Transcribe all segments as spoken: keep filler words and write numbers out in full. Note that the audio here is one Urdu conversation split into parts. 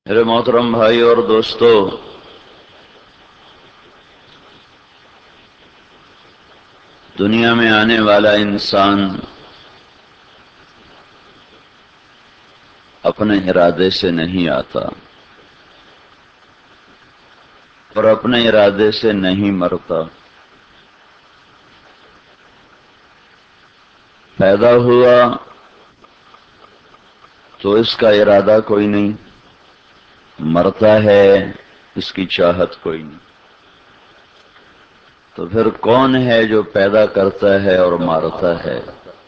میرے محترم بھائی اور دوستو، دنیا میں آنے والا انسان اپنے ارادے سے نہیں آتا اور اپنے ارادے سے نہیں مرتا۔ پیدا ہوا تو اس کا ارادہ کوئی نہیں، مرتا ہے اس کی چاہت کوئی نہیں۔ تو پھر کون ہے جو پیدا کرتا ہے اور مارتا ہے؟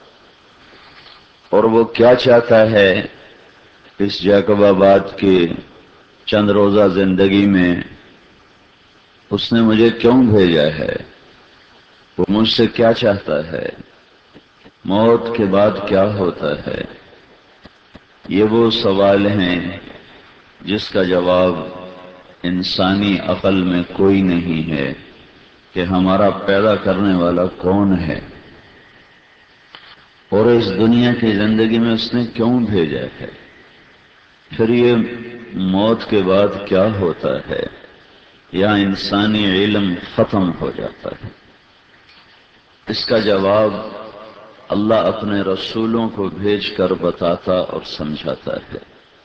اور وہ کیا چاہتا ہے اس جیکب آباد کی چند روزہ زندگی میں؟ اس نے مجھے کیوں بھیجا ہے؟ وہ مجھ سے کیا چاہتا ہے؟ موت کے بعد کیا ہوتا ہے؟ یہ وہ سوال ہیں جس کا جواب انسانی عقل میں کوئی نہیں ہے کہ ہمارا پیدا کرنے والا کون ہے اور اس دنیا کی زندگی میں اس نے کیوں بھیجا ہے۔ پھر یہ موت کے بعد کیا ہوتا ہے یا انسانی علم ختم ہو جاتا ہے؟ اس کا جواب اللہ اپنے رسولوں کو بھیج کر بتاتا اور سمجھاتا ہے۔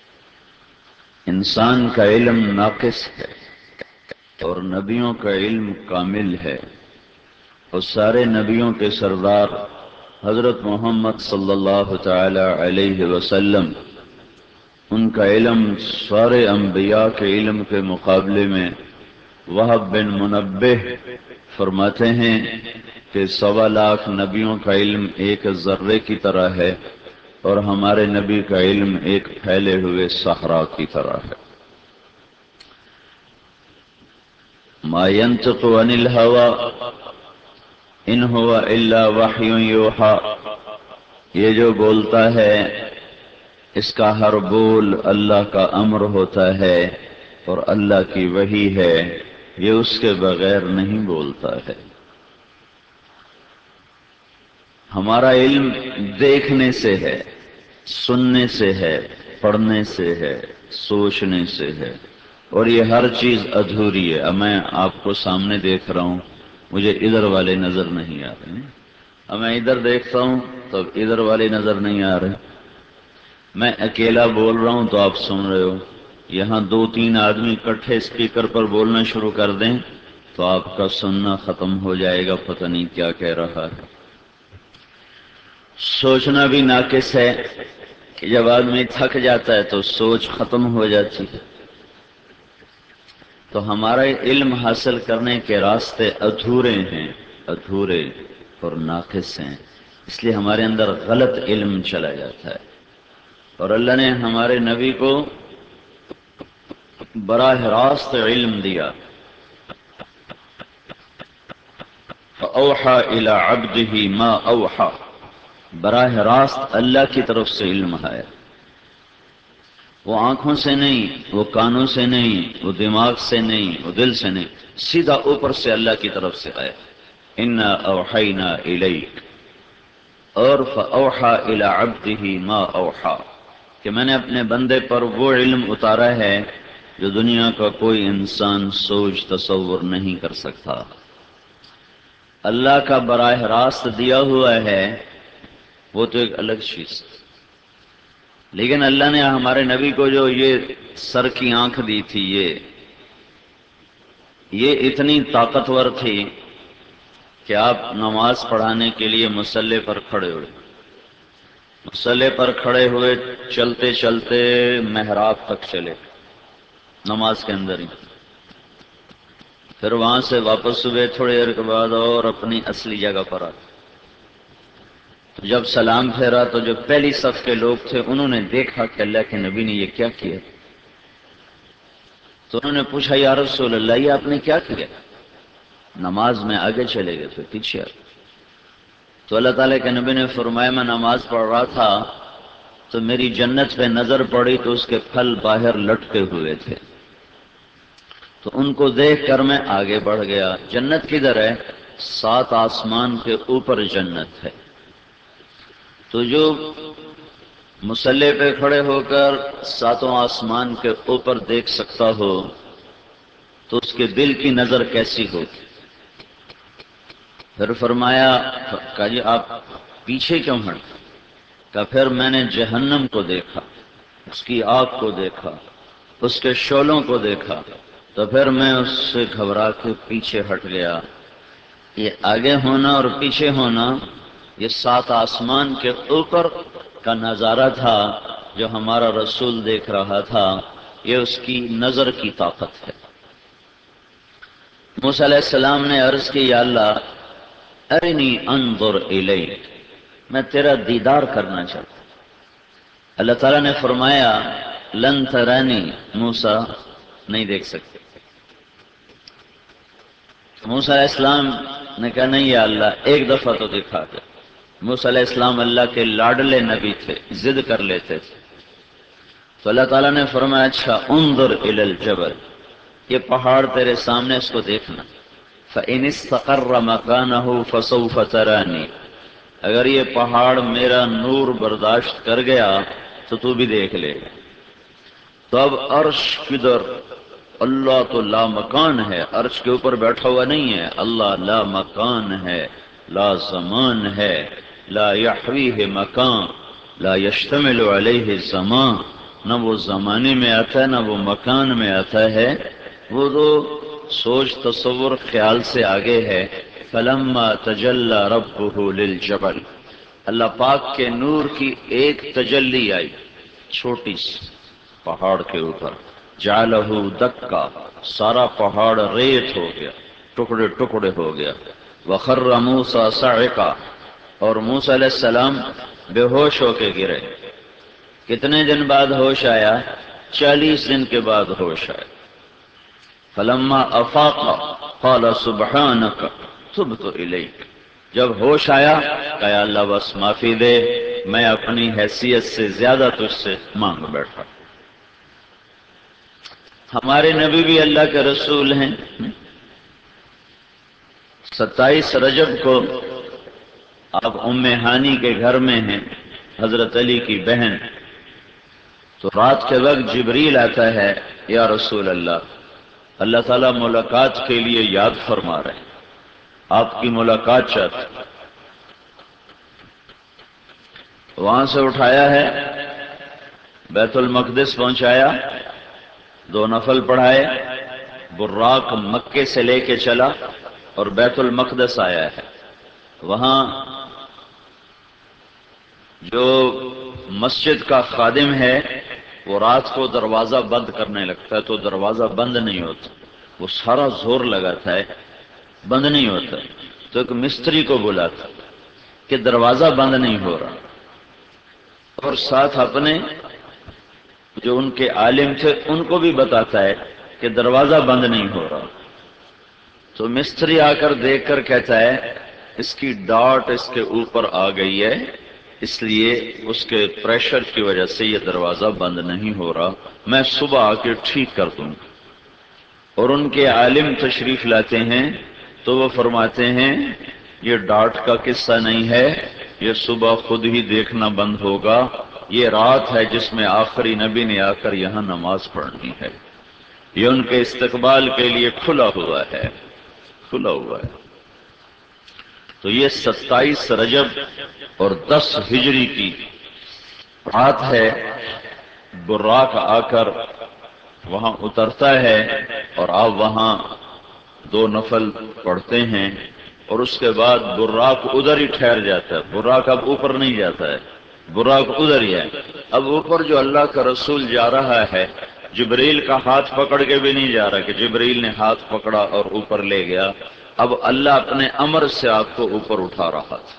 انسان کا علم ناقص ہے اور نبیوں کا علم کامل ہے، اور سارے نبیوں کے سردار حضرت محمد صلی اللہ تعالی علیہ وسلم، ان کا علم سارے انبیاء کے علم کے مقابلے میں وہب بن منبہ فرماتے ہیں کہ سوا لاکھ نبیوں کا علم ایک ذرے کی طرح ہے اور ہمارے نبی کا علم ایک پھیلے ہوئے صحرا کی طرح ہے۔ ما ينطق عن الهوى ان هو الا وحی یوحی، یہ جو بولتا ہے اس کا ہر بول اللہ کا امر ہوتا ہے اور اللہ کی وحی ہے، یہ اس کے بغیر نہیں بولتا ہے۔ ہمارا علم دیکھنے سے ہے، سننے سے ہے، پڑھنے سے ہے، سوچنے سے ہے، اور یہ ہر چیز ادھوری ہے۔ اب میں آپ کو سامنے دیکھ رہا ہوں، مجھے ادھر والے نظر نہیں آ رہے ہیں۔ اب میں ادھر دیکھتا ہوں تو ادھر والے نظر نہیں آ رہے۔ میں اکیلا بول رہا ہوں تو آپ سن رہے ہو۔ یہاں دو تین آدمی اکٹھے اسپیکر پر بولنا شروع کر دیں تو آپ کا سننا ختم ہو جائے گا، پتہ نہیں کیا کہہ رہا ہے۔ سوچنا بھی ناقص ہے کہ جب آدمی تھک جاتا ہے تو سوچ ختم ہو جاتی ہے۔ تو ہمارا علم حاصل کرنے کے راستے ادھورے ہیں، ادھورے اور ناقص ہیں، اس لیے ہمارے اندر غلط علم چلا جاتا ہے۔ اور اللہ نے ہمارے نبی کو براہ راست علم دیا۔ فَأَوْحَى إِلَىٰ عَبْدِهِ مَا أَوْحَى، براہ راست اللہ کی طرف سے علم ہے۔ وہ آنکھوں سے نہیں، وہ کانوں سے نہیں، وہ دماغ سے نہیں، وہ دل سے نہیں، سیدھا اوپر سے اللہ کی طرف سے آیا۔ اِنَّا أَوْحَيْنَا إِلَيْكَ، اور فَأَوْحَى إِلَىٰ عَبْدِهِ مَا أَوْحَى، کہ میں نے اپنے بندے پر وہ علم اتارا ہے جو دنیا کا کوئی انسان سوچ تصور نہیں کر سکتا۔ اللہ کا براہ راست دیا ہوا ہے وہ تو ایک الگ چیز ہے، لیکن اللہ نے ہمارے نبی کو جو یہ سر کی آنکھ دی تھی، یہ یہ اتنی طاقتور تھی کہ آپ نماز پڑھانے کے لیے مصلی پر کھڑے ہوئے، مصلی پر کھڑے ہوئے چلتے چلتے محراب تک چلے نماز کے اندر ہی، پھر وہاں سے واپس ہوئے تھوڑی دیر کے بعد اور اپنی اصلی جگہ پر آئے۔ جب سلام پھیرا تو جو پہلی صف کے لوگ تھے انہوں نے دیکھا کہ اللہ کے نبی نے یہ کیا کیا، تو انہوں نے پوچھا یا رسول اللہ یہ آپ نے کیا کیا؟ نماز میں آگے چلے گئے، پھر پیچھے آ گئے۔ تو اللہ تعالیٰ کے نبی نے فرمایا میں نماز پڑھ رہا تھا تو میری جنت پہ نظر پڑی تو اس کے پھل باہر لٹکے ہوئے تھے، تو ان کو دیکھ کر میں آگے بڑھ گیا۔ جنت کدھر ہے؟ سات آسمان کے اوپر جنت ہے۔ تو جو مصلی پہ کھڑے ہو کر ساتوں آسمان کے اوپر دیکھ سکتا ہو تو اس کے دل کی نظر کیسی ہوگی؟ پھر فرمایا کہ جی آپ پیچھے کیوں ہٹ؟ کہ پھر میں نے جہنم کو دیکھا، اس کی آگ کو دیکھا، اس کے شعلوں کو دیکھا، تو پھر میں اس سے گھبرا کے پیچھے ہٹ گیا۔ یہ آگے ہونا اور پیچھے ہونا یہ سات آسمان کے اوپر کا نظارہ تھا جو ہمارا رسول دیکھ رہا تھا، یہ اس کی نظر کی طاقت ہے۔ موسیٰ علیہ السلام نے عرض کی یا اللہ ارنی انظر الیک، میں تیرا دیدار کرنا چاہتا ہوں۔ اللہ تعالیٰ نے فرمایا لن ترانی، موسیٰ نہیں دیکھ سکتے۔ موسیٰ علیہ السلام نے کہا نہیں یا اللہ ایک دفعہ تو دکھا دے۔ موسیٰ علیہ السلام اللہ کے لاڈلے نبی تھے، ضد کر لیتے تھے، تو اللہ تعالیٰ نے فرمایا اچھا انظر الی الجبل، یہ پہاڑ تیرے سامنے، اس کو دیکھنا۔ فإن استقر مکانہ فسوف ترانی، اگر یہ پہاڑ میرا نور برداشت کر گیا تو تو بھی دیکھ لے گا۔ تو اب عرش کدھر؟ اللہ تو لا مکان ہے، عرش کے اوپر بیٹھا ہوا نہیں ہے، اللہ لا مکان ہے، لا زمان ہے، لا یحویہ مکان، لا یشتمل علیہ زمان، نہ وہ زمانے میں آتا ہے نہ وہ مکان میں آتا ہے، وہ تو سوچ تصور خیال سے آگے ہے۔ فلما تجلی ربہ للجبل، اللہ پاک کے نور کی ایک تجلی آئی چھوٹی سی پہاڑ کے اوپر، جعلہ دکا، سارا پہاڑ ریت ہو گیا، ٹکڑے ٹکڑے ہو گیا۔ وخر موسیٰ صعقا، اور موسیٰ علیہ السلام بے ہوش ہو کے گرے۔ کتنے دن بعد ہوش آیا؟ چالیس دن کے بعد ہوش آیا۔ فلما افاق قال سبحانک تبت الیک، جب ہوش آیا کہ اللہ بس معافی دے، میں اپنی حیثیت سے زیادہ تجھ سے مانگ بیٹھا۔ ہمارے نبی بھی اللہ کے رسول ہیں۔ ستائیس رجب کو آپ ام ہانی کے گھر میں ہیں، حضرت علی کی بہن، تو رات کے وقت جبریل آتا ہے یا رسول اللہ، اللہ تعالیٰ ملاقات کے لیے یاد فرما رہے ہیں، آپ کی ملاقات چاہتے ہیں۔ وہاں سے اٹھایا ہے، بیت المقدس پہنچایا، دو نفل پڑھائے، براق مکے سے لے کے چلا اور بیت المقدس آیا ہے۔ وہاں جو مسجد کا خادم ہے وہ رات کو دروازہ بند کرنے لگتا ہے تو دروازہ بند نہیں ہوتا، وہ سارا زور لگاتا ہے بند نہیں ہوتا، تو ایک مستری کو بلاتا کہ دروازہ بند نہیں ہو رہا، اور ساتھ اپنے جو ان کے عالم تھے ان کو بھی بتاتا ہے کہ دروازہ بند نہیں ہو رہا۔ تو مستری آ کر دیکھ کر کہتا ہے اس کی ڈاٹ اس کے اوپر آ گئی ہے، اس لیے اس کے پریشر کی وجہ سے یہ دروازہ بند نہیں ہو رہا، میں صبح آ کے ٹھیک کر دوں گا۔ اور ان کے عالم تشریف لاتے ہیں تو وہ فرماتے ہیں یہ ڈاٹ کا قصہ نہیں ہے، یہ صبح خود ہی دیکھنا بند ہوگا، یہ رات ہے جس میں آخری نبی نے آ کر یہاں نماز پڑھنی ہے، یہ ان کے استقبال کے لیے کھلا ہوا ہے، کھلا ہوا ہے۔ تو یہ ستائیس رجب اور دس ہجری کی رات ہے، براق آ کر وہاں اترتا ہے اور آپ وہاں دو نفل پڑھتے ہیں، اور اس کے بعد براق ادھر ہی ٹھہر جاتا ہے، براق اب اوپر نہیں جاتا ہے، براق ادھر ہی ہے۔ اب اوپر جو اللہ کا رسول جا رہا ہے، جبریل کا ہاتھ پکڑ کے بھی نہیں جا رہا کہ جبریل نے ہاتھ پکڑا اور اوپر لے گیا، اب اللہ اپنے امر سے آپ کو اوپر اٹھا رہا تھا۔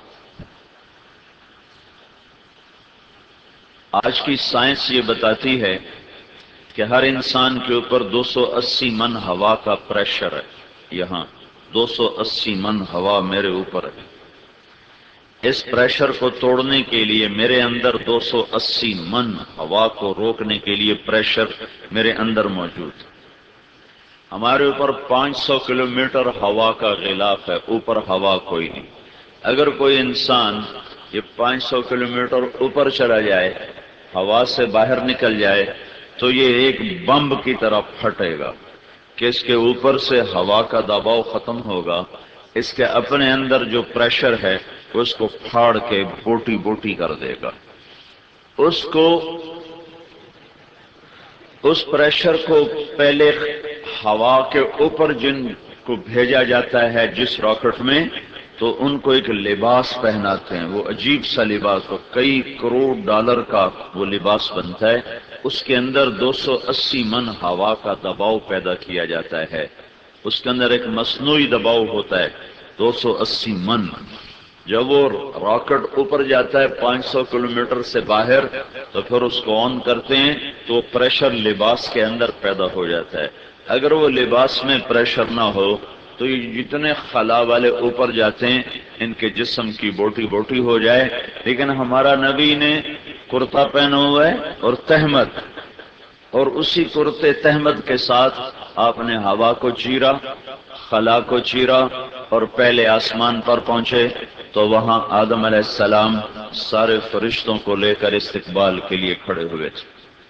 آج کی سائنس یہ بتاتی ہے کہ ہر انسان کے اوپر دو سو اسی من ہوا کا پریشر ہے، یہاں دو سو اسی من ہوا میرے اوپر ہے، اس پریشر کو توڑنے کے لیے میرے اندر دو سو اسی من ہوا کو روکنے کے لیے پریشر میرے اندر موجود ہے۔ ہمارے اوپر پانچ سو کلومیٹر ہوا کا غلاف ہے، اوپر ہوا کوئی نہیں۔ اگر کوئی انسان یہ پانچ سو کلومیٹر اوپر چلا جائے ہوا سے باہر نکل جائے تو یہ ایک بمب کی طرح پھٹے گا کہ اس کے اوپر سے ہوا کا دباؤ ختم ہوگا، اس کے اپنے اندر جو پریشر ہے اس کو پھاڑ کے بوٹی بوٹی کر دے گا۔ اس کو اس پریشر کو پہلے ہوا کے اوپر جن کو بھیجا جاتا ہے جس راکٹ میں، تو ان کو ایک لباس پہناتے ہیں، وہ عجیب سا لباس، وہ کئی کروڑ ڈالر کا وہ لباس بنتا ہے، اس کے اندر دو سو اسی من ہوا کا دباؤ پیدا کیا جاتا ہے، اس کے اندر ایک مصنوعی دباؤ ہوتا ہے دو سو اسی من۔ جب وہ راکٹ اوپر جاتا ہے پانچ سو کلومیٹر سے باہر تو پھر اس کو آن کرتے ہیں تو پریشر لباس کے اندر پیدا ہو جاتا ہے۔ اگر وہ لباس میں پریشر نہ ہو تو یہ جتنے خلا والے اوپر جاتے ہیں ان کے جسم کی بوٹی بوٹی ہو جائے، لیکن ہمارا نبی نے کرتا پہنا ہوا ہے اور تہمت، اور اسی کرتے تہمت کے ساتھ آپ نے ہوا کو چیرا، خلا کو چیرا اور پہلے آسمان پر پہنچے تو وہاں آدم علیہ السلام سارے فرشتوں کو لے کر استقبال کے لیے کھڑے ہوئے تھے۔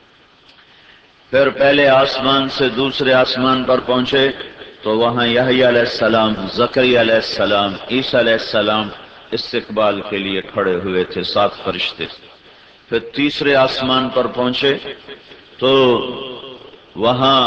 پھر پہلے آسمان سے دوسرے آسمان پر پہنچے تو وہاں یحییٰ علیہ السلام، زکریا علیہ السلام، عیسیٰ علیہ السلام استقبال کے لیے کھڑے ہوئے تھے، سات فرشتے۔ پھر تیسرے آسمان پر پہنچے تو وہاں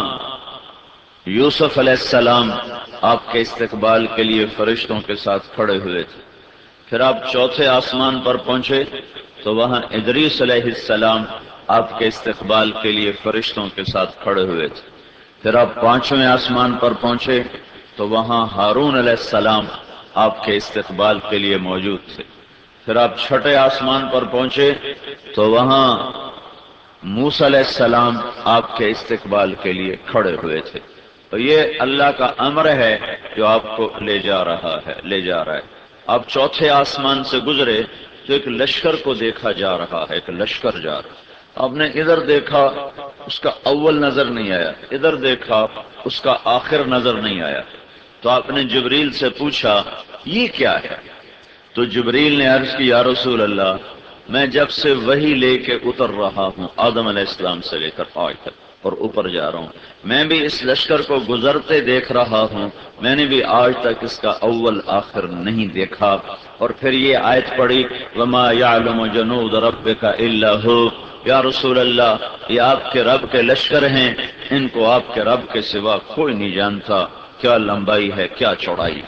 یوسف علیہ السلام آپ کے استقبال کے لیے فرشتوں کے ساتھ کھڑے ہوئے تھے۔ پھر آپ چوتھے آسمان پر پہنچے تو وہاں ادریس علیہ السلام آپ کے استقبال کے لیے فرشتوں کے ساتھ کھڑے ہوئے تھے۔ پھر آپ پانچویں آسمان پر پہنچے تو وہاں ہارون علیہ السلام آپ کے استقبال کے لیے موجود تھے۔ پھر آپ چھٹے آسمان پر پہنچے تو وہاں موسیٰ علیہ السلام آپ کے استقبال کے لیے کھڑے ہوئے تھے۔ تو یہ اللہ کا امر ہے جو آپ کو لے جا رہا ہے لے جا رہا ہے آپ چوتھے آسمان سے گزرے تو ایک لشکر کو دیکھا جا رہا ہے، ایک لشکر جا رہا ہے۔ آپ نے ادھر دیکھا اس کا اول نظر نہیں آیا، ادھر دیکھا اس کا آخر نظر نہیں آیا، تو آپ نے جبریل سے پوچھا یہ کیا ہے؟ تو جبریل نے عرض کی یا رسول اللہ، میں جب سے وحی لے کے اتر رہا ہوں آدم علیہ السلام سے لے کر آج تک اور اوپر جا رہا ہوں، میں بھی اس لشکر کو گزرتے دیکھ رہا ہوں، میں نے بھی آج تک اس کا اول آخر نہیں دیکھا۔ اور پھر یہ آیت پڑھی وما یعلم جنود ربک الا ہو، یا رسول اللہ یہ آپ کے رب کے لشکر ہیں، ان کو آپ کے رب کے سوا کوئی نہیں جانتا، کیا لمبائی ہے کیا چوڑائی۔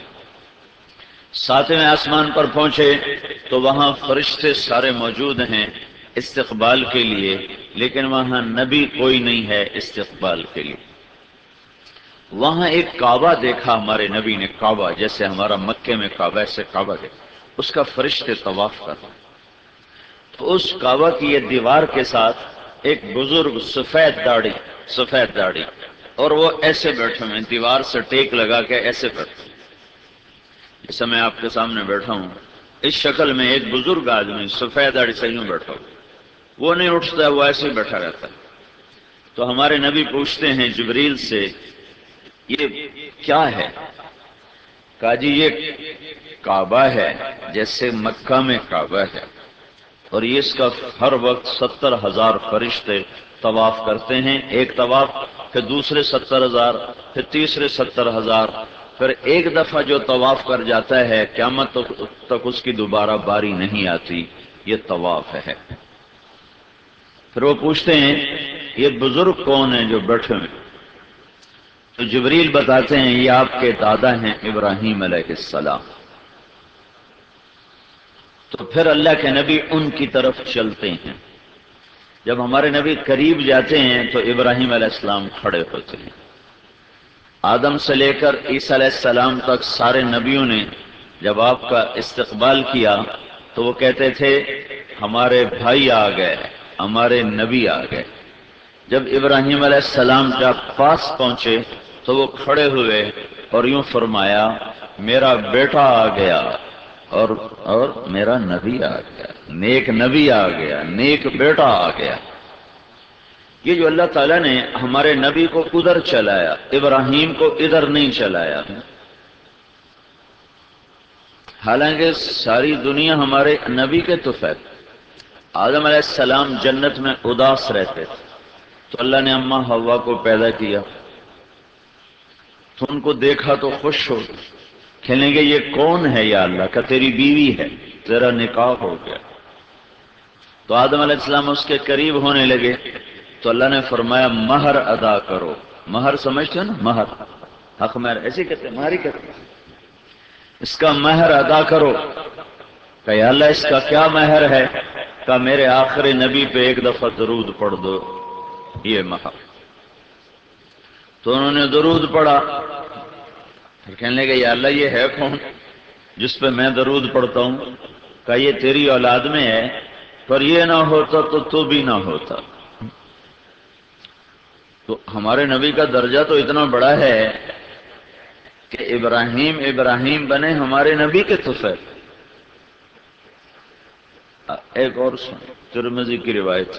ساتویں آسمان پر پہنچے تو وہاں فرشتے سارے موجود ہیں استقبال کے لیے، لیکن وہاں نبی کوئی نہیں ہے استقبال کے لیے۔ وہاں ایک کعبہ دیکھا ہمارے نبی نے، کعبہ جیسے ہمارا مکے میں کعبہ، ایسے کعبہ دیکھا، اس کا فرشتے طواف کر رہے ہیں۔ تو اس کعبہ کی یہ دیوار کے ساتھ ایک بزرگ سفید داڑھی سفید داڑھی اور وہ ایسے بیٹھے ہوئے، دیوار سے ٹیک لگا کے ایسے بیٹھے، جیسے میں آپ کے سامنے بیٹھا ہوں اس شکل میں ایک بزرگ آدمی سفید داڑھی سے یوں بیٹھا ہو، وہ نہیں اٹھتا، وہ ایسے ہی بیٹھا رہتا ہے۔ تو ہمارے نبی پوچھتے ہیں جبریل سے یہ کیا ہے؟ کہا جی یہ کعبہ ہے جیسے مکہ میں کعبہ ہے، اور یہ اس کا ہر وقت ستر ہزار فرشتے طواف کرتے ہیں، ایک طواف، پھر دوسرے ستر ہزار، پھر تیسرے ستر ہزار، پھر ایک دفعہ جو طواف کر جاتا ہے قیامت تک اس کی دوبارہ باری نہیں آتی، یہ طواف ہے۔ پھر وہ پوچھتے ہیں یہ بزرگ کون ہیں جو بیٹھے ہیں؟ تو جبریل بتاتے ہیں یہ آپ کے دادا ہیں ابراہیم علیہ السلام۔ تو پھر اللہ کے نبی ان کی طرف چلتے ہیں، جب ہمارے نبی قریب جاتے ہیں تو ابراہیم علیہ السلام کھڑے ہوتے ہیں۔ آدم سے لے کر عیسیٰ علیہ السلام تک سارے نبیوں نے جب آپ کا استقبال کیا تو وہ کہتے تھے ہمارے بھائی آ گئے، ہمارے نبی آ گئے۔ جب ابراہیم علیہ السلام جب پاس پہنچے تو وہ کھڑے ہوئے اور یوں فرمایا میرا بیٹا آ گیا اور اور میرا نبی آ گیا، نیک نبی آ گیا، نیک بیٹا آ گیا۔ یہ جو اللہ تعالیٰ نے ہمارے نبی کو ادھر چلایا، ابراہیم کو ادھر نہیں چلایا، حالانکہ ساری دنیا ہمارے نبی کے تحفے، آدم علیہ السلام جنت میں اداس رہتے تھے، تو اللہ نے اماں حوا کو پیدا کیا، تو ان کو دیکھا تو خوش ہو، کہنے گے یہ کون ہے یا اللہ؟ کا تیری بیوی ہے، تیرا نکاح ہو گیا۔ تو آدم علیہ السلام اس کے قریب ہونے لگے، تو اللہ نے فرمایا مہر ادا کرو۔ مہر سمجھتے ہو نا؟ مہر، حق مہر ایسے کہتے ہیں، مہر ہی کہتے ہیں، اس کا مہر ادا کرو۔ کہ یا اللہ اس کا کیا مہر ہے؟ کہ میرے آخری نبی پہ ایک دفعہ درود پڑھ دو، یہ مہر۔ تو انہوں نے درود پڑھا، پھر کہنے لگے یا اللہ یہ ہے کون جس پہ میں درود پڑھتا ہوں؟ کہ یہ تیری اولاد میں ہے، پر یہ نہ ہوتا تو تو بھی نہ ہوتا۔ تو ہمارے نبی کا درجہ تو اتنا بڑا ہے کہ ابراہیم ابراہیم بنے ہمارے نبی کے طفیل۔ ایک اور سن، ترمذی کی روایت،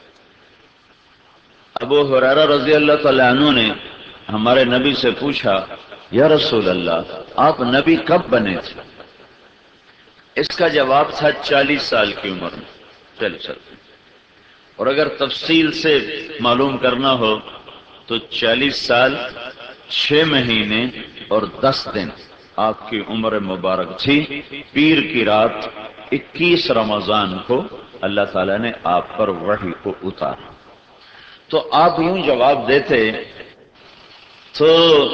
ابو ہریرہ رضی اللہ تعالی عنہ نے ہمارے نبی سے پوچھا یا رسول اللہ آپ نبی کب بنے تھے؟ اس کا جواب تھا چالیس سال کی عمر میں، چل چل اور اگر تفصیل سے معلوم کرنا ہو تو چالیس سال چھ مہینے اور دس دن آپ کی عمر مبارک تھی۔ پیر کی رات اکیس رمضان کو اللہ تعالیٰ نے آپ پر وحی کو اتارا۔ تو آپ یوں جواب دیتے تو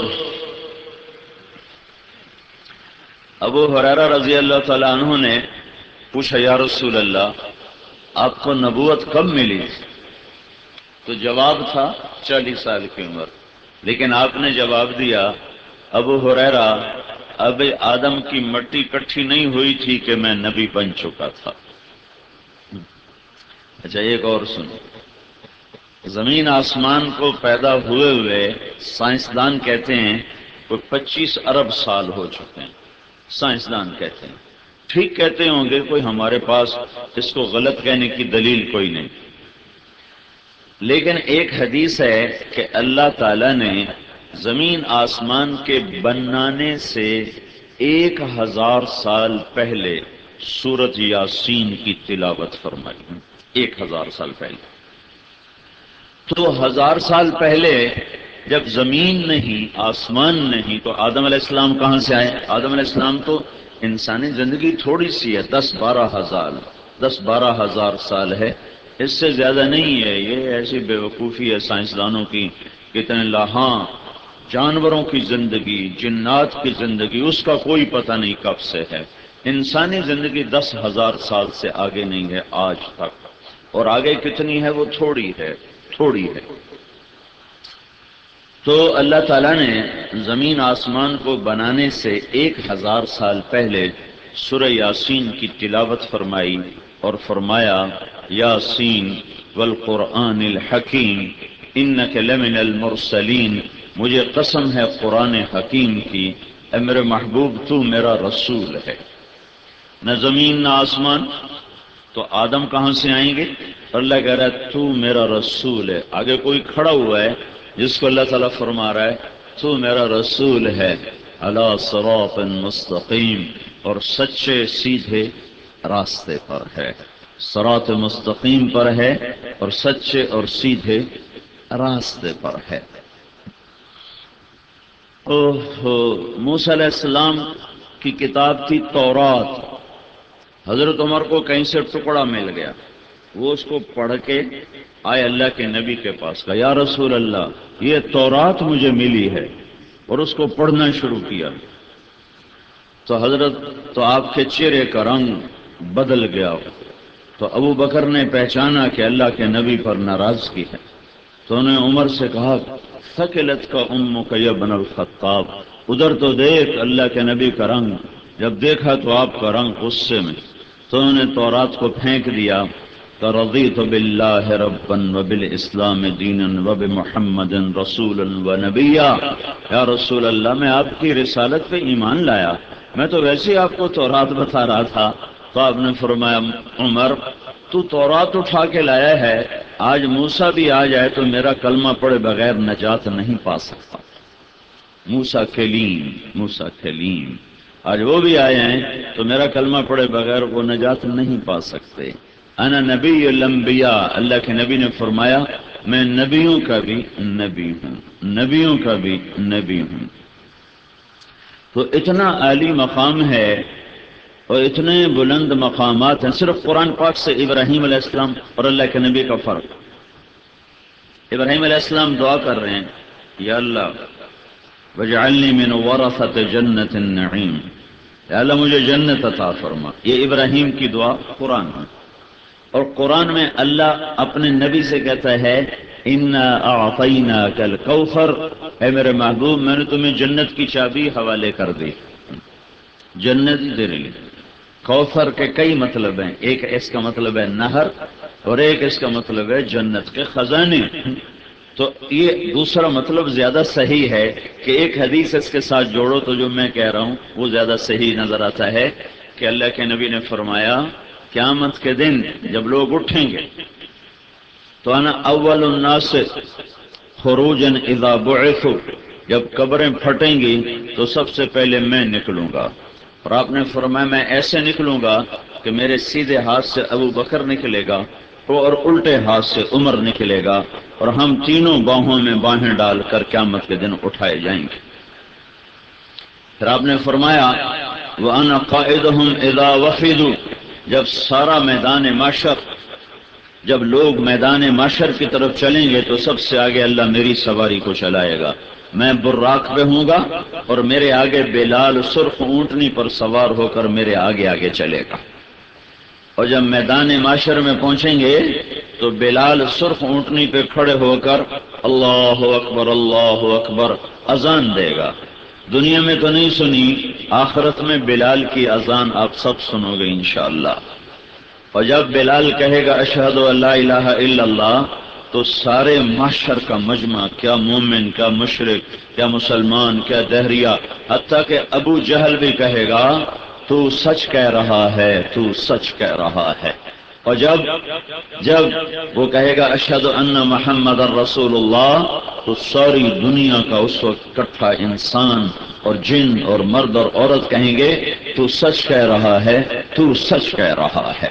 ابو ہریرہ رضی اللہ تعالیٰ عنہ نے پوچھا یا رسول اللہ آپ کو نبوت کب ملی؟ تو جواب تھا چالیس سال کی عمر، لیکن آپ نے جواب دیا ابو ہریرہ اب آدم کی مٹی کٹھی نہیں ہوئی تھی کہ میں نبی بن چکا تھا۔ اچھا ایک اور سنو، زمین آسمان کو پیدا ہوئے ہوئے سائنسدان کہتے ہیں کوئی پچیس ارب سال ہو چکے ہیں، سائنسدان کہتے ہیں، ٹھیک کہتے ہوں گے، کوئی ہمارے پاس اس کو غلط کہنے کی دلیل کوئی نہیں، لیکن ایک حدیث ہے کہ اللہ تعالی نے زمین آسمان کے بنانے سے ایک ہزار سال پہلے سورۃ یاسین کی تلاوت فرمائی، ایک ہزار سال پہلے۔ تو ہزار سال پہلے جب زمین نہیں آسمان نہیں تو آدم علیہ السلام کہاں سے آئے؟ آدم علیہ السلام تو انسانی زندگی تھوڑی سی ہے، دس بارہ ہزار دس بارہ ہزار سال ہے، اس سے زیادہ نہیں ہے۔ یہ ایسی بے وقوفی ہے سائنسدانوں کی، کتنے لاہاں جانوروں کی زندگی، جنات کی زندگی، اس کا کوئی پتہ نہیں کب سے ہے۔ انسانی زندگی دس ہزار سال سے آگے نہیں ہے آج تک، اور آگے کتنی ہے وہ تھوڑی ہے، تھوڑی ہے۔ تو اللہ تعالیٰ نے زمین آسمان کو بنانے سے ایک ہزار سال پہلے سورہ یاسین کی تلاوت فرمائی اور فرمایا یاسین والقرآن الحکیم انک لمن المرسلین، مجھے قسم ہے قرآن حکیم کی، اے میرے محبوب تو میرا رسول ہے۔ نہ زمین نہ آسمان، تو آدم کہاں سے آئیں گے؟ اللہ کہہ رہا ہے تو میرا رسول ہے۔ آگے کوئی کھڑا ہوا ہے جس کو اللہ تعالیٰ فرما رہا ہے تو میرا رسول ہے، علی صراط مستقیم، اور سچے سیدھے راستے پر ہے، صراط مستقیم پر ہے اور سچے اور سیدھے راستے پر ہے۔ اوہ موسیٰ علیہ السلام کی کتاب تھی تورات، حضرت عمر کو کہیں سے ٹکڑا مل گیا، وہ اس کو پڑھ کے آئے اللہ کے نبی کے پاس، کہا یا رسول اللہ یہ تورات مجھے ملی ہے، اور اس کو پڑھنا شروع کیا تو حضرت تو آپ کے چہرے کا رنگ بدل گیا، تو ابو بکر نے پہچانا کہ اللہ کے نبی پر ناراضگی ہے، تو انہوں نے عمر سے کہا ثقلت کا امک یا بن الخطاب، ادھر تو دیکھ اللہ کے نبی کا رنگ، جب دیکھا تو آپ کا رنگ غصے میں، تو انہوں نے تورات کو پھینک دیا، رضیت باللہ ربا وبالاسلام دینا وبمحمد رسولا ونبیا، یا رسول اللہ میں آپ کی رسالت پہ ایمان لایا، میں تو ویسے ہی آپ کو تورات بتا رہا تھا۔ تو آپ نے فرمایا عمر تو تورات اٹھا کے لایا ہے، آج موسیٰ بھی آ جائے تو میرا کلمہ پڑھے بغیر نجات نہیں پا سکتا۔ موسیٰ کلیم، موسیٰ کلیم، آج وہ بھی آئے ہیں تو میرا کلمہ پڑھے بغیر وہ نجات نہیں پا سکتے۔ انا نبی الانبیاء، اللہ کے نبی نے فرمایا میں نبیوں کا بھی نبی ہوں، نبیوں کا بھی نبی ہوں۔ تو اتنا عالی مقام ہے اور اتنے بلند مقامات ہیں، صرف قرآن پاک سے ابراہیم علیہ السلام اور اللہ کے نبی کا فرق۔ ابراہیم علیہ السلام دعا کر رہے ہیں، یا اللہ وجعلنی من ورثۃ جنت النعیم، یا اللہ مجھے جنت عطا فرما۔ یہ ابراہیم کی دعا قرآن میں، اور قرآن میں اللہ اپنے نبی سے کہتا ہے انا اعطیناک الکوثر، اے میرے محبوب میں نے تمہیں جنت کی چابی حوالے کر دی، جنت تیرے لیے۔ کوثر کے کئی مطلب ہیں، ایک اس کا مطلب ہے نہر اور ایک اس کا مطلب ہے جنت کے خزانے۔ تو یہ دوسرا مطلب زیادہ صحیح ہے کہ ایک حدیث اس کے ساتھ جوڑو تو جو میں کہہ رہا ہوں وہ زیادہ صحیح نظر آتا ہے کہ اللہ کے نبی نے فرمایا قیامت کے دن جب لوگ اٹھیں گے تو انا اول الناس خروجا اذا بعثوا، جب قبریں پھٹیں گی تو سب سے پہلے میں نکلوں گا، اور آپ نے فرمایا میں ایسے نکلوں گا کہ میرے سیدھے ہاتھ سے ابو بکر نکلے گا اور الٹے ہاتھ سے عمر نکلے گا، اور ہم تینوں باہوں میں باہیں ڈال کر قیامت کے دن اٹھائے جائیں گے۔ پھر آپ نے فرمایا وَأَنَا قَائِدُهُمْ إِذَا وَفِدُوا، جب سارا میدان معاشر، جب لوگ میدان معاشر کی طرف چلیں گے تو سب سے آگے اللہ میری سواری کو چلائے گا، میں براق پہ ہوں گا اور میرے آگے بلال سرخ اونٹنی پر سوار ہو کر میرے آگے آگے چلے گا، اور جب میدان معاشر میں پہنچیں گے تو بلال سرخ اونٹنی پہ کھڑے ہو کر اللہ اکبر اللہ اکبر اذان دے گا۔ دنیا میں تو نہیں سنی، آخرت میں بلال کی اذان آپ سب سنو گے انشاءاللہ۔ اور جب بلال کہے گا اشہد ان لا الہ الا اللہ تو سارے معاشر کا مجمع، کیا مومن، کیا مشرک، کیا مسلمان، کیا دہریہ، حتیٰ کہ ابو جہل بھی کہے گا تو سچ کہہ رہا ہے، تو سچ کہہ رہا ہے۔ اور جب جب وہ کہے گا اشہد ان محمد الرسول اللہ تو ساری دنیا کا اس وقت اکٹھا انسان اور جن اور مرد اور عورت کہیں گے تو سچ کہہ رہا ہے، تو سچ کہہ رہا ہے۔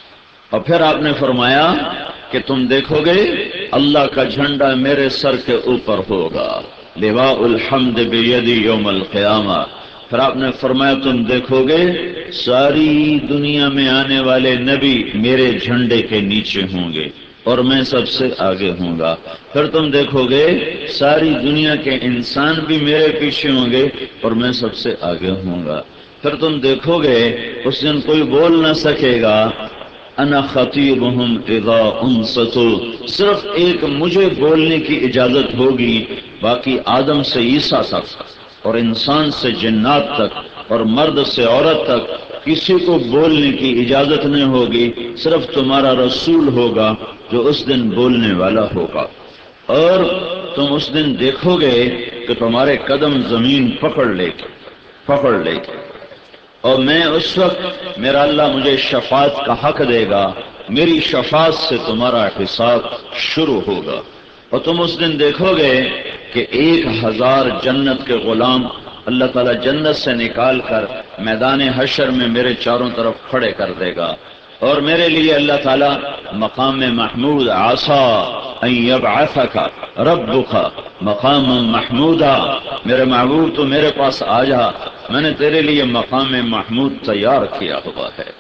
اور پھر آپ نے فرمایا کہ تم دیکھو گے اللہ کا جھنڈا میرے سر کے اوپر ہوگا، لواء الحمد بیدی یوم القیامہ۔ پھر آپ نے فرمایا تم دیکھو گے ساری دنیا میں آنے والے نبی میرے جھنڈے کے نیچے ہوں گے اور میں سب سے آگے ہوں گا۔ پھر تم دیکھو گے ساری دنیا کے انسان بھی میرے پیچھے ہوں گے اور میں سب سے آگے ہوں گا۔ پھر تم دیکھو گے اس دن کوئی بول نہ سکے گا انا خطیبہم اذا انصتوا، صرف ایک مجھے بولنے کی اجازت ہوگی، باقی آدم سے عیسیٰ تک اور انسان سے جنات تک اور مرد سے عورت تک کسی کو بولنے کی اجازت نہیں ہوگی، صرف تمہارا رسول ہوگا جو اس دن بولنے والا ہوگا۔ اور تم اس دن دیکھو گے کہ تمہارے قدم زمین پکڑ لے گی، پکڑ لے گی، اور میں اس وقت میرا اللہ مجھے شفاعت کا حق دے گا، میری شفاعت سے تمہارا حساب شروع ہوگا۔ اور تم اس دن دیکھو گے کہ ایک ہزار جنت کے غلام اللہ تعالیٰ جنت سے نکال کر میدان حشر میں میرے چاروں طرف کھڑے کر دے گا، اور میرے لیے اللہ تعالیٰ مقام محمود عسا ان یبعثک ربک مقام محمودا، میرے محبوب تو میرے پاس آ جا، میں نے تیرے لیے مقام محمود تیار کیا ہوا ہے۔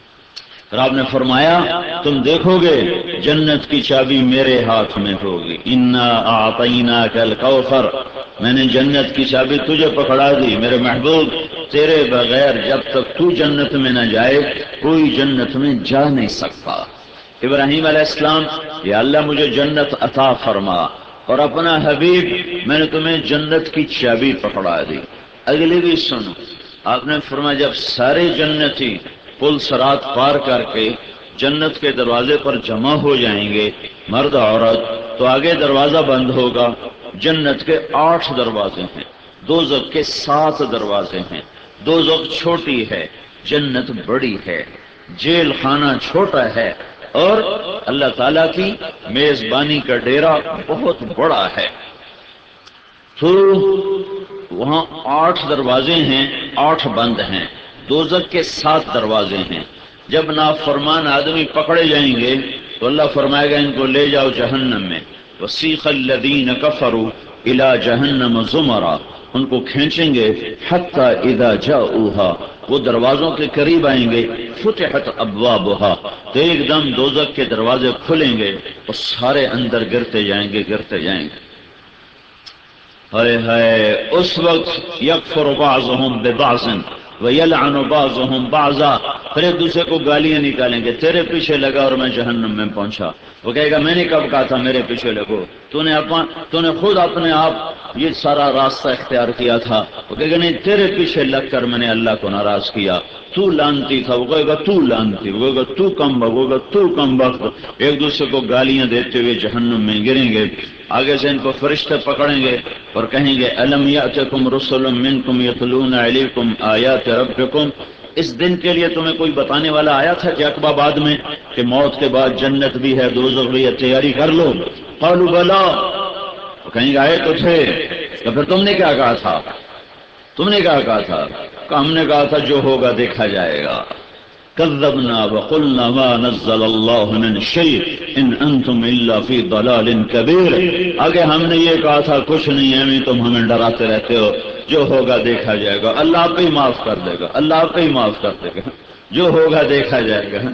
پھر آپ نے فرمایا تم دیکھو گے جنت کی چابی میرے ہاتھ میں ہوگی، انا اعطیناک الکوثر، میں نے جنت کی چابی تجھے پکڑا دی میرے محبوب، تیرے بغیر جب تک تو جنت میں نہ جائے کوئی جنت میں جا نہیں سکتا۔ ابراہیم علیہ السلام یا اللہ مجھے جنت عطا فرما، اور اپنا حبیب میں نے تمہیں جنت کی چابی پکڑا دی۔ اگلی بھی سنو، آپ نے فرمایا جب سارے جنتی پل صراط پار کر کے جنت کے دروازے پر جمع ہو جائیں گے مرد عورت، تو آگے دروازہ بند ہوگا، جنت کے آٹھ دروازے ہیں، دوزخ کے سات دروازے ہیں، دوزخ چھوٹی ہے جنت بڑی ہے، جیل خانہ چھوٹا ہے اور اللہ تعالیٰ کی میزبانی کا ڈیرا بہت بڑا ہے۔ تو وہاں آٹھ دروازے ہیں، آٹھ بند ہیں، دوزخ کے سات دروازے ہیں، جب نافرمان آدمی پکڑے جائیں گے تو اللہ فرمائے گا ان کو لے جاؤ جہنم میں، وسیق الذین کفروا الی جہنم زمرا، ان کو کھینچیں گے حتی اذا جاؤوها، وہ دروازوں کے قریب آئیں گے، فتحت ابوابها، تو ایک دم دوزخ کے دروازے کھلیں گے اور سارے اندر گرتے جائیں گے گرتے جائیں گے۔ ہائے ہائے، اس وقت یکفر بعضهم ببعض ویلعن بعضهم بعضا، پھر ایک دوسرے کو گالیاں نکالیں گے، تیرے پیچھے لگا اور میں جہنم میں پہنچا، وہ کہے گا میں نے کب کہا تھا میرے پیچھے لگو، تو نے اپنا تو نے خود اپنے آپ یہ سارا راستہ اختیار کیا تھا، وہ کہے گا نہیں تیرے پیچھے لگ کر میں نے اللہ کو ناراض کیا، تو لانتی تھا، وہ کہے گا تو لانتی، وہ کہے گا تو کم بخت، وہ کہے گا تو کم بخت، ایک دوسرے کو گالیاں دیتے ہوئے جہنم میں گریں گے۔ آگے سے ان کو فرشتے پکڑیں گے اور کہیں گے الم یاتکم رسل منکم یتلون علیکم آیات ربکم، اس دن کے لیے تمہیں کوئی بتانے والا آیا تھا جعقبہ آباد میں کہ موت کے بعد جنت بھی ہے دوزخ بھی ہے، تیاری کر لو، قالوا بلا، تو کہیں گے آئے تو تھے، تو پھر تم نے کیا کہا تھا، تم نے کیا کہا تھا، کہ ہم نے کہا تھا جو ہوگا دیکھا جائے گا، کذبنا وقلنا ما نزل اللہ من شیء ان انتم الا فی ضلال کبیر، آگے ہم نے یہ کہا تھا کچھ نہیں ہے، تم ہمیں ڈراتے رہتے ہو، جو ہوگا دیکھا جائے گا، اللہ آپ ہی معاف کر دے گا، اللہ آپ ہی معاف کر دے گا، جو ہوگا دیکھا جائے گا۔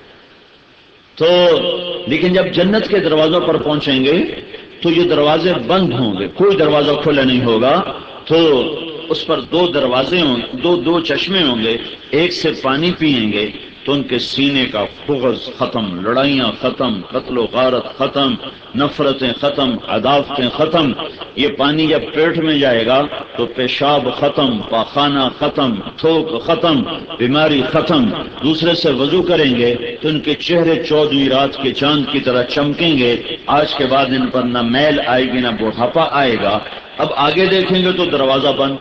تو لیکن جب جنت کے دروازوں پر پہنچیں گے تو یہ دروازے بند ہوں گے، کوئی دروازہ کھلا نہیں ہوگا، تو اس پر دو دروازے ہوں، دو دو چشمے ہوں گے، ایک سے پانی پئیں گے تو ان کے سینے کا بغض ختم، لڑائیاں ختم، قتل و غارت ختم، نفرتیں ختم، عداوتیں ختم۔ یہ پانی جب پیٹ میں جائے گا تو پیشاب ختم، پاخانہ ختم، تھوک ختم، بیماری ختم۔ دوسرے سے وضو کریں گے تو ان کے چہرے چودہویں رات کے چاند کی طرح چمکیں گے، آج کے بعد ان پر نہ میل آئے گی نہ بڑھاپا آئے گا۔ اب آگے دیکھیں گے تو دروازہ بند،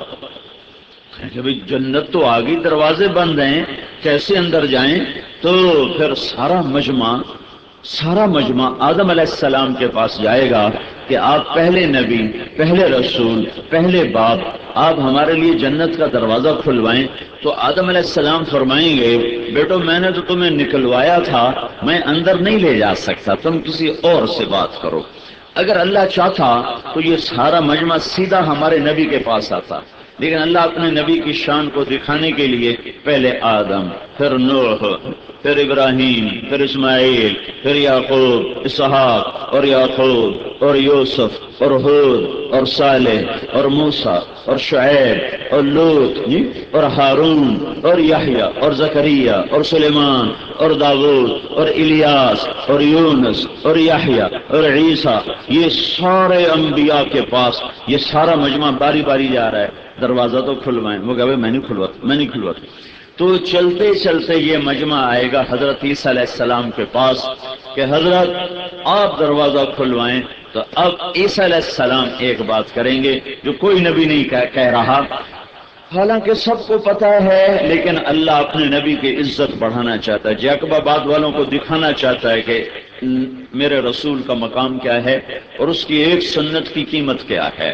کہ بھئی جنت تو آگے دروازے بند ہیں، کیسے اندر جائیں؟ تو پھر سارا مجمع سارا مجمع آدم علیہ السلام کے پاس جائے گا کہ آپ پہلے نبی، پہلے رسول، پہلے باپ، آپ ہمارے لیے جنت کا دروازہ کھلوائیں۔ تو آدم علیہ السلام فرمائیں گے بیٹو میں نے تو تمہیں نکلوایا تھا، میں اندر نہیں لے جا سکتا، تم کسی اور سے بات کرو۔ اگر اللہ چاہتا تو یہ سارا مجمع سیدھا ہمارے نبی کے پاس آتا، لیکن اللہ اپنے نبی کی شان کو دکھانے کے لیے پہلے آدم، پھر نوح، پھر ابراہیم، پھر اسماعیل، پھر یعقوب، اسحاق اور یعقوب اور یوسف اور ہود اور صالح اور موسیٰ اور شعیب اور لوط اور ہارون اور یحییٰ اور زکریا اور سلیمان اور داؤد اور الیاس اور یونس اور یحییٰ اور عیسیٰ، یہ سارے انبیاء کے پاس یہ سارا مجمع باری باری جا رہا ہے، دروازہ تو کھلوائیں، وہ کہے میں نہیں کھلواتا میں نہیں کھلواتا تو چلتے چلتے یہ مجمع آئے گا حضرت عیسیٰ علیہ السلام کے پاس کہ حضرت آپ دروازہ کھلوائیں۔ تو اب عیسیٰ علیہ السلام ایک بات کریں گے جو کوئی نبی نہیں کہہ رہا، حالانکہ سب کو پتا ہے، لیکن اللہ اپنے نبی کی عزت بڑھانا چاہتا ہے، جعقوب آباد والوں کو دکھانا چاہتا ہے کہ میرے رسول کا مقام کیا ہے اور اس کی ایک سنت کی قیمت کیا ہے،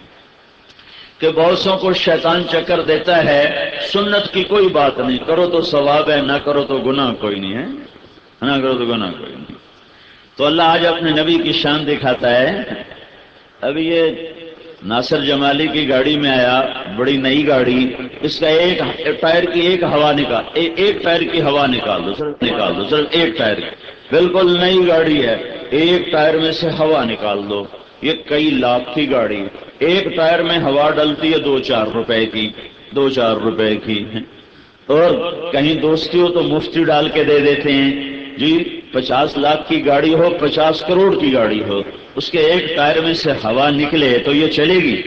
کہ بہت سو کو شیطان چکر دیتا ہے سنت کی کوئی بات نہیں، کرو تو ثواب ہے، نہ کرو تو گناہ کوئی نہیں ہے، نہ کرو تو گناہ کوئی نہیں۔ تو اللہ آج اپنے نبی کی شان دکھاتا ہے۔ ابھی یہ ناصر جمالی کی گاڑی میں آیا، بڑی نئی گاڑی، اس کا ایک ٹائر کی ایک ہوا نکال ایک ٹائر کی ہوا نکال دو، صرف نکال دو، صرف ایک ٹائر کی، بالکل نئی گاڑی ہے، ایک ٹائر میں سے ہوا نکال دو، یہ کئی لاکھ کی گاڑی، ایک ٹائر میں ہوا ڈلتی ہے دو چار روپے کی، دو چار روپے کی، اور کہیں دوستی ہو تو مفتی ڈال کے دے دیتے ہیں جی، پچاس لاکھ کی گاڑی ہو، پچاس کروڑ کی گاڑی ہو، اس کے ایک ٹائر میں سے ہوا نکلے تو یہ چلے گی؟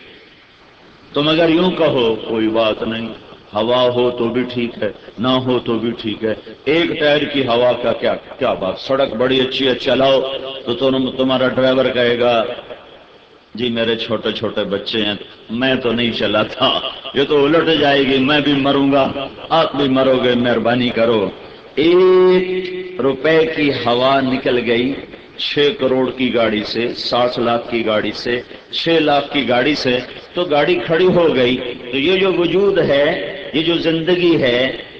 تم اگر یوں کہو کوئی بات نہیں، ہوا ہو تو بھی ٹھیک ہے، نہ ہو تو بھی ٹھیک ہے، ایک ٹائر کی ہوا کا کیا کیا بات، سڑک بڑی اچھی ہے چلاؤ، تو تم تمہارا ڈرائیور کہے گا جی میرے چھوٹے چھوٹے بچے ہیں میں تو نہیں چلاتا، یہ تو الٹ جائے گی، میں بھی مروں گا آپ بھی مرو گے، مہربانی کرو۔ ایک روپے کی ہوا نکل گئی چھ کروڑ کی گاڑی سے، ساٹھ لاکھ کی گاڑی سے، چھ لاکھ کی گاڑی سے، تو گاڑی کھڑی ہو گئی۔ تو یہ جو وجود ہے، یہ جو زندگی ہے،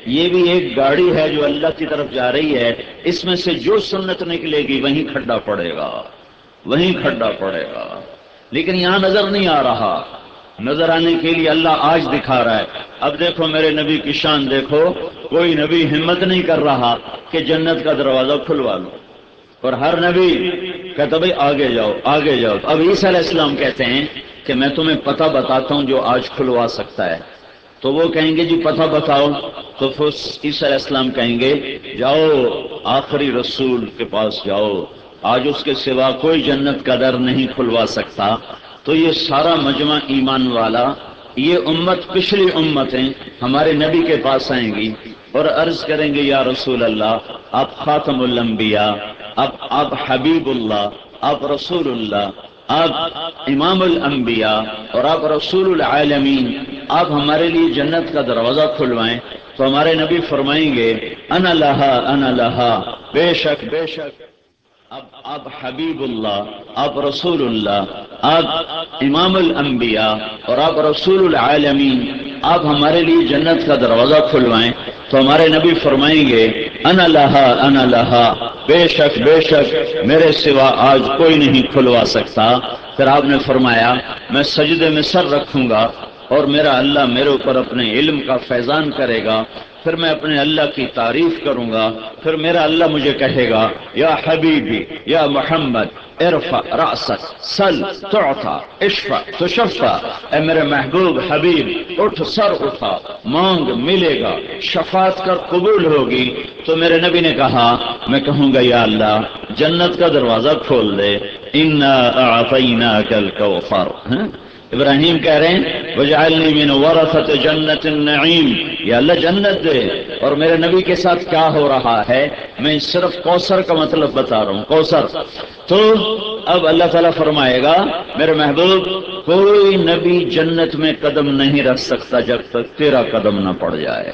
یہ بھی ایک گاڑی ہے جو اللہ کی طرف جا رہی ہے، اس میں سے جو سنت نکلے گی وہیں کھڈا پڑے گا، وہیں کھڈا پڑے گا، لیکن یہاں نظر نہیں آ رہا، نظر آنے کے لیے اللہ آج دکھا رہا ہے۔ اب دیکھو میرے نبی کی شان دیکھو، کوئی نبی ہمت نہیں کر رہا کہ جنت کا دروازہ کھلوا لو، اور ہر نبی کہتا بھائی آگے جاؤ آگے جاؤ۔ اب عیسیٰ علیہ السلام کہتے ہیں کہ میں تمہیں پتہ بتاتا ہوں جو آج کھلوا سکتا ہے، تو وہ کہیں گے جی پتہ بتاؤ، تو پھر عیسیٰ علیہ السلام کہیں گے جاؤ آخری رسول کے پاس جاؤ، آج اس کے سوا کوئی جنت کا در نہیں کھلوا سکتا۔ تو یہ سارا مجمع ایمان والا، یہ امت پچھلی امتیں ہمارے نبی کے پاس آئیں گی اور عرض کریں گے یا رسول اللہ آپ خاتم الانبیاء، آپ آپ حبیب اللہ، آپ رسول اللہ، آپ امام الانبیاء اور آپ رسول العالمین، آپ ہمارے لیے جنت کا دروازہ کھلوائیں۔ تو ہمارے نبی فرمائیں گے انا لہا انا لہا، بے شک بے شک، اب آپ حبیب اللہ، آپ رسول اللہ، آپ امام الانبیاء اور آپ رسول العالمین، آپ ہمارے لیے جنت کا دروازہ کھلوائیں۔ تو ہمارے نبی فرمائیں گے انا لہا انا لہا، بے شک بے شک میرے سوا آج کوئی نہیں کھلوا سکتا۔ پھر آپ نے فرمایا میں سجدے میں سر رکھوں گا اور میرا اللہ میرے اوپر اپنے علم کا فیضان کرے گا، پھر میں اپنے اللہ کی تعریف کروں گا، پھر میرا اللہ مجھے کہے گا یا حبیبی یا محمد ارفع رأسک سل تعطا اشفع تشفع، اے میرے محبوب حبیب اٹھ سر اٹھا مانگ ملے گا، شفاعت کر قبول ہوگی۔ تو میرے نبی نے کہا میں کہوں گا یا اللہ جنت کا دروازہ کھول دے، انا اعطیناک الکوثر۔ ابراہیم کہہ رہے ہیں وجعلنی من ورثۃ جنت النعیم، یا اللہ جنت دے۔ اور میرے نبی کے ساتھ کیا ہو رہا ہے میں صرف کوثر کا مطلب بتا رہا ہوں، کوثر۔ تو اب اللہ تعالیٰ فرمائے گا میرے محبوب کوئی نبی جنت میں قدم نہیں رکھ سکتا جب تک تیرا قدم نہ پڑ جائے،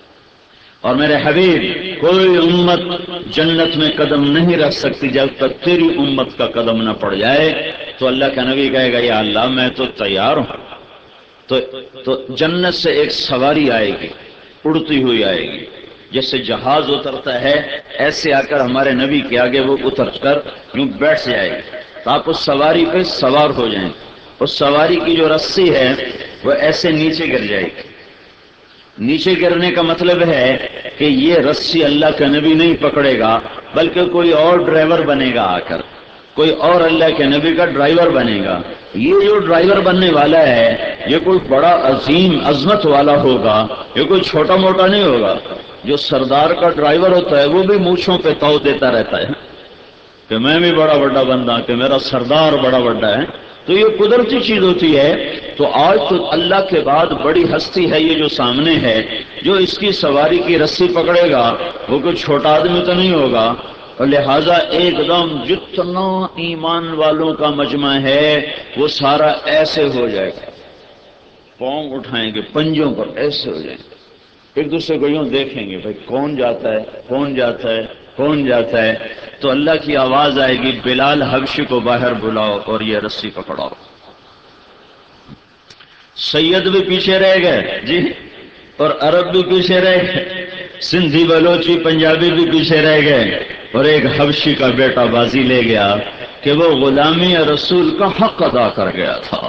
اور میرے حبیب کوئی امت جنت میں قدم نہیں رکھ سکتی جب تک تیری امت کا قدم نہ پڑ جائے۔ تو اللہ کا نبی کہے گا یا اللہ میں تو تیار ہوں۔ تو تو جنت سے ایک سواری آئے گی، اڑتی ہوئی آئے گی، جیسے جہاز اترتا ہے ایسے آ کر ہمارے نبی کے آگے وہ اتر کر یوں بیٹھ جائے گی، تو آپ اس سواری پہ سوار ہو جائیں۔ اس سواری کی جو رسی ہے وہ ایسے نیچے گر جائے گی۔ نیچے گرنے کا مطلب ہے کہ یہ رسی اللہ کا نبی نہیں پکڑے گا بلکہ کوئی اور ڈرائیور بنے گا، آ کر کوئی اور اللہ کے نبی کا ڈرائیور بنے گا۔ یہ جو ڈرائیور بننے والا ہے یہ کوئی بڑا عظیم عظمت والا ہوگا، یہ کوئی چھوٹا موٹا نہیں ہوگا۔ جو سردار کا ڈرائیور ہوتا ہے وہ بھی مونچھوں پہ تاؤ دیتا رہتا ہے کہ میں بھی بڑا بڑا بندہ، کہ میرا سردار بڑا بڑا ہے، تو یہ قدرتی چیز ہوتی ہے۔ تو آج تو اللہ کے بعد بڑی ہستی ہے یہ جو سامنے ہے، جو اس کی سواری کی رسی پکڑے گا وہ کوئی چھوٹا آدمی تو نہیں ہوگا، اور لہذا ایک دم جتنا ایمان والوں کا مجمع ہے وہ سارا ایسے ہو جائے گا، پاؤں اٹھائیں گے پنجوں پر ایسے ہو جائیں گے، ایک دوسرے کو یوں دیکھیں گے بھائی کون جاتا ہے کون جاتا ہے کون جاتا ہے۔ تو اللہ کی آواز آئے گی بلال حبشی کو باہر بلاؤ اور یہ رسی پکڑاؤ۔ سید بھی پیچھے رہ گئے جی، اور عرب بھی پیچھے رہ گئے، سندھی بلوچی پنجابی بھی پیچھے رہ گئے، اور ایک حبشی کا بیٹا بازی لے گیا کہ وہ غلامی رسول کا حق ادا کر گیا تھا۔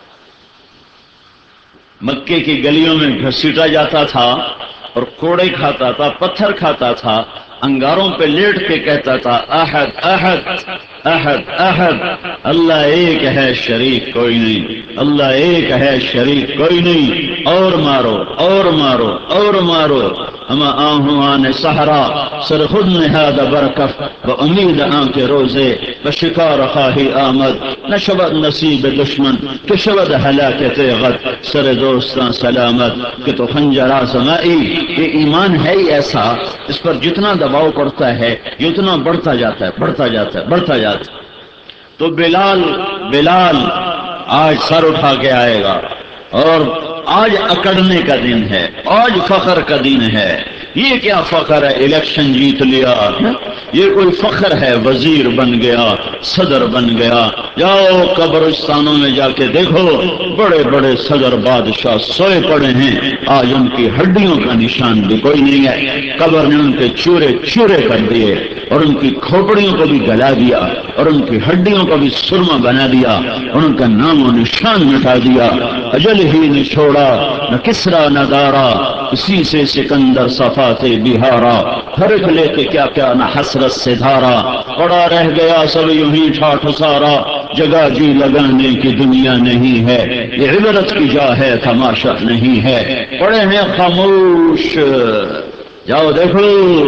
مکے کی گلیوں میں گھسیٹا جاتا تھا اور کوڑے کھاتا تھا، پتھر کھاتا تھا، انگاروں پہ لیٹ کے کہتا تھا احد احد احد احد، اللہ ایک ہے شریک کوئی نہیں، اللہ ایک ہے شریک کوئی نہیں، اور مارو اور مارو اور مارو، اما آہوان صحرا سر خود نہاد برکف و امید آن کے روزے بشکار خواہی آمد، نشود نصیب دشمن کہ شود ہلاکت غد، سر دوستاں سلامت کہ تو خنجر آزمائی۔ یہ ایمان ہے ہی ایسا، اس پر جتنا دباؤ پڑتا ہے یہ اتنا بڑھتا جاتا ہے بڑھتا جاتا ہے بڑھتا جاتا ہے۔ تو بلال بلال آج سر اٹھا کے آئے گا، اور آج اکڑنے کا دن ہے، آج فخر کا دن ہے، یہ کیا فخر ہے الیکشن جیت لیا، یہ کوئی فخر ہے وزیر بن گیا، صدر بن گیا؟ جاؤ قبرستانوں میں جا کے دیکھو، بڑے بڑے صدر بادشاہ سوئے پڑے ہیں، آج ان کی ہڈیوں کا نشان بھی کوئی نہیں ہے۔ قبر نے ان کے چورے چورے کر دیے اور ان کی کھوپڑیوں کو بھی گلا دیا اور ان کی ہڈیوں کو بھی سرما بنا دیا اور ان کا نام و نشان مٹا دیا۔ اجل ہی نے چھوڑا نہ کسرا نہ دارا، اسی سے سکندر صفا سے بہارا، فرق لے کے کیا کیا نہ حسرت سے دھارا، پڑا رہ گیا سب یوں ہی ٹھاٹھ سارا، جگہ جی لگانے کی دنیا نہیں ہے، یہ عبرت کی جا ہے تماشا نہیں ہے، پڑے ہیں خاموش۔ جاؤ دیکھو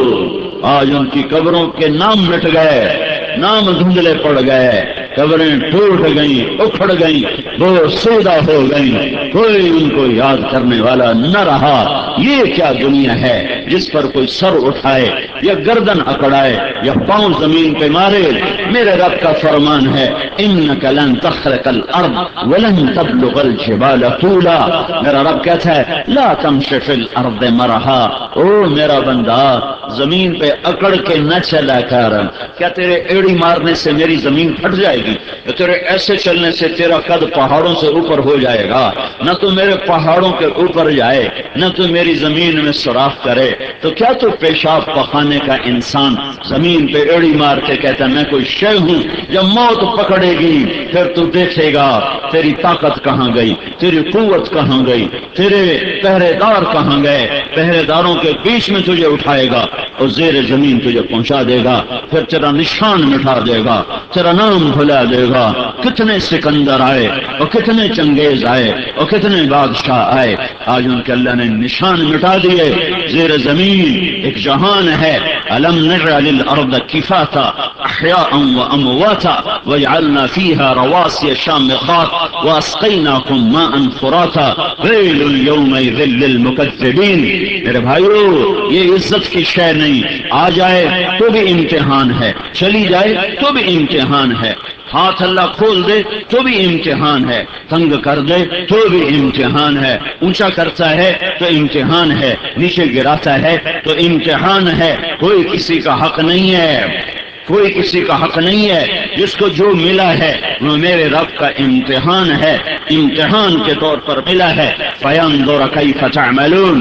آج ان کی قبروں کے نام مٹ گئے، نام دھندلے پڑ گئے، قبریں ٹوٹ گئیں، اکھڑ گئیں، وہ سودا ہو گئیں، کوئی ان کو یاد کرنے والا نہ رہا۔ یہ کیا دنیا ہے جس پر کوئی سر اٹھائے یا گردن اکڑائے یا پاؤں زمین پہ مارے؟ میرے رب کا فرمان ہے انک لن تخرق الارض ولن تبلغ الجبال طولا۔ میرا رب کہتا ہے لا تمشي في الارض مرحا، او میرا بندہ زمین پہ اکڑ کے نہ چلا کر۔ کیا تیرے ایڑی مارنے سے میری زمین پھٹ جائے گی؟ یا تیرے ایسے چلنے سے تیرا قد پہاڑوں سے اوپر ہو جائے گا؟ نہ تو میرے پہاڑوں کے اوپر جائے نہ تو میری زمین میں سوراخ کرے، تو کیا تو پیشاب پخانے کا انسان زمین پہ ایڑی مار کے کہتا میں کوئی شے ہوں؟ جب موت پکڑے گی پھر تو دیکھے گا تیری طاقت کہاں گئی، تیری قوت کہاں گئی، تیرے پہرے دار کہاں گئے۔ پہرے داروں کے بیچ میں تجھے اٹھائے گا اور زیر زمین تجھے پہنچا دے گا، پھر تیرا نشان مٹا دے گا، تیرا نام بھلا دے گا۔ کتنے سکندر آئے اور کتنے چنگیز آئے اور کتنے بادشاہ آئے، آج ان کے اللہ نے نشان مٹا دیے۔ زیر زمین ایک جہان ہے، الم نجعل الارض کفاتا احیاء وامواتا وجعلنا فيها رواسي شامخات واسقيناكم ماء فراتا ويل يومئذ للمكذبين۔ میرے بھائیو یہ عزت کی شے نہیں، آ جائے تو بھی امتحان ہے، چلی جائے تو بھی امتحان ہے، ہاتھ اللہ کھول دے تو بھی امتحان ہے، تنگ کر دے تو بھی امتحان ہے، اونچا کرتا ہے تو امتحان ہے، نیچے گراتا ہے تو امتحان ہے۔ کوئی کسی کا حق نہیں ہے، کوئی کسی کا حق نہیں ہے، جس کو جو ملا ہے وہ میرے رب کا امتحان ہے، امتحان کے طور پر ملا ہے۔ فَيَنظُرَ كَيْفَ تَعْمَلُونَ۔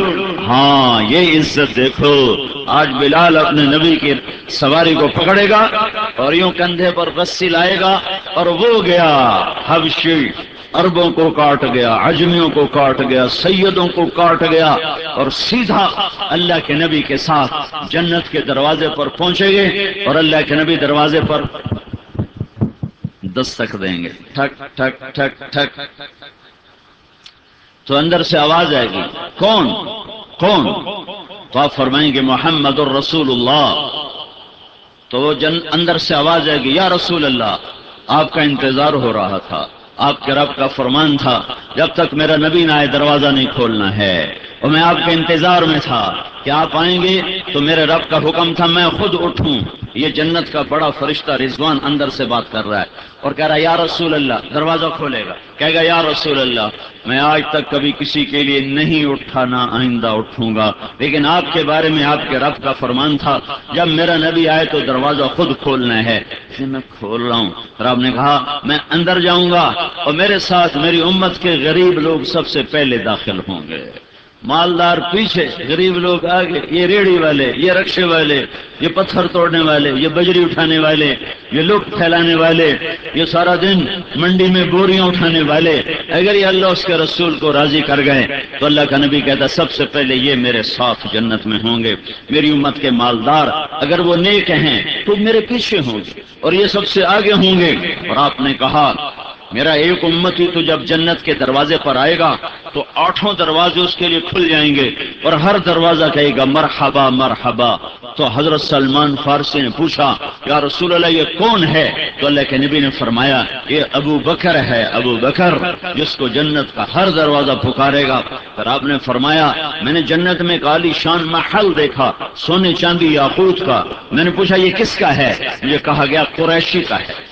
ہاں یہ عزت دیکھو، آج بلال اپنے نبی کی سواری کو پکڑے گا اور یوں کندھے پر رسی لائے گا اور وہ گیا حبشی، عربوں کو کاٹ گیا، عجمیوں کو کاٹ گیا، سیدوں کو کاٹ گیا اور سیدھا اللہ کے نبی کے ساتھ جنت کے دروازے پر پہنچے گے اور اللہ کے نبی دروازے پر دستک دیں گے، ٹھک ٹھک ٹھک ٹھک، تو اندر سے آواز آئے گی کون کون؟ تو آپ فرمائیں گے محمد الرسول اللہ، تو وہ جن اندر سے آواز آئے گی یا رسول اللہ آپ کا انتظار ہو رہا تھا، آپ کے رب کا فرمان تھا جب تک میرا نبی نہ آئے دروازہ نہیں کھولنا ہے، اور میں آپ کے انتظار میں تھا کہ آپ آئیں گے تو میرے رب کا حکم تھا میں خود اٹھوں۔ یہ جنت کا بڑا فرشتہ رضوان اندر سے بات کر رہا ہے اور کہہ رہا ہے یا رسول اللہ، دروازہ کھولے گا، کہے گا یا رسول اللہ میں آج تک کبھی کسی کے لیے نہیں اٹھا، نہ آئندہ اٹھوں گا، لیکن آپ کے بارے میں آپ کے رب کا فرمان تھا جب میرا نبی آئے تو دروازہ خود کھولنا ہے، اس لیے میں کھول رہا ہوں۔ رب نے کہا میں اندر جاؤں گا اور میرے ساتھ میری امت کے غریب لوگ سب سے پہلے داخل ہوں گے، مالدار پیچھے، غریب لوگ آگے، یہ ریڑھی والے، یہ رکشے والے، یہ پتھر توڑنے والے، یہ بجری اٹھانے والے، یہ لوگ پھیلانے والے، یہ سارا دن منڈی میں بوریاں اٹھانے والے، اگر یہ اللہ اس کے رسول کو راضی کر گئے تو اللہ کا نبی کہتا سب سے پہلے یہ میرے ساتھ جنت میں ہوں گے۔ میری امت کے مالدار اگر وہ نیک ہیں تو میرے پیچھے ہوں گے اور یہ سب سے آگے ہوں گے۔ اور آپ نے کہا میرا ایک امتی تو جب جنت کے دروازے پر آئے گا تو آٹھوں دروازے اس کے لیے کھل جائیں گے اور ہر دروازہ کہے گا مرحبا مرحبا۔ تو حضرت سلمان فارسی نے پوچھا یا رسول اللہ یہ کون ہے؟ تو اللہ کے نبی نے فرمایا یہ ابو بکر ہے، ابو بکر جس کو جنت کا ہر دروازہ پکارے گا۔ پھر آپ نے فرمایا میں نے جنت میں ایک عالی شان محل دیکھا سونے چاندی یاقوت کا، میں نے پوچھا یہ کس کا ہے؟ مجھے کہا گیا قریشی کا ہے۔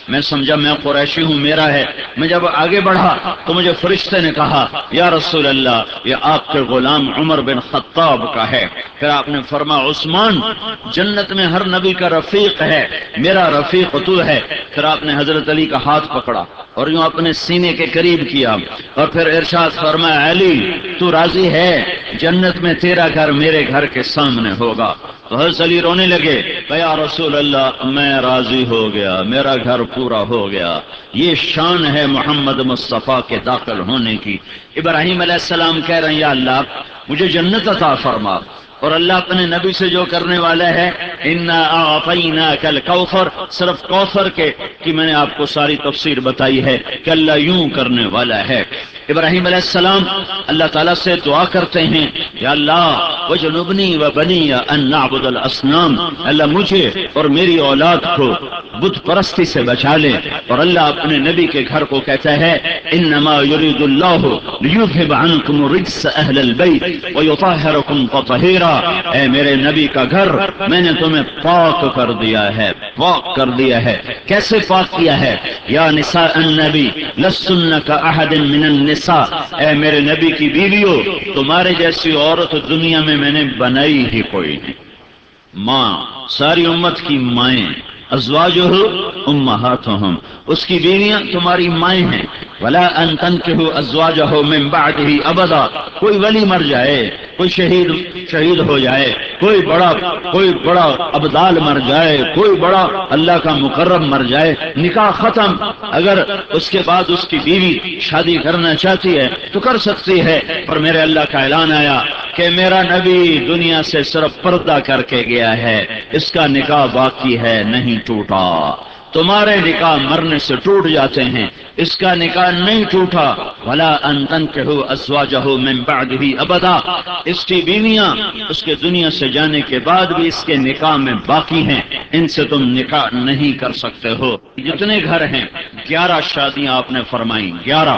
میں سمجھا میں قریشی ہوں، میرا ہے۔ میں جب آگے بڑھا تو مجھے فرشتے نے کہا یا رسول اللہ یہ آپ کے غلام عمر بن خطاب کا ہے۔ پھر آپ نے فرمایا عثمان جنت میں ہر نبی کا رفیق ہے، میرا رفیق تو ہے۔ پھر آپ نے حضرت علی کا ہاتھ پکڑا اور یوں اپنے سینے کے قریب کیا اور پھر ارشاد فرمایا علی تو راضی ہے جنت میں تیرا گھر میرے گھر کے سامنے ہوگا؟ تو حضرت علی رونے لگے کہ یا رسول اللہ میں راضی ہو گیا، میرا گھر پورا ہو گیا۔ یہ شان ہے محمد مصطفیٰ کے داخل ہونے کی۔ ابراہیم علیہ السلام کہہ رہے ہیں یا اللہ مجھے جنت عطا فرما، اور اللہ اپنے نبی سے جو کرنے والا ہے انا اعطیناک الکوثر، صرف کوثر کے کہ میں نے آپ کو ساری تفسیر بتائی ہے کہ اللہ یوں کرنے والا ہے۔ ابراہیم علیہ السلام اللہ تعالیٰ سے دعا کرتے ہیں یا اللہ وجنبنی وبنی ان نعبد الاصنام، اللہ مجھے اور میری اولاد کو بت پرستی سے بچا لے۔ اور اللہ اپنے نبی کے گھر کو کہتا ہے انما یرید اللہ لیذھب عنکم الرجس اہل البیت ویطہرکم تطہیرا، اے میرے نبی کا گھر میں نے تمہیں پاک کر دیا ہے، پاک کر دیا ہے۔ کیسے پاک کیا ہے؟ یا نساء النبی لستن کاحد من النساء، اے میرے نبی کی بیویوں تمہارے جیسی عورت دنیا میں میں نے بنائی ہی کوئی نہیں۔ ماں ساری امت کی مائیں، ازواجہ امہاتہم، اس کی بیویاں تمہاری مائیں ہیں۔ ولا ان تنکحوا ازواجہ من بعدہ ابدا، کوئی ولی مر جائے، کوئی شہید شہید ہو جائے، کوئی بڑا کوئی بڑا ابدال مر جائے، کوئی بڑا اللہ کا مقرب مر جائے، نکاح ختم۔ اگر اس کے بعد اس کی بیوی شادی کرنا چاہتی ہے تو کر سکتی ہے، پر میرے اللہ کا اعلان آیا کہ میرا نبی دنیا سے صرف پردہ کر کے گیا ہے، اس کا نکاح باقی ہے، نہیں ٹوٹا۔ تمہارے نکاح مرنے سے ٹوٹ جاتے ہیں، اس کا نکاح نہیں ٹوٹا۔ ولا ان تنکحوا ازواجہ من بعدہ ابدا، اس کی بیویاں اس کے دنیا سے جانے کے بعد بھی اس کے نکاح میں باقی ہیں، ان سے تم نکاح نہیں کر سکتے ہو۔ جتنے گھر ہیں گیارہ شادیاں آپ نے فرمائی، گیارہ۔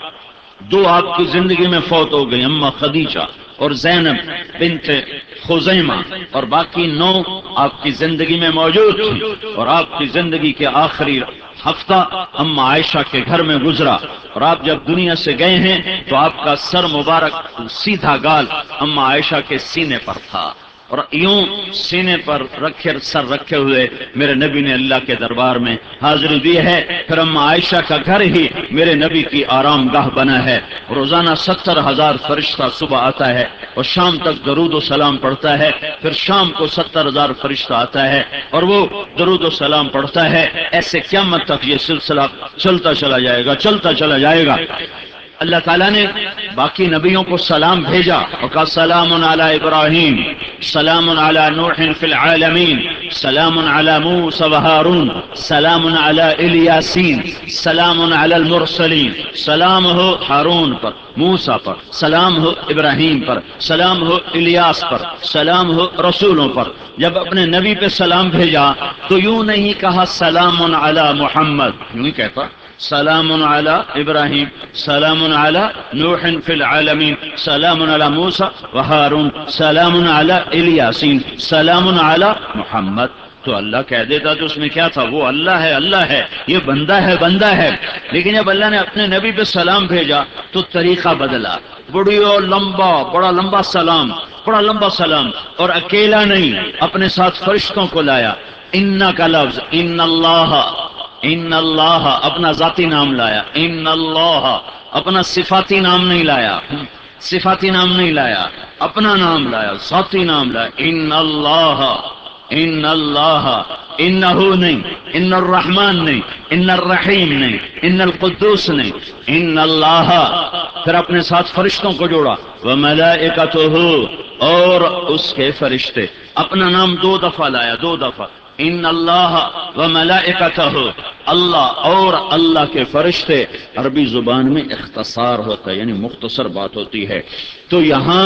دو آپ کی زندگی میں فوت ہو گئی، اما خدیجہ اور زینب بنت خزیمہ، اور باقی نو آپ کی زندگی میں موجود تھی، اور آپ کی زندگی کے آخری ہفتہ اما عائشہ کے گھر میں گزرا، اور آپ جب دنیا سے گئے ہیں تو آپ کا سر مبارک سیدھا گال اما عائشہ کے سینے پر تھا، اور یوں سینے پر رکھے سر رکھے ہوئے میرے نبی نے اللہ کے دربار میں حاضری دی ہے۔ پھر اما عائشہ کا گھر ہی میرے نبی کی آرام گاہ بنا ہے۔ روزانہ ستر ہزار فرشتہ صبح آتا ہے اور شام تک درود و سلام پڑھتا ہے، پھر شام کو ستر ہزار فرشتہ آتا ہے اور وہ درود و سلام پڑھتا ہے۔ ایسے قیامت تک یہ سلسلہ چلتا چلا جائے گا، چلتا چلا جائے گا۔ اللہ تعالیٰ نے باقی نبیوں کو سلام بھیجا اور کہا سلام علی ابراہیم، سلام علی نوح فی العالمین، سلام علی موسیٰ و ہارون، سلام علی الیاسین، سلام علی المرسلین، سلام ہو ہارون پر، موسیٰ پر، سلام ہو ابراہیم پر، سلام ہو الیاس پر، سلام ہو رسولوں پر۔ جب اپنے نبی پہ سلام بھیجا تو یوں نہیں کہا سلام علی محمد، یوں ہی کہتا سلام علی ابراہیم، سلام علی نوح فی العالمین، سلام علی موسیٰ و ہارون، سلام علی الیاسین، سلام علی محمد۔ تو اللہ کہہ دیتا تو اس میں کیا تھا؟ وہ اللہ ہے، اللہ ہے، یہ بندہ ہے، بندہ ہے۔ لیکن جب اللہ نے اپنے نبی پہ سلام بھیجا تو طریقہ بدلا، بڑی اور لمبا، بڑا لمبا سلام، بڑا لمبا سلام، اور اکیلا نہیں، اپنے ساتھ فرشتوں کو لایا۔ ان کا لفظ ان اللہ، ان اللہ اپنا ذاتی نام لایا، ان اللہ اپنا صفاتی نام نہیں لایا، صفاتی نام نہیں لایا، اپنا نام لایا، ذاتی نام لایا۔ ان اللہ، ان اللہ، انہو نہیں، ان الرحمن نہیں، ان الرحیم نہیں، ان القدوس نہیں، ان اللہ۔ پھر اپنے ساتھ فرشتوں کو جوڑا، وملائکتہ، اور اس کے فرشتے۔ اپنا نام دو دفعہ لایا، دو دفعہ، ان اللہ وملائکتہ، اللہ اور اللہ کے فرشتے۔ عربی زبان میں اختصار ہوتا ہے، یعنی مختصر بات ہوتی ہے، تو یہاں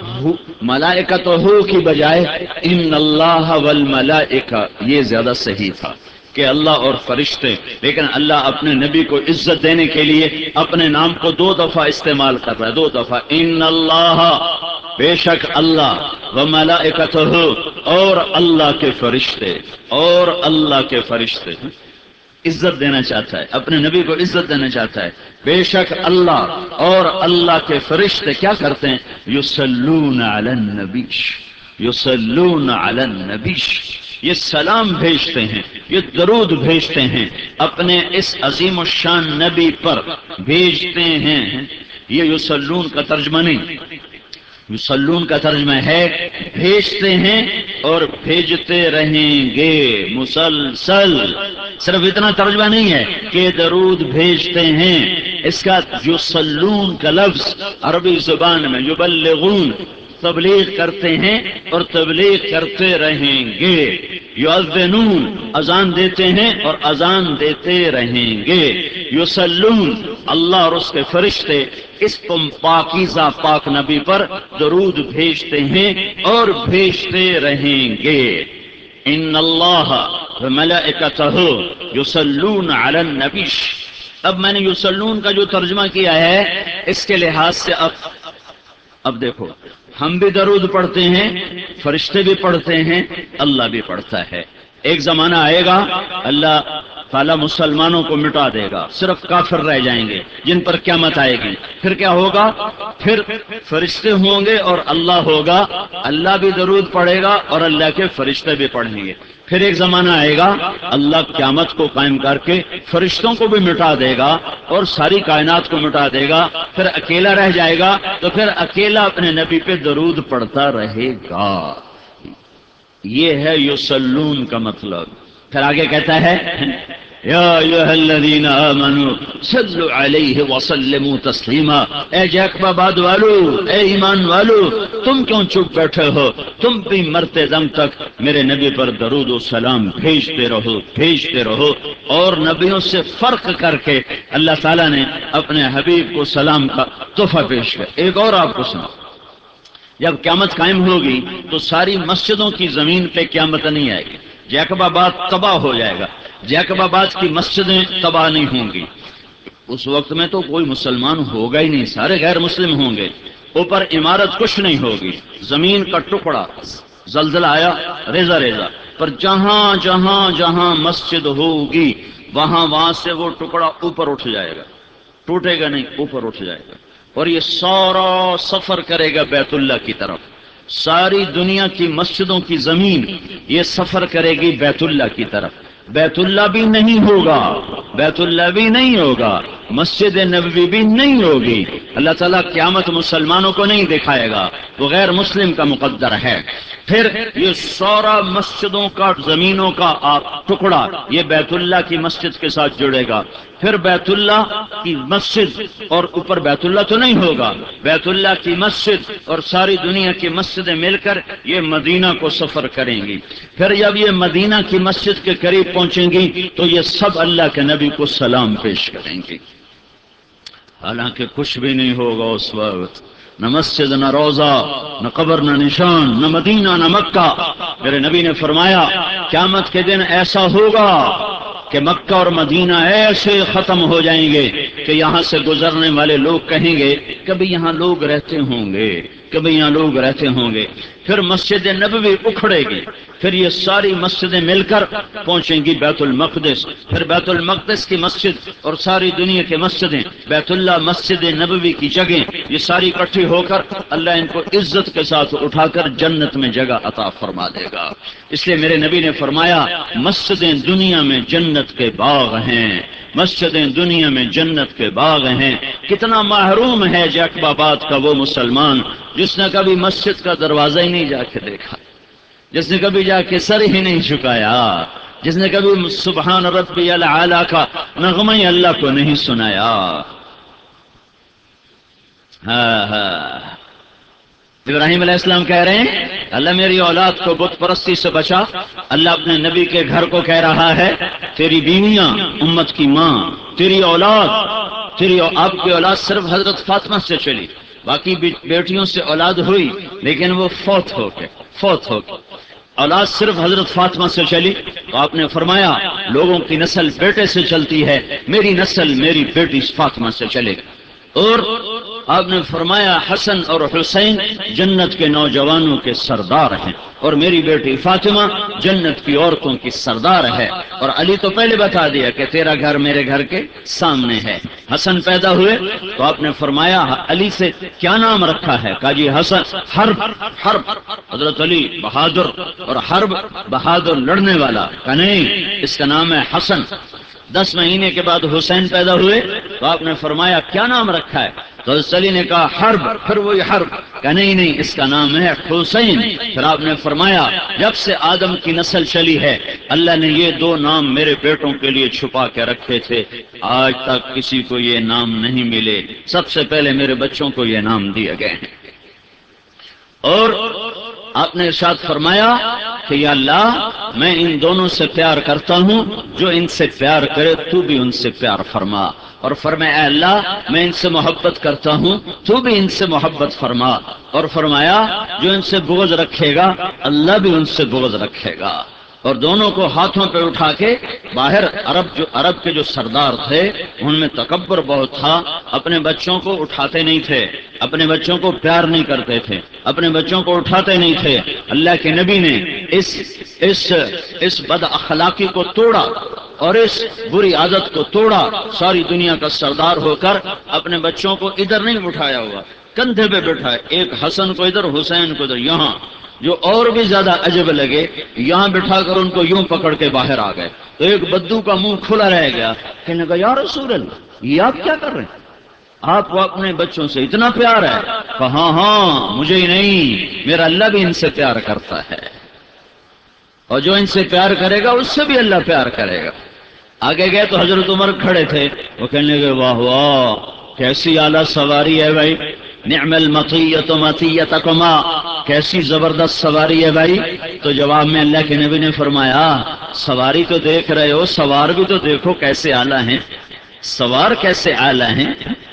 ملائکتہ کی بجائے ان اللہ والملائکہ یہ زیادہ صحیح تھا کہ اللہ اور فرشتے۔ لیکن اللہ اپنے نبی کو عزت دینے کے لیے اپنے نام کو دو دفعہ استعمال کر رہا ہے، دو دفعہ، ان اللہ، بے شک اللہ، وملائکتہ، اور اللہ کے فرشتے، اور اللہ کے فرشتے۔ عزت دینا چاہتا ہے، اپنے نبی کو عزت دینا چاہتا ہے۔ بے شک اللہ اور اللہ کے فرشتے کیا کرتے ہیں؟ یصلون علی النبی، یصلون علی النبی، یہ سلام بھیجتے ہیں، یہ درود بھیجتے ہیں اپنے اس عظیم الشان نبی پر بھیجتے ہیں۔ یہ یصلون کا ترجمہ نہیں، یصلون کا ترجمہ ہے بھیجتے ہیں اور بھیجتے رہیں گے مسلسل۔ صرف اتنا ترجمہ نہیں ہے کہ درود بھیجتے ہیں، اس کا یصلون کا لفظ عربی زبان میں یبلغون، تبلیغ کرتے ہیں اور تبلیغ کرتے رہیں گے۔ یؤذنون، اذان دیتے ہیں اور اذان دیتے رہیں گے۔ یصلون، اللہ اور اس کے فرشتے اس پاکیزہ پاک نبی پر درود بھیجتے ہیں اور بھیجتے رہیں گے۔ ان اللہ وملائکتہ یصلون علی النبی۔ اب میں نے یصلون کا جو ترجمہ کیا ہے اس کے لحاظ سے اب اب دیکھو، ہم بھی درود پڑھتے ہیں، فرشتے بھی پڑھتے ہیں، اللہ بھی پڑھتا ہے۔ ایک زمانہ آئے گا اللہ تعالیٰ مسلمانوں کو مٹا دے گا، صرف کافر رہ جائیں گے جن پر قیامت آئے گی۔ پھر کیا ہوگا؟ پھر فرشتے ہوں گے اور اللہ ہوگا، اللہ بھی درود پڑھے گا اور اللہ کے فرشتے بھی پڑھیں گے۔ پھر ایک زمانہ آئے گا اللہ قیامت کو قائم کر کے فرشتوں کو بھی مٹا دے گا اور ساری کائنات کو مٹا دے گا، پھر اکیلا رہ جائے گا تو پھر اکیلا اپنے نبی پہ درود پڑھتا رہے گا۔ یہ ہے یصلون کا مطلب۔ پھر آگے کہتا ہے یا ایھا الذین آمنوا صلوا علیہ وسلموا تسلیما۔ اے جیکب آباد والو، اے ایمان والو، تم کیوں چپ بیٹھے ہو؟ تم بھی مرتے دم تک میرے نبی پر درود و سلام بھیجتے رہو، بھیجتے رہو۔ اور نبیوں سے فرق کر کے اللہ تعالیٰ نے اپنے حبیب کو سلام کا تحفہ پیش کیا۔ ایک اور آپ کو سنا، جب قیامت قائم ہوگی تو ساری مسجدوں کی زمین پہ قیامت نہیں آئے گی، جیکب آباد تباہ ہو جائے گا، جیکب آباد کی مسجدیں تباہ نہیں ہوں گی۔ اس وقت میں تو کوئی مسلمان ہوگا ہی نہیں، سارے غیر مسلم ہوں گے۔ اوپر عمارت کچھ نہیں ہوگی، زمین کا ٹکڑا، زلزلہ آیا ریزہ ریزہ، پر جہاں جہاں جہاں مسجد ہوگی وہاں وہاں سے وہ ٹکڑا اوپر اٹھ جائے گا، ٹوٹے گا نہیں، اوپر اٹھ جائے گا، اور یہ سارا سفر کرے گا بیت اللہ کی طرف۔ ساری دنیا کی مسجدوں کی زمین یہ سفر کرے گی بیت اللہ کی طرف۔ بیت اللہ بھی نہیں ہوگا، بیت اللہ بھی نہیں ہوگا، مسجد نبوی بھی نہیں ہوگی۔ اللہ تعالیٰ قیامت مسلمانوں کو نہیں دکھائے گا، وہ غیر مسلم کا مقدر ہے۔ پھر یہ سارا مسجدوں کا، زمینوں کا ٹکڑا یہ بیت اللہ کی مسجد کے ساتھ جڑے گا۔ پھر بیت اللہ کی مسجد، اور اوپر بیت اللہ تو نہیں ہوگا، بیت اللہ کی مسجد اور ساری دنیا کی مسجدیں مل کر یہ مدینہ کو سفر کریں گی۔ پھر جب یہ مدینہ کی مسجد کے قریب پہنچیں گی تو یہ سب اللہ کے نبی کو سلام پیش کریں گی، حالانکہ کچھ بھی نہیں ہوگا اس وقت، نہ مسجد، نہ روضہ، نہ قبر، نہ نشان، نہ مدینہ، نہ مکہ۔ میرے نبی نے فرمایا قیامت کے دن ایسا ہوگا کہ مکہ اور مدینہ ایسے ختم ہو جائیں گے کہ یہاں سے گزرنے والے لوگ کہیں گے کبھی یہاں لوگ رہتے ہوں گے، کبھی یہاں لوگ رہتے ہوں گے۔ پھر مسجد نبوی اکھڑے گی، پھر یہ ساری مسجدیں مل کر پہنچیں گی بیت المقدس، پھر بیت المقدس کی مسجد اور ساری دنیا کے مسجدیں، بیت اللہ، مسجد نبوی کی جگہیں، یہ ساری اکٹھی ہو کر اللہ ان کو عزت کے ساتھ اٹھا کر جنت میں جگہ عطا فرما دے گا۔ اس لیے میرے نبی نے فرمایا مسجدیں دنیا میں جنت کے باغ ہیں، مسجدیں دنیا میں جنت کے باغ ہیں۔ کتنا محروم ہے جیکب آباد کا وہ مسلمان جس نے کبھی مسجد کا دروازہ ہی نہیں جا کے دیکھا، جس نے کبھی جا کے سر ہی نہیں جھکایا، جس نے کبھی سبحان ربی الاعلی کا نغمہ اللہ کو نہیں سنایا۔ ہاں ہاں ابراہیم علیہ السلام کہہ رہے ہیں اللہ میری اولاد کو بت پرستی سے بچا۔ اللہ اپنے نبی کے گھر کو کہہ رہا ہے تیری بیویاں امت کی ماں، تیری اولاد، تیری آپ کی اولاد صرف حضرت فاطمہ سے چلی، باقی بیٹیوں سے اولاد ہوئی لیکن وہ فوت ہو کے فوت ہو کے اولاد صرف حضرت فاطمہ سے چلی۔ تو آپ نے فرمایا لوگوں کی نسل بیٹے سے چلتی ہے، میری نسل میری بیٹی فاطمہ سے چلے گی۔ اور آپ نے فرمایا حسن اور حسین جنت کے نوجوانوں کے سردار ہیں اور میری بیٹی فاطمہ جنت کی عورتوں کی سردار ہے، اور علی تو پہلے بتا دیا کہ تیرا گھر میرے گھر کے سامنے ہے۔ حسن پیدا ہوئے تو آپ نے فرمایا علی سے کیا نام رکھا ہے؟ کہا جی حسن حرب، حرب حضرت علی بہادر، اور حرب بہادر لڑنے والا، کہا نہیں اس کا نام ہے حسن۔ دس مہینے کے بعد حسین پیدا ہوئے تو آپ نے فرمایا کیا نام رکھا ہے؟ تو حضرت علی نے کہا حرب، پھر وہی حرب، کہا نہیں نہیں اس کا نام ہے حسین۔ پھر آپ نے فرمایا جب سے آدم کی نسل چلی ہے اللہ نے یہ دو نام میرے بیٹوں کے لیے چھپا کے رکھے تھے، آج تک کسی کو یہ نام نہیں ملے، سب سے پہلے میرے بچوں کو یہ نام دیے گئے ہیں۔ اور آپ نے ارشاد فرمایا کہ یا اللہ میں ان دونوں سے پیار کرتا ہوں، جو ان سے پیار کرے تو بھی ان سے پیار فرما، اور فرمایا اے اللہ میں ان سے محبت کرتا ہوں تو بھی ان سے محبت فرما، اور فرمایا جو ان سے بغض رکھے گا اللہ بھی ان سے بغض رکھے گا۔ اور دونوں کو ہاتھوں پہ اٹھا کے باہر، عرب جو عرب کے جو سردار تھے ان میں تکبر بہت تھا، اپنے بچوں کو اٹھاتے نہیں تھے، اپنے بچوں کو پیار نہیں کرتے تھے، اپنے بچوں کو اٹھاتے نہیں تھے۔ اللہ کے نبی نے اس اس اس بد اخلاقی کو توڑا اور اس بری عادت کو توڑا، ساری دنیا کا سردار ہو کر اپنے بچوں کو ادھر نہیں اٹھایا ہوا، کندھے پہ بٹھائے، ایک حسن کو ادھر حسین کو ادھر، یہاں جو اور بھی زیادہ عجب لگے یہاں بٹھا کر ان کو یوں پکڑ کے باہر آ گئے تو ایک بدو کا منہ کھلا رہ گیا، کہنے لگا یا رسول اللہ یہ آپ کیا کر رہے ہیں؟ آپ کو اپنے بچوں سے اتنا پیار ہے؟ کہا ہاں ہاں مجھے ہی نہیں میرا اللہ بھی ان سے پیار کرتا ہے، اور جو ان سے پیار کرے گا اس سے بھی اللہ پیار کرے گا۔ آگے گئے تو حضرت عمر کھڑے تھے، وہ کہنے لگے واہ واہ کیسی اعلیٰ سواری ہے بھائی، نعم المطیۃ مطیۃکما، کیسی زبردست سواری ہے بھائی۔ تو جواب میں اللہ کے نبی نے فرمایا سواری تو دیکھ رہے ہو، سوار بھی تو دیکھو کیسے اعلیٰ ہیں، سوار کیسے اعلیٰ ہیں۔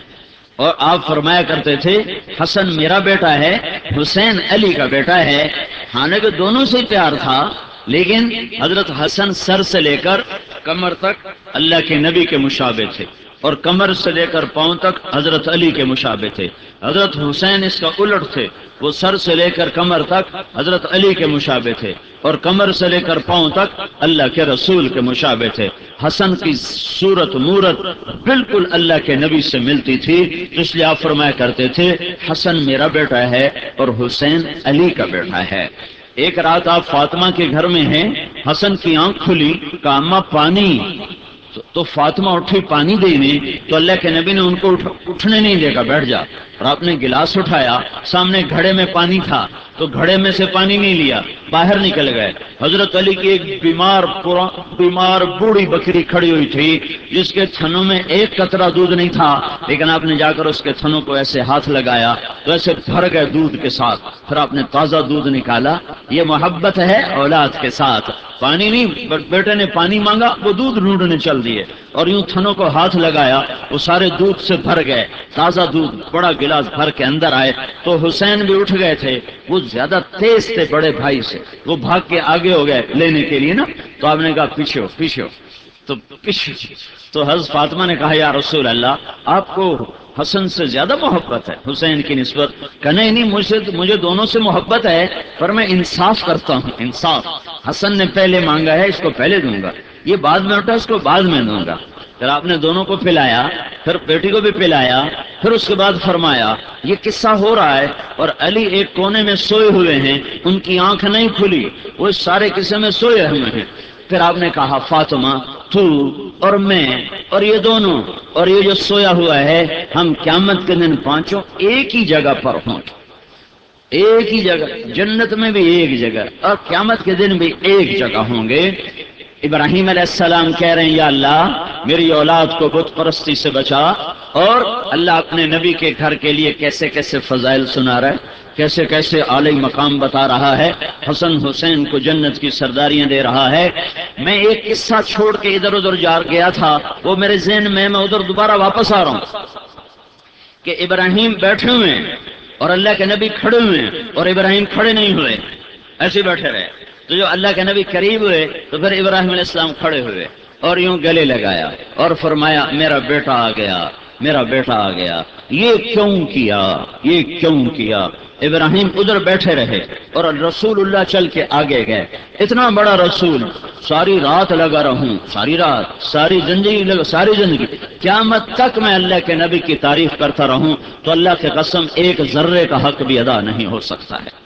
اور آپ فرمایا کرتے تھے حسن میرا بیٹا ہے، حسین علی کا بیٹا ہے، حالانکہ دونوں سے پیار تھا لیکن حضرت حسن سر سے لے کر کمر تک اللہ کے نبی کے مشابہ تھے، اور کمر سے لے کر پاؤں تک حضرت علی کے مشابہ تھے۔ حضرت حسین اس کا الٹ تھے، وہ سر سے لے کر کمر تک حضرت علی کے مشابہ تھے، اور کمر سے لے کر پاؤں تک اللہ کے رسول کے مشابہ تھے۔ حسن کی صورت مورت بالکل اللہ کے نبی سے ملتی تھی، اس لیے آپ فرمایا کرتے تھے حسن میرا بیٹا ہے اور حسین علی کا بیٹا ہے۔ ایک رات آپ فاطمہ کے گھر میں ہیں، حسن کی آنکھ کھلی، کہا اماں پانی، تو فاطمہ اٹھی پانی دینے، تو اللہ کے نبی نے ان کو اٹھنے نہیں دے گا، بیٹھ جا، اور آپ نے گلاس اٹھایا، سامنے گھڑے میں پانی تھا تو گھڑے میں سے پانی نہیں لیا، باہر نکل گئے۔ حضرت علی کی ایک بیمار بیمار بوڑھی بکری کھڑی ہوئی تھی جس کے تھنوں میں ایک قطرہ دودھ نہیں تھا، لیکن آپ نے جا کر اس کے تھنوں کو ایسے ہاتھ لگایا تو ایسے بھر گئے دودھ کے ساتھ، پھر آپ نے تازہ دودھ نکالا۔ یہ محبت ہے اولاد کے ساتھ، پانی نہیں، بیٹے نے پانی مانگا وہ دودھ ڈھونڈنے چل دیے، اور یوں تھنوں کو ہاتھ لگایا وہ سارے دودھ سے بھر گئے، تازہ دودھ بڑا گلاس بھر کے اندر آئے تو حسین بھی اٹھ گئے تھے، وہ زیادہ تیز تھے بڑے بھائی سے، وہ بھاگ کے آگے ہو گئے لینے کے لیے نا، تو آپ نے کہا پیچھے ہو پیچھے ہو، تو پیچھے، تو حضرت فاطمہ نے کہا یا رسول اللہ آپ کو حسن سے زیادہ محبت ہے حسین کی نسبت؟ کہ نہیں نہیں مجھے مجھے دونوں سے محبت ہے، پر میں انصاف کرتا ہوں، انصاف، حسن نے پہلے مانگا ہے اس کو پہلے دوں گا، یہ بعد میں اٹھا اس کو بعد میں دوں گا۔ پھر آپ نے دونوں کو پلایا، پھر بیٹی کو بھی پلایا، پھر اس کے بعد فرمایا یہ قصہ ہو رہا ہے اور علی ایک کونے میں سوئے ہوئے ہیں، ان کی آنکھ نہیں کھلی، وہ سارے قصے میں سوئے ہوئے ہیں۔ پھر آپ نے کہا فاطمہ تو اور میں اور یہ دونوں اور یہ جو سویا ہوا ہے ہم قیامت کے دن پانچوں ایک ہی جگہ پر ہوں، ایک ہی جگہ، جنت میں بھی ایک جگہ اور قیامت کے دن بھی ایک جگہ ہوں گے۔ ابراہیم علیہ السلام کہہ رہے ہیں یا اللہ میری اولاد کو بت پرستی سے بچا، اور اللہ اپنے نبی کے گھر کے لیے کیسے کیسے فضائل سنا رہا ہے، کیسے کیسے اعلی مقام بتا رہا ہے، حسن حسین کو جنت کی سرداریاں دے رہا ہے۔ میں ایک قصہ چھوڑ کے ادھر ادھر جا گیا تھا، وہ میرے ذہن میں میں ادھر دوبارہ واپس آ رہا ہوں کہ ابراہیم بیٹھے ہوئے ہیں اور اللہ کے نبی کھڑے ہوئے ہیں، اور ابراہیم کھڑے نہیں ہوئے، ایسے بیٹھے رہے، تو جو اللہ کے نبی قریب ہوئے تو پھر ابراہیم علیہ السلام کھڑے ہوئے اور یوں گلے لگایا اور فرمایا میرا بیٹا آ گیا، میرا بیٹا آ گیا، یہ کیوں کیا، یہ کیوں کیا؟ ابراہیم ادھر بیٹھے رہے اور رسول اللہ چل کے آگے گئے۔ اتنا بڑا رسول، ساری رات لگا رہوں، ساری رات، ساری زندگی لگا، ساری زندگی قیامت تک میں اللہ کے نبی کی تعریف کرتا رہوں تو اللہ کی قسم ایک ذرے کا حق بھی ادا نہیں ہو سکتا ہے۔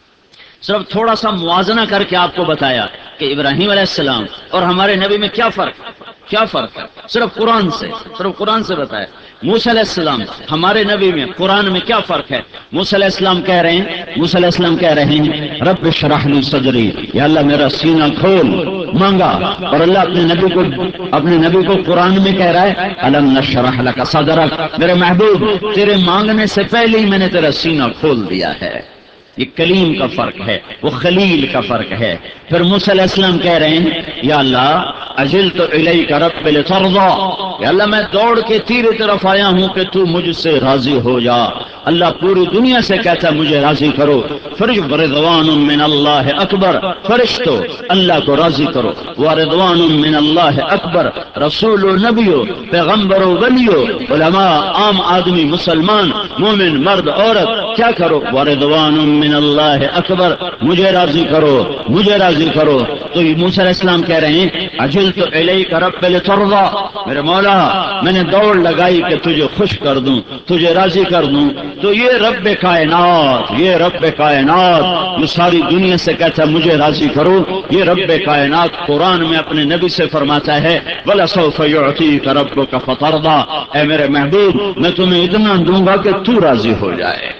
صرف تھوڑا سا موازنہ کر کے آپ کو بتایا کہ ابراہیم علیہ السلام اور ہمارے نبی میں کیا فرق ہے، کیا فرق ہے، صرف قرآن سے، صرف قرآن سے بتایا۔ موسیٰ علیہ السلام ہمارے نبی میں قرآن میں کیا فرق ہے؟ موسیٰ علیہ السلام کہہ رہے ہیں موسیٰ علیہ السلام کہہ رہے ہیں رب اشرح لی صدری، یا اللہ میرا سینہ کھول، مانگا، اور اللہ اپنے نبی کو اپنے نبی کو قرآن میں کہہ رہا ہے الم نشرح لک صدرک، میرے محبوب تیرے مانگنے سے پہلے ہی میں نے تیرا سینہ کھول دیا ہے۔ یہ کلیم کا فرق ہے، وہ خلیل کا فرق ہے۔ پھر موسیٰ علیہ السلام کہہ رہے ہیں یا اللہ اجلت الیک رب لترضی، یا اللہ میں دوڑ کے تیرے طرف آیا ہوں کہ تو مجھ سے راضی ہو جا۔ اللہ پوری دنیا سے کہتا ہے مجھے راضی کرو، فرج رضوان من اللہ اکبر، فرشتو اللہ کو راضی کرو، ورضوان من اللہ اکبر، رسول و نبیو، پیغمبر و ولیو، علماء، عام آدمی، مسلمان، مومن، مرد، عورت، کیا کرو؟ ورضوان من اللہ اکبر، مجھے راضی کرو، مجھے راضی کرو۔ تو یہ موسیٰ علیہ السلام کہہ رہے ہیں اجلت الیک رب لترضی، میرے مولا میں نے دوڑ لگائی کہ تجھے خوش کر دوں، تجھے راضی کر دوں۔ تو یہ رب کائنات، یہ رب کائنات جو ساری دنیا سے کہتا ہے مجھے راضی کرو، یہ رب کائنات قرآن میں اپنے نبی سے فرماتا ہے وَلَسَوْفَ يُعْطِيكَ رَبُّكَ فَتَرْضَىٰ، اے میرے محبوب میں تمہیں اتنا دوں گا کہ تو راضی ہو جائے۔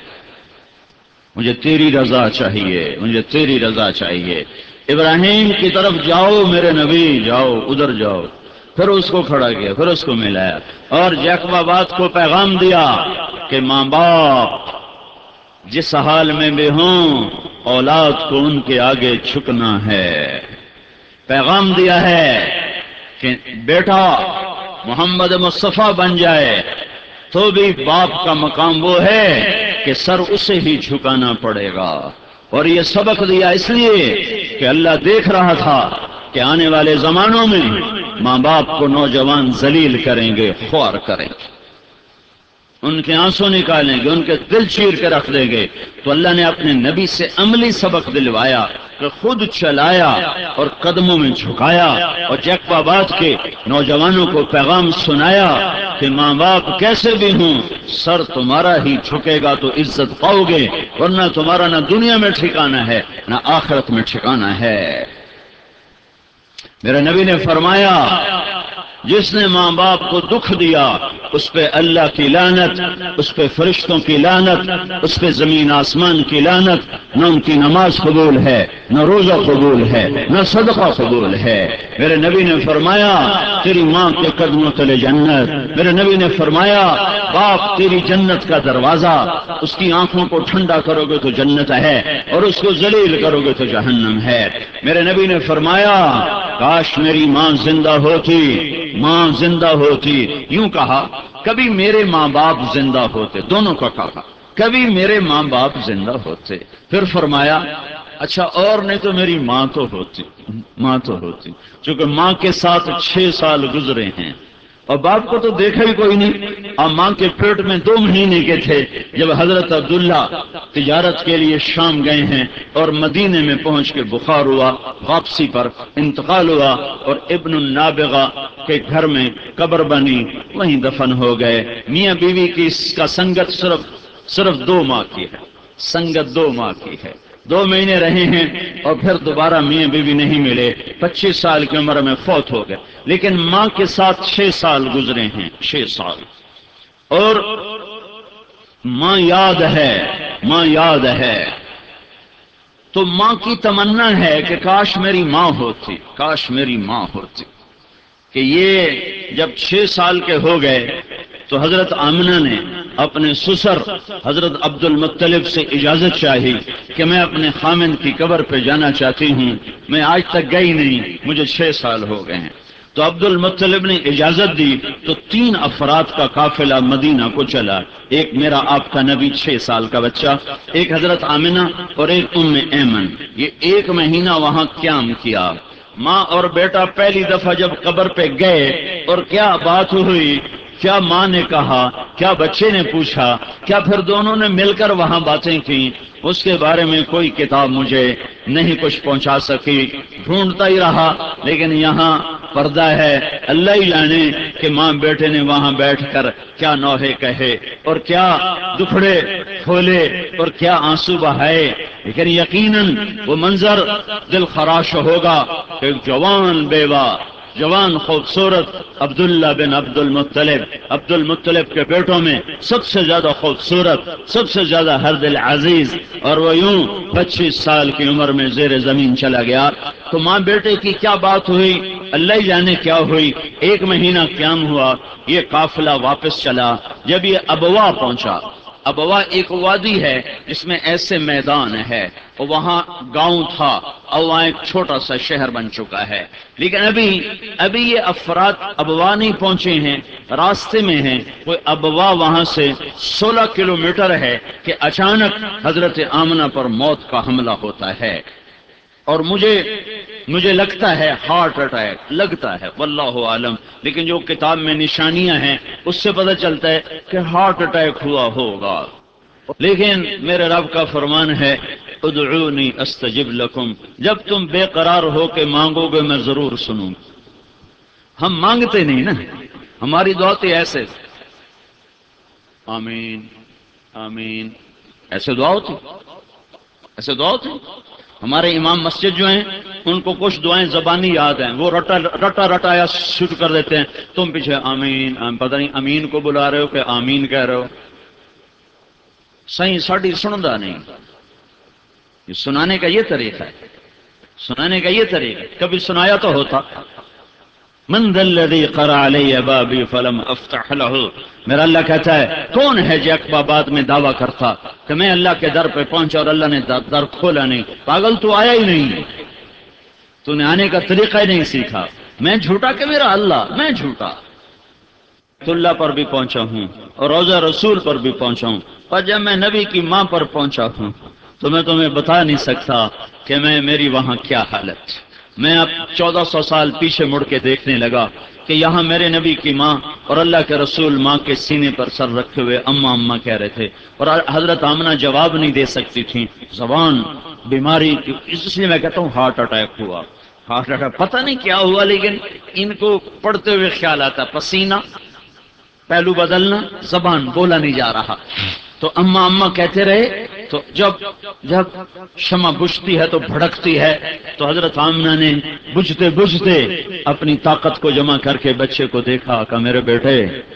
مجھے تیری رضا چاہیے، مجھے تیری رضا چاہیے۔ ابراہیم کی طرف جاؤ میرے نبی، جاؤ ادھر جاؤ۔ پھر اس کو کھڑا کیا، پھر اس کو ملایا اور جعفر کو پیغام دیا کہ ماں باپ جس حال میں بھی ہوں اولاد کو ان کے آگے جھکنا ہے۔ پیغام دیا ہے کہ بیٹا محمد مصطفیٰ بن جائے تو بھی باپ کا مقام وہ ہے کہ سر اسے ہی جھکانا پڑے گا۔ اور یہ سبق دیا اس لیے کہ اللہ دیکھ رہا تھا کہ آنے والے زمانوں میں ماں باپ کو نوجوان ذلیل کریں گے، خوار کریں گے، ان کے آنسو نکالیں گے، ان کے دل چیر کے رکھ دیں گے۔ تو اللہ نے اپنے نبی سے عملی سبق دلوایا کہ خود چلایا اور قدموں میں جھکایا اور جیکباباد کے نوجوانوں کو پیغام سنایا کہ ماں باپ کیسے بھی ہوں سر تمہارا ہی جھکے گا تو عزت پاؤ گے، ورنہ تمہارا نہ دنیا میں ٹھکانہ ہے نہ آخرت میں ٹھکانہ ہے۔ میرے نبی نے فرمایا جس نے ماں باپ کو دکھ دیا اس پہ اللہ کی لعنت، اس پہ فرشتوں کی لعنت، اس پہ زمین آسمان کی لعنت، نہ ان کی نماز قبول ہے، نہ روزہ قبول ہے، نہ صدقہ قبول ہے۔ میرے نبی نے فرمایا تیری ماں کے قدموں تلے جنت۔ میرے نبی نے فرمایا باپ تیری جنت کا دروازہ، اس کی آنکھوں کو ٹھنڈا کرو گے تو جنت ہے اور اس کو ذلیل کرو گے تو جہنم ہے۔ میرے نبی نے فرمایا کاش میری ماں زندہ ہوتی، ماں زندہ ہوتی، یوں کہا کبھی میرے ماں باپ زندہ ہوتے، دونوں کا کہا کبھی میرے ماں باپ زندہ ہوتے۔ پھر فرمایا اچھا اور نہیں تو میری ماں تو ہوتی، ماں تو ہوتی، چونکہ ماں کے ساتھ چھ سال گزرے ہیں اور باپ کو تو دیکھا ہی کوئی نہیں۔ اور ماں کے پیٹ میں دو مہینے کے تھے جب حضرت عبداللہ تجارت کے لیے شام گئے ہیں اور مدینے میں پہنچ کے بخار ہوا، واپسی پر انتقال ہوا اور ابن النابغہ کے گھر میں قبر بنی، وہیں دفن ہو گئے۔ میاں بیوی کی اس کا سنگت صرف صرف دو ماہ کی ہے، سنگت دو ماہ کی ہے، دو مہینے رہے ہیں اور پھر دوبارہ میاں بیوی نہیں ملے، پچیس سال کی عمر میں فوت ہو گئے، لیکن ماں کے ساتھ چھ سال گزرے ہیں، چھ سال۔ اور ماں یاد ہے، ماں یاد ہے، تو ماں کی تمنا ہے کہ کاش میری ماں ہوتی، کاش میری ماں ہوتی۔ کہ یہ جب چھ سال کے ہو گئے تو حضرت آمنہ نے اپنے سسر حضرت عبد المطلب سے اجازت چاہی کہ میں اپنے خامند کی قبر پہ جانا چاہتی ہوں، میں آج تک گئی نہیں، مجھے چھ سال ہو گئے ہیں۔ تو عبد المطلب نے اجازت دی تو تین افراد کا قافلہ مدینہ کو چلا، ایک میرا آپ کا نبی چھ سال کا بچہ، ایک حضرت آمنہ اور ایک ام ایمن۔ یہ ایک مہینہ وہاں قیام کیا۔ ماں اور بیٹا پہلی دفعہ جب قبر پہ گئے اور کیا بات ہوئی کیا ماں نے کہا، کیا بچے نے پوچھا، کیا پھر دونوں نے مل کر وہاں باتیں کی، اس کے بارے میں کوئی کتاب مجھے نہیں کچھ پہنچا سکی، ڈھونڈتا ہی رہا۔ لیکن یہاں پردہ ہے، اللہ ہی جانے کہ ماں بیٹے نے وہاں بیٹھ کر کیا نوحے کہے اور کیا دکھڑے کھولے اور کیا آنسو بہائے۔ لیکن یقیناً وہ منظر دل خراش ہوگا کہ جوان بیوہ، جوان خوبصورت عبداللہ بن عبد المطلب، عبد المطلب کے بیٹوں میں سب سے زیادہ خوبصورت، سب سے زیادہ ہر دل عزیز، اور وہ یوں پچیس سال کی عمر میں زیر زمین چلا گیا۔ تو ماں بیٹے کی کیا بات ہوئی، اللہ ہی جانے کیا ہوئی۔ ایک مہینہ قیام ہوا، یہ قافلہ واپس چلا۔ جب یہ ابوا پہنچا، ابوا ایک وادی ہے جس میں ایسے میدان ہے، اور وہاں گاؤں تھا، اور وہاں ایک چھوٹا سا شہر بن چکا ہے۔ لیکن ابھی ابھی یہ افراد ابوا نہیں پہنچے ہیں، راستے میں ہیں۔ کوئی ابوا وہاں سے سولہ کلومیٹر ہے کہ اچانک حضرت آمنہ پر موت کا حملہ ہوتا ہے، اور مجھے مجھے لگتا ہے ہارٹ اٹیک لگتا ہے، واللہ عالم، لیکن جو کتاب میں نشانیاں ہیں اس سے پتہ چلتا ہے کہ ہارٹ اٹیک ہوا ہوگا۔ لیکن میرے رب کا فرمان ہے ادعونی استجب لکم، جب تم بے قرار ہو کے مانگو گے میں ضرور سنوں۔ ہم مانگتے نہیں نا، ہماری دعا تو ایسے آمین آمین ایسے دعا ہوتی، ایسے دعا ہوتی۔ ہمارے امام مسجد جو ہیں ان کو کچھ دعائیں زبانی یاد ہیں، وہ رٹا رٹا رٹایا شروع کر دیتے ہیں، تم پیچھے آمین آمین، پتہ نہیں امین کو بلا رہے ہو کہ آمین کہہ رہے ہو۔ صحیح ساڑی سندا نہیں، یہ سنانے کا یہ طریقہ ہے، سنانے کا یہ طریقہ ہے، کبھی سنایا تو ہوتا۔ من ذا الذی قرأ علی بابی فلم افتح لہ، میرا اللہ کہتا ہے کون ہے جو اقباباد میں دعویٰ کرتا کہ میں اللہ کے در پہ پہنچا اور اللہ نے در کھولا نہیں۔ پاگل تو آیا ہی نہیں، تو نے آنے کا طریقہ ہی نہیں سیکھا۔ میں جھوٹا کہ میرا اللہ، میں جھوٹا تو اللہ پر بھی پہنچا ہوں اور روضہ رسول پر بھی پہنچا ہوں، اور جب میں نبی کی ماں پر پہنچا ہوں تو میں تمہیں بتا نہیں سکتا کہ میں میری وہاں کیا حالت۔ میں اب چودہ سو سال پیچھے مڑ کے دیکھنے لگا کہ یہاں میرے نبی کی ماں اور اللہ کے رسول ماں کے سینے پر سر رکھے ہوئے اماں اماں کہہ رہے تھے، اور حضرت آمنہ جواب نہیں دے سکتی تھیں، زبان بیماری، اس لیے میں کہتا ہوں ہارٹ اٹیک ہوا۔ ہارٹ اٹیک پتہ نہیں کیا ہوا، لیکن ان کو پڑھتے ہوئے خیال آتا پسینہ، پہلو بدلنا، زبان بولا نہیں جا رہا۔ تو اماں اماں کہتے رہے، تو جب جب شمع بجھتی ہے تو بھڑکتی ہے، تو حضرت آمنہ نے بجھتے بجھتے اپنی طاقت کو جمع کر کے بچے کو دیکھا کہ میرے بیٹے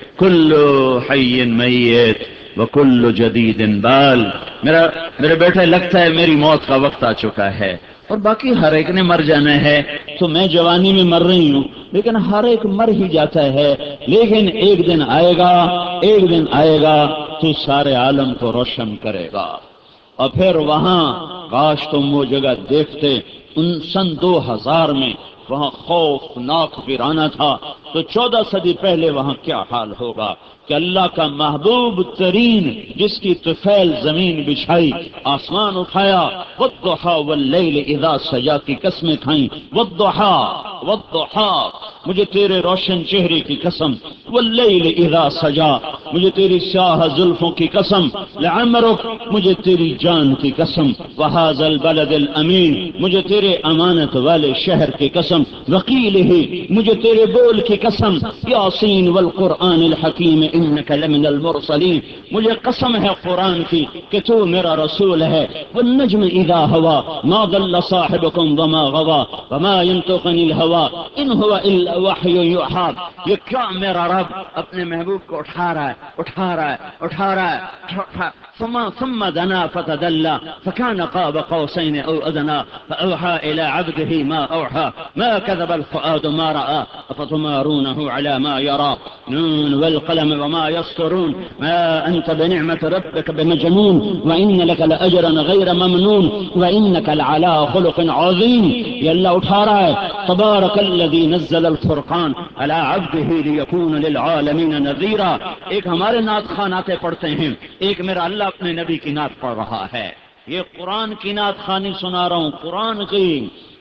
کل حی میت وکل جدید بال، میرا میرے بیٹے لگتا ہے میری موت کا وقت آ چکا ہے، اور باقی ہر ایک نے مر جانا ہے۔ تو میں جوانی میں مر رہی ہوں، لیکن ہر ایک مر ہی جاتا ہے، لیکن ایک دن آئے گا، ایک دن آئے گا تو سارے عالم کو روشن کرے گا۔ اور پھر وہاں کاش تم وہ جگہ دیکھتے، ان سن دو ہزار میں وہاں خوفناک ویرانہ تھا، تو چودہ صدی پہلے وہاں کیا حال ہوگا کہ اللہ کا محبوب ترین جس کی طفیل زمین بچھائی، آسمان اٹھایا، والضحی واللیل اذا سجا کی قسمیں کھائیں، والضحی والضحی مجھے تیرے روشن چہرے کی قسم، واللیل اذا سجا مجھے تیری سیاہ زلفوں کی قسم، لعمرک مجھے تیری جان کی قسم، وہذا البلد الامین مجھے تیرے امانت والے شہر کی قسم، وقیل ہی مجھے تیرے بول کی قسم، یاسین والقرآن الحکیم انک لمن المرسلین مجھے قسم ہے قرآن کی کہ تو میرا رسول ہے، والنجم اذا ہوا ما ضل صاحبکم وما غوا وما ينطق عن الهوى ان هو الا وحی یوحی۔ یہ کیا میرا رب اپنے محبوب کو اٹھا رہا ہے اٹھا رہا ہے اٹھا رہا ہے اٹھا ثم ثم دنا فتدلى فكان قاب قوسين او ادنى فاوحى الى عبده ما اوحى ما كذب الفؤاد ما راى افتمارونه على ما يرى نون والقلم وما يسطرون ما انت بنعمه ربك بمجنون وان لك لاجرا غير ممنون وانك لعلى خلق عظيم۔ یہ اللہ اٹھا رہا ہے، تبارک الذي نزل الفرقان على عبده ليكون للعالمين نذيرا۔ ایک ہمارے نعت خواں نعتیں پڑھتے ہیں، ایک میرا اللہ اپنے نبی کی نعت پڑھ رہا ہے۔ یہ قرآن کی نعت خوانی سنا رہا ہوں، قرآن کی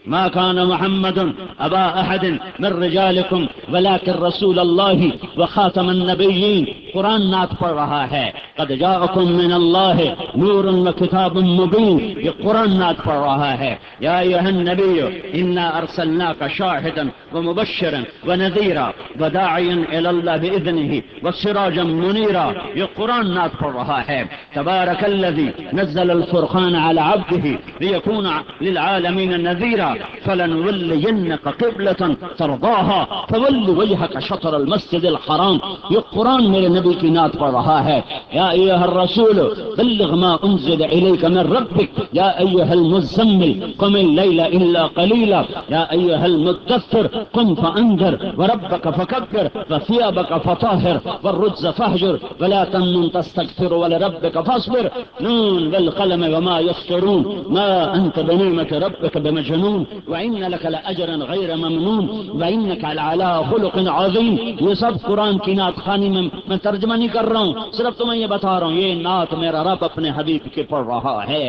ما كان محمد أبا أحد من رجالكم ولكن رسول الله وخاتم النبيين. قرآن نعت پڑھ رہا ہے. قد جاءكم من الله نور وكتاب مبين. یہ قرآن نعت پڑھ رہا ہے. يا أيها النبي إنا أرسلناك شاهدا ومبشرا ونذيرا وداعيا إلى الله بإذنه وسراجا منيرا. یہ قرآن نعت پڑھ رہا ہے. تبارك الذي نزل الفرقان على عبده ليكون للعالمين نذيرا فلنولينك قبلة ترضاها فول وجهك شطر المسجد الحرام. یہ قرآن میرے نبی کی نعت پڑھ رہا ہے. یا ایھا الرسول بلغ ما انزل الیک من ربک یا ایھا المزمل قم اللیل الا قلیلا یا ایھا المدثر قم فانذر وربك فكبر وثيابك فطهر والرجز فاهجر ولا تمنن تستكثر ولربك فاصبر. نون والقلم وما يسطرون ما انت بنعمة ربك بمجنون وإن لك لأجرا غير ممنون وإنك لعلى خلق عظيم. یہ سب قرآن کی نعت خوانی میں میں ترجمہ نہیں کر رہا ہوں، صرف تمہیں یہ بتا رہا ہوں یہ نعت میرا رب اپنے حبیب کے پڑھ رہا ہے.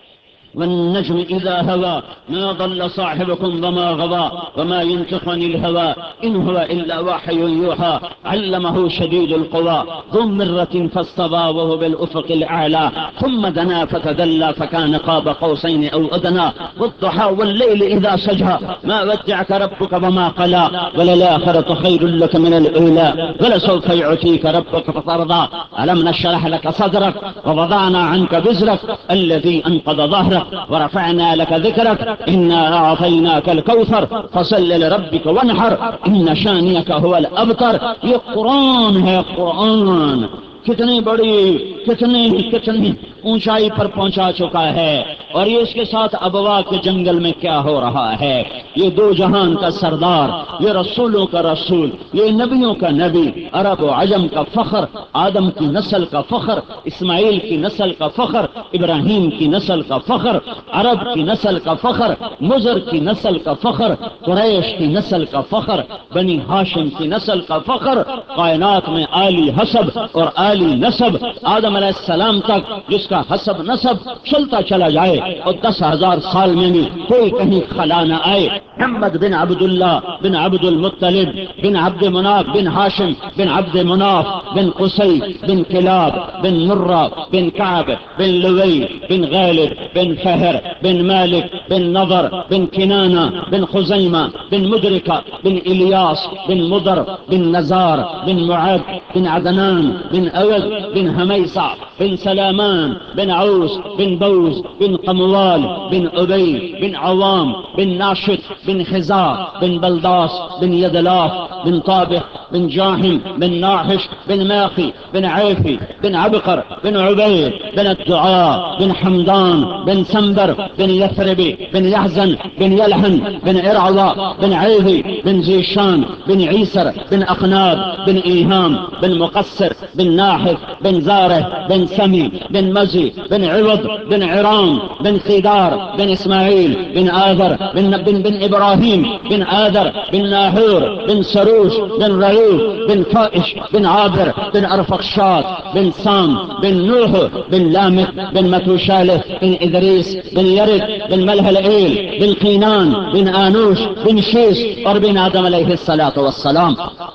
والنجم إذا هوى ما ضل صاحبكم وما غوى وما ينطق عن الهوى إن هو إلا وحي يوحى علمه شديد القوى ذو مرة فاستوى وهو بالأفق الأعلى ثم دنا فتدلى فكان قاب قوسين أو أدنى والضحى والليل إذا سجى ما ودعك ربك وما قلى وللآخرة خير لك من الأولى ولسوف يعطيك ربك فترضى ألم نشرح لك صدرك ووضعنا عنك وزرك الذي أنقض ظهرك ورفعنا لك ذكرك إنا أعطيناك الكوثر فصل لربك وانحر إن شانئك هو الأبتر. یہ قرآن ہے. قرآن کتنی بڑی کتنی کتنی اونچائی پر پہنچا چکا ہے. اور یہ اس کے ساتھ ابوا کے جنگل میں کیا ہو رہا ہے. یہ دو جہان کا سردار، یہ رسولوں کا رسول، یہ نبیوں کا نبی، عرب و عجم کا فخر، آدم کی نسل کا فخر، اسماعیل کی نسل کا فخر، ابراہیم کی نسل کا فخر، عرب کی نسل کا فخر، مضر کی نسل کا فخر، قریش کی نسل کا فخر، بنی ہاشم کی نسل کا فخر. کائنات میں عالی حسب اور عالی نسب آدم علیہ السلام تک جس کا حسب نسب چلتا چلا جائے اور دس ہزار سال میں بھی کوئی کہیں خلا نہ آئے. محمد بن عبداللہ بن عبد المطلب بن عبد مناف بن ہاشم بن عبد مناف بن قصی بن کلاب بن مرہ بن کعب بن لوی بن غالب بن فہر بن مالک بن نضر بن کنانہ بن خزیمہ بن مدرکہ بن الیاس بن مضر بن نزار بن معد بن عدنان بن اود بن حمیصہ بن سلامان بن عوس بن بوز بن قموال بن ابی بن عوام بن ناشط بن خزاع بن بلداس بن يدلاف بن طابخ بن جاهم بن ناحش بن ماخي بن عيفي بن عبقر بن عبيد بن الدعاء بن حمدان بن سنبر بن يثربي بن يحزن بن يلحن بن إرعضاء بن عيفي بن زيشان بن عيسر بن أقناب بن إيهام بن مقصر بن ناحف بن زاره بن سمي بن مزي بن عوض بن عرام بن قيدار بن إسماعيل بن آذر بن, بن, بن إبراهيم بن آذر بن ناحور بن سروش بن رعوف بن فائش بن عابر بن أرفقشاد بن سام بن نوح بن لامك بن متوشالة بن إدريس بن يرد بن ملهلئيل بن قينان بن آنوش بن شيس اور بن آدم علیہ الصلاة والسلام.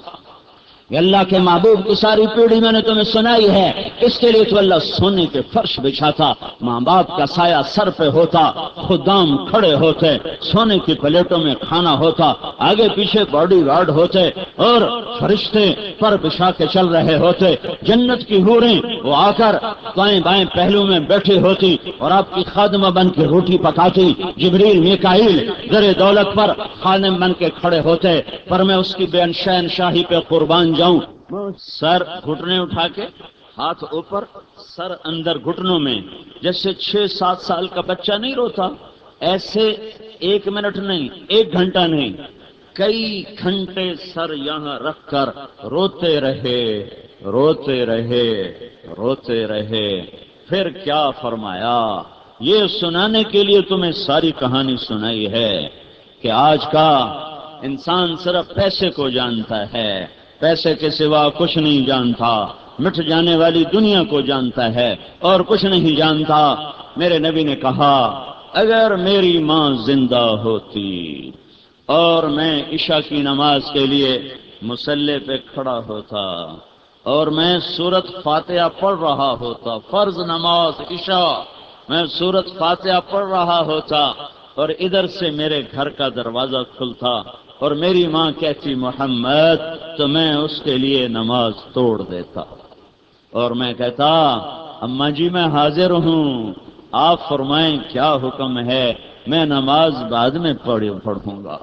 اللہ کے محبوب کی ساری پیڑھی میں نے تمہیں سنائی ہے. اس کے لیے تو اللہ سونے کے فرش بچھاتا، ماں باپ کا سایہ سر پہ ہوتا، خدام کھڑے ہوتے، سونے کی پلیٹوں میں کھانا ہوتا، آگے پیچھے باڈی گارڈ ہوتے اور فرشتے پر بچھا کے چل رہے ہوتے. جنت کی حوریں وہ آ کر دائیں بائیں پہلو میں بیٹھی ہوتی اور آپ کی خادمہ بن کے روٹی پکاتی. جبریل میکائیل زر دولت پر خادم بن کے کھڑے ہوتے. پر میں اس کی بے شہن شاہی پہ قربان جاؤں. سر گھٹنے اٹھا کے ہاتھ اوپر سر اندر گھٹنوں میں، جیسے چھ سات سال کا بچہ نہیں روتا ایسے ایک منٹ نہیں، ایک گھنٹہ نہیں، کئی گھنٹے سر یہاں رکھ کر روتے رہے روتے رہے روتے رہے. پھر کیا فرمایا؟ یہ سنانے کے لیے تمہیں ساری کہانی سنائی ہے کہ آج کا انسان صرف پیسے کو جانتا ہے، پیسے کے سوا کچھ نہیں جانتا، مٹ جانے والی دنیا کو جانتا ہے اور کچھ نہیں جانتا. میرے نبی نے کہا اگر میری ماں زندہ ہوتی اور میں عشاء کی نماز کے لیے مصلی پہ کھڑا ہوتا اور میں سورت فاتحہ پڑھ رہا ہوتا، فرض نماز عشاء، میں سورت فاتحہ پڑھ رہا ہوتا اور ادھر سے میرے گھر کا دروازہ کھلتا اور میری ماں کہتی محمد، تو میں اس کے لیے نماز توڑ دیتا اور میں کہتا اماں جی میں حاضر ہوں، آپ فرمائیں کیا حکم ہے، میں نماز بعد میں پڑھوں گا۔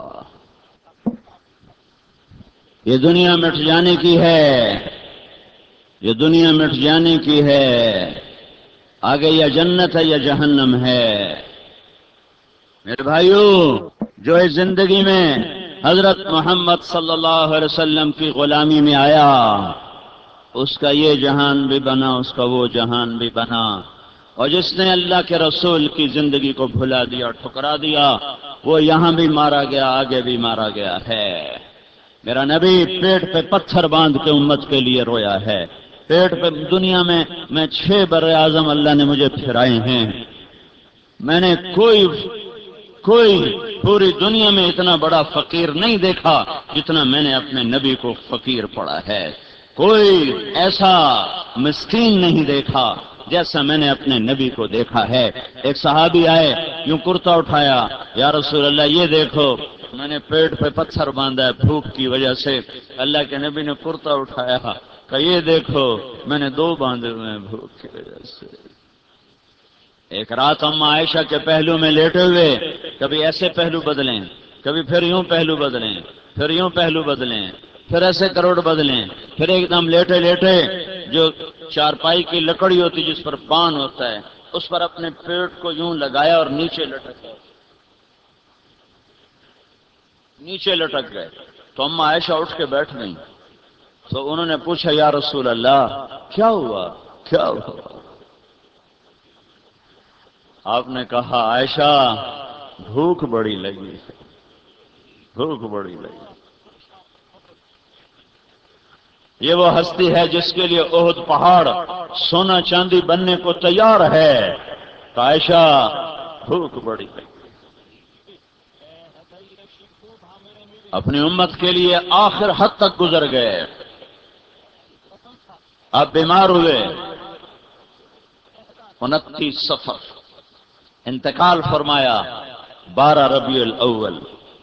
یہ دنیا مٹ جانے کی ہے، یہ دنیا مٹ جانے کی ہے، آگے یا جنت ہے یا جہنم ہے۔ میرے بھائیو، جو اس زندگی میں حضرت محمد صلی اللہ علیہ وسلم کی غلامی میں آیا، اس کا یہ جہان بھی بنا، اس کا وہ جہان بھی بنا، اور جس نے اللہ کے رسول کی زندگی کو بھلا دیا، ٹھکرا دیا، وہ یہاں بھی مارا گیا، آگے بھی مارا گیا ہے۔ میرا نبی پیٹ پہ پتھر باندھ کے امت کے لیے رویا ہے۔ پیٹ پہ دنیا میں میں چھ بر اعظم اللہ نے مجھے پھرائے ہیں، میں نے کوئی کوئی پوری دنیا میں اتنا بڑا فقیر نہیں دیکھا جتنا میں نے اپنے نبی کو فقیر پڑا ہے، کوئی ایسا مسکین نہیں دیکھا جیسا میں نے اپنے نبی کو دیکھا ہے۔ ایک صحابی آئے، یوں کرتا اٹھایا، یا رسول اللہ یہ دیکھو، میں نے پیٹ پہ پتھر باندھا ہے بھوک کی وجہ سے۔ اللہ کے نبی نے کرتا اٹھایا کہ یہ دیکھو، میں نے دو باندھے ہوئے ہیں بھوک کی وجہ سے۔ ایک رات اما عائشہ کے پہلو میں لیٹے ہوئے، کبھی ایسے پہلو بدلیں، کبھی پھر یوں پہلو بدلیں، پھر یوں پہلو بدلیں، پھر ایسے کروڑ بدلیں، پھر ایک دم لیٹے لیٹے جو چارپائی کی لکڑی ہوتی جس پر پان ہوتا ہے اس پر اپنے پیٹ کو یوں لگایا اور نیچے لٹک گئے، نیچے لٹک گئے۔ تو اما عائشہ اٹھ کے بیٹھ گئیں، تو انہوں نے پوچھا یا رسول اللہ کیا ہوا کیا ہوا؟ آپ نے کہا عائشہ بھوک بڑی لگی ہے، بھوک بڑی لگی۔ یہ وہ ہستی ہے جس کے لیے احد پہاڑ سونا چاندی بننے کو تیار ہے، تو عائشہ بھوک بڑی لگی۔ اپنی امت کے لیے آخر حد تک گزر گئے۔ آپ بیمار ہوئے، انتیس سفر انتقال فرمایا، بارہ ربیع الاول،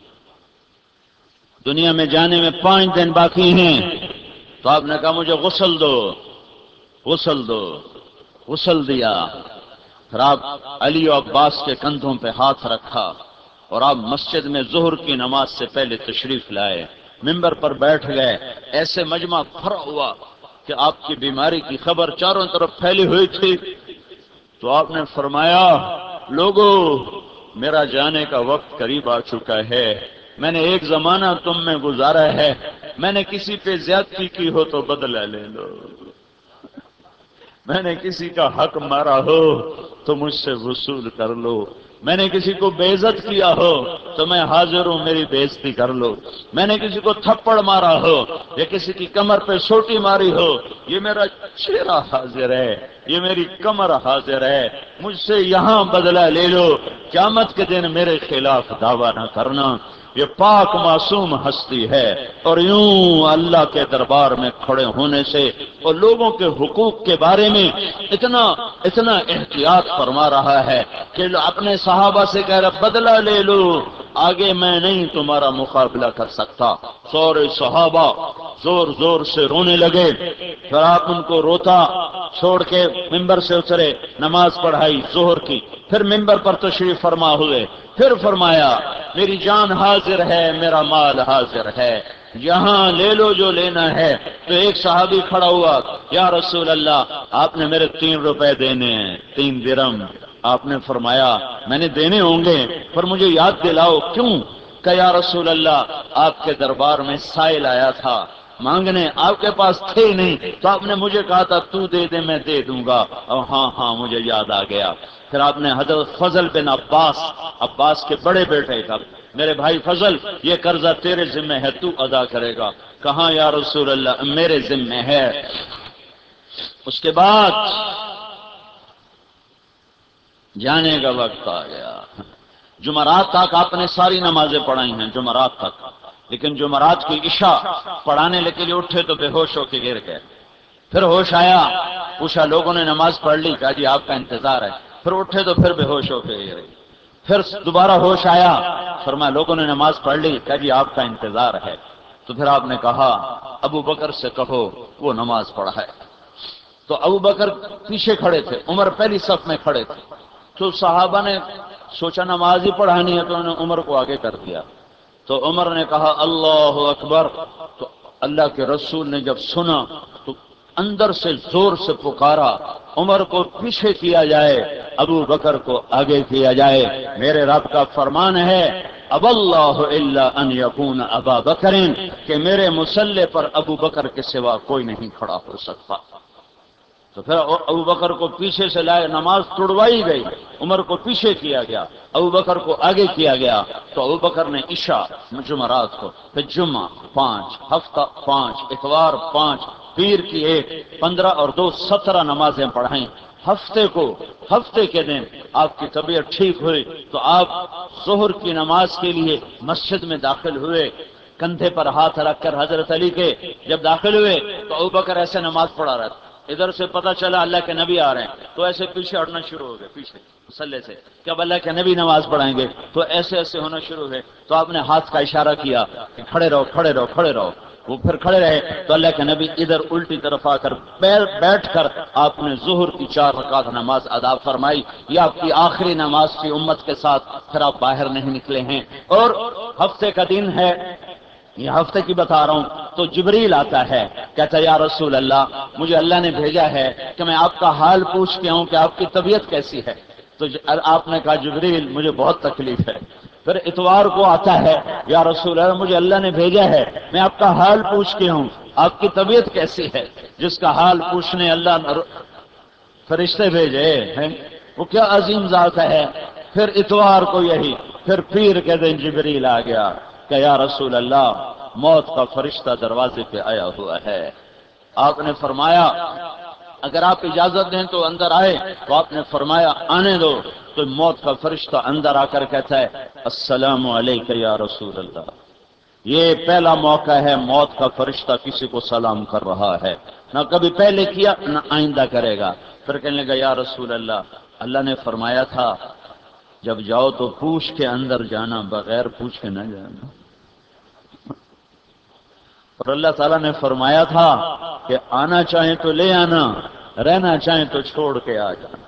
دنیا میں جانے میں پانچ دن باقی ہیں، تو آپ نے کہا مجھے غسل دو، غسل دو، غسل دیا۔ پھر آپ علی و عباس کے کندھوں پہ ہاتھ رکھا اور آپ مسجد میں ظہر کی نماز سے پہلے تشریف لائے، ممبر پر بیٹھ گئے۔ ایسے مجمع بھرا ہوا کہ آپ کی بیماری کی خبر چاروں طرف پھیلی ہوئی تھی، تو آپ نے فرمایا لوگو میرا جانے کا وقت قریب آ چکا ہے، میں نے ایک زمانہ تم میں گزارا ہے، میں نے کسی پہ زیادتی کی ہو تو بدلہ لے لو، میں نے کسی کا حق مارا ہو تو مجھ سے وصول کر لو، میں نے کسی کو بے عزت کیا ہو تو میں حاضر ہوں میری بے عزتی کر لو، میں نے کسی کو تھپڑ مارا ہو یا کسی کی کمر پہ سوٹی ماری ہو، یہ میرا چہرہ حاضر ہے، یہ میری کمر حاضر ہے، مجھ سے یہاں بدلہ لے لو، قیامت کے دن میرے خلاف دعویٰ نہ کرنا۔ یہ پاک معصوم ہستی ہے، اور یوں اللہ کے دربار میں کھڑے ہونے سے اور لوگوں کے حقوق کے بارے میں اتنا اتنا احتیاط فرما رہا ہے کہ اپنے صحابہ سے کہہ رہا بدلہ لے لو، آگے میں نہیں تمہارا مقابلہ کر سکتا۔ سورے صحابہ زور زور سے رونے لگے، پھر آپ ان کو روتا چھوڑ کے ممبر سے اترے، نماز پڑھائی ظہر کی، پھر ممبر پر تشریف فرما ہوئے، پھر فرمایا میری جان حاضر ہے، میرا مال حاضر ہے، یہاں لے لو جو لینا ہے۔ تو ایک صحابی کھڑا ہوا، یا رسول اللہ آپ نے میرے تین روپے دینے ہیں، تین درم۔ آپ نے فرمایا میں نے دینے ہوں گے پر مجھے یاد دلاؤ کیوں؟ کہ یا رسول اللہ آپ کے دربار میں سائل آیا تھا مانگنے، آپ کے پاس تھے نہیں، تو آپ نے مجھے کہا تھا تو دے دے میں دے دوں گا، اور ہاں ہاں مجھے یاد آ گیا۔ پھر آپ نے حضرت فضل بن عباس، عباس کے بڑے بیٹے کا، میرے بھائی فضل یہ قرضہ تیرے ذمہ ہے تو ادا کرے گا۔ کہاں یا رسول اللہ میرے ذمہ ہے۔ اس کے بعد جانے کا وقت آ گیا۔ جمعرات تک آپ نے ساری نمازیں پڑھائی ہیں، جمعرات تک، لیکن جمعرات کی عشاء پڑھانے کے لیے اٹھے تو بے ہوش ہو کے گر گئے۔ پھر ہوش آیا، پوچھا، لوگوں نے نماز پڑھ لی؟ کہا جی آپ کا انتظار ہے۔ پھر اٹھے تو پھر بے ہوش ہو کے گرے۔ پھر دوبارہ ہوش آیا، فرمایا لوگوں نے نماز پڑھ لی؟ کہا جی آپ کا انتظار ہے۔ تو پھر آپ نے کہا ابو بکر سے کہو وہ نماز پڑھائے۔ تو ابو بکر پیچھے کھڑے تھے، عمر پہلی صف میں کھڑے تھے۔ تو صحابہ نے سوچا نماز ہی پڑھانی ہے تو انہوں نے عمر کو آگے کر دیا۔ تو عمر نے کہا اللہ اکبر۔ تو اللہ کے رسول نے جب سنا تو اندر سے زور سے پکارا عمر کو پیچھے کیا جائے، ابو بکر کو آگے کیا جائے۔ میرے رب کا فرمان ہے اب اللہ الا ان یکون ابا بکر، کہ میرے مصلی پر ابو بکر کے سوا کوئی نہیں کھڑا ہو سکتا۔ تو پھر ابو بکر کو پیچھے سے لائے، نماز توڑوائی گئی، عمر کو پیچھے کیا گیا، ابو بکر کو آگے کیا گیا۔ تو ابو بکر نے عشاء جمعرات کو، پھر جمعہ پانچ، ہفتہ پانچ، اتوار پانچ، پیر کی ایک، پندرہ اور دو سترہ نمازیں پڑھائیں۔ ہفتے کو، ہفتے کے دن آپ کی طبیعت ٹھیک ہوئی تو آپ ظہر کی نماز کے لیے مسجد میں داخل ہوئے، کندھے پر ہاتھ رکھ کر حضرت علی کے جب داخل ہوئے تو ابو بکر ایسے نماز پڑھا رہا تھا۔ ادھر سے پتہ چلا اللہ کے نبی آ رہے ہیں تو ایسے پیچھے ہٹنا شروع ہو گئے، پیچھے مسلے سے کہ اب اللہ کے نبی نماز پڑھائیں گے تو ایسے ایسے ہونا شروع ہوئے۔ تو آپ نے ہاتھ کا اشارہ کیا کہ کھڑے رہو کھڑے رہو کھڑے رہو۔ وہ پھر کھڑے رہے تو اللہ کے نبی ادھر الٹی طرف آ کر بیٹھ کر آپ نے ظہر کی چار رکعت نماز ادا فرمائی۔ یہ آپ کی آخری نماز کی امت کے ساتھ، پھر آپ باہر نہیں نکلے ہیں۔ اور ہفتے کا دن ہے، یہ ہفتے کی بتا رہا ہوں، تو جبریل آتا ہے، کہتا ہے یا رسول اللہ مجھے اللہ نے بھیجا ہے کہ میں آپ کا حال پوچھ کے آؤں کہ آپ کی طبیعت کیسی ہے۔ تو آپ نے کہا جبریل مجھے بہت تکلیف ہے۔ پھر اتوار کو آتا ہے، یا رسول اللہ مجھے اللہ نے بھیجا ہے میں آپ کا حال پوچھ کے ہوں، آپ کی طبیعت کیسی ہے؟ جس کا حال پوچھنے اللہ فرشتے بھیجے ہیں وہ کیا عظیم ذات ہے۔ پھر اتوار کو یہی، پھر پیر کے دن جبریل آ گیا کہ یا رسول اللہ موت کا فرشتہ دروازے پہ آیا ہوا ہے۔ آپ نے فرمایا اگر آپ اجازت دیں تو اندر آئے، تو آپ نے فرمایا آنے دو۔ تو موت کا فرشتہ اندر آ کر کہتا ہے السلام علیکم یا رسول اللہ۔ یہ پہلا موقع ہے موت کا فرشتہ کسی کو سلام کر رہا ہے، نہ کبھی پہلے کیا نہ آئندہ کرے گا۔ پھر کہنے لگا یا رسول اللہ اللہ نے فرمایا تھا جب جاؤ تو پوچھ کے اندر جانا، بغیر پوچھ کے نہ جانا۔ اور اللہ تعالیٰ نے فرمایا تھا کہ آنا چاہیں تو لے آنا، رہنا چاہیں تو چھوڑ کے آ جانا۔